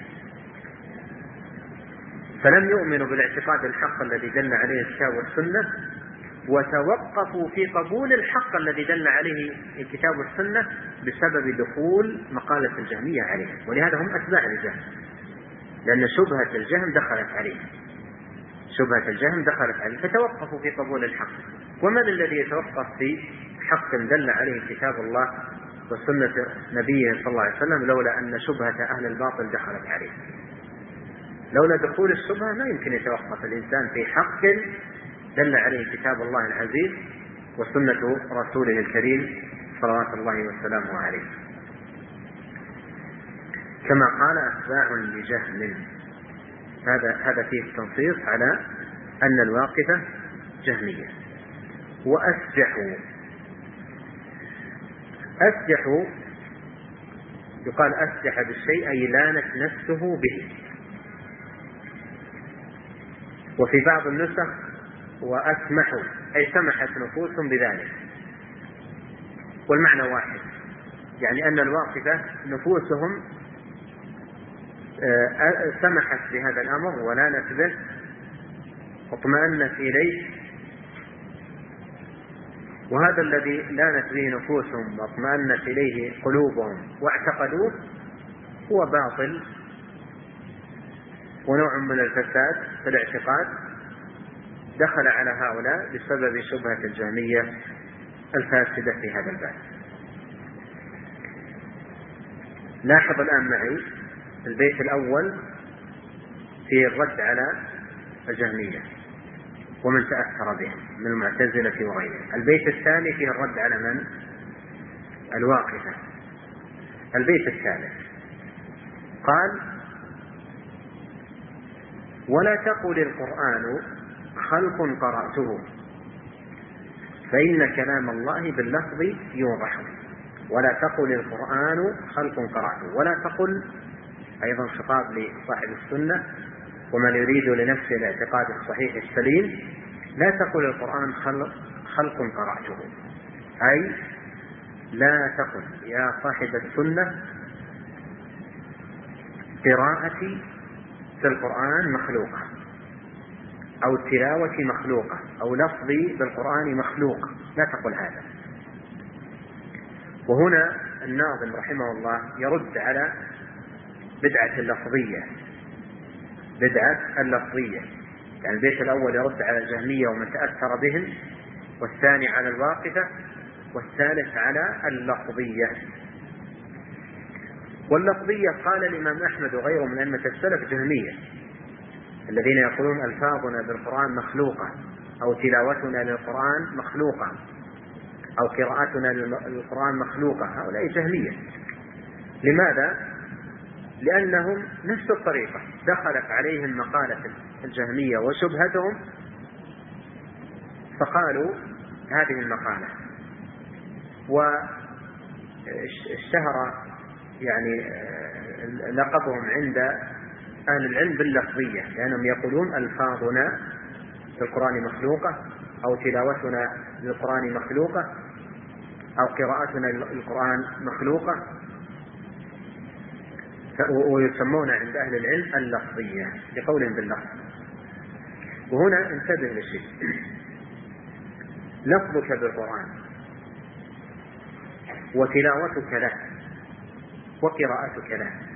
فلم يؤمنوا بالاعتقاد الحق الذي دل عليه الكتاب والسنة، وتوقفوا في قبول الحق الذي دل عليه الكتاب والسنة بسبب دخول مقالة الجهمية عليه. ولهذا هم أتباع الجهم، لأن شبهة الجهم دخلت عليه شبهة الجهم دخلت عليه فتوقفوا في قبول الحق. ومن الذي يتوقف في حق دل عليه كتاب الله وسنة نبيه صلى الله عليه وسلم لولا أن شبهة أهل الباطل دخلت عليه؟ لولا دخول الشبهة ما يمكن يتوقف الإنسان في حق دل عليه كتاب الله العزيز وسنة رسوله الكريم صلوات الله وسلامه عليه، كما قال أتباع لجهل. هذا هذا فيه التنصيص على أن الواقفة جهمية. وأسجحوا، أسجحوا يقال أسجح بالشيء أي لانت نفسه به، وفي بعض النسخ وأسمحوا أي سمحت نفوسهم بذلك، والمعنى واحد، يعني أن الواقفة نفوسهم سمحت بهذا الأمر ولانت به واطمأنت إليه، وهذا الذي لانت به نفوسهم واطمأنت إليه قلوبهم واعتقدوه هو باطل ونوع من الفساد في الاعتقاد دخل على هؤلاء بسبب شبهة الجهمية الفاسدة في هذا الباب. لاحظ الآن معي البيت الأول في الرد على الجهمية ومن تأثر بهم من المعتزلة وغيرهم. البيت الثاني فيه الرد على من؟ الواقفة. البيت الثالث قال: ولا تقل القرآن خلق قرأته فإن كلام الله باللفظ يوضح. ولا تقل القرآن خلق قرأته. ولا تقل أيضا خطاب لصاحب السنة ومن يريد لنفسه الاعتقاد الصحيح السليم: لا تقل القرآن خلق, خلق قرأته، أي لا تقل يا صاحب السنة قراءتي في القرآن مخلوقة أو تلاوتي مخلوقة أو لفظي بالقرآن مخلوق، لا تقل هذا. وهنا الناظم رحمه الله يرد على بدعة اللفظية، بدعة اللفظية يعني البيت الأول يرد على الجهمية ومن تأثر بهم، والثاني على الواقفة، والثالث على اللفظية. واللفظية قال الإمام أحمد وغيره من أئمة السلف جهمية، الذين يقولون ألفاظنا بالقرآن مخلوقة أو تلاوتنا للقرآن مخلوقة أو قراءتنا للقرآن مخلوقة، هؤلاء جهمية. لماذا؟ لأنهم نفس الطريقة دخلت عليهم مقالة الجهمية وشبهتهم فقالوا هذه المقالة، واشتهر يعني لقبهم عند أهل العلم باللفظية، لأنهم يقولون ألفاظنا للقرآن مخلوقة أو تلاوتنا للقرآن مخلوقة أو قراءتنا للقرآن مخلوقة، ويسمون عند أهل العلم اللفظية لقولهم باللفظ. وهنا انتبه لشيء: لفظك بالقرآن وتلاوتك له وقراءتك له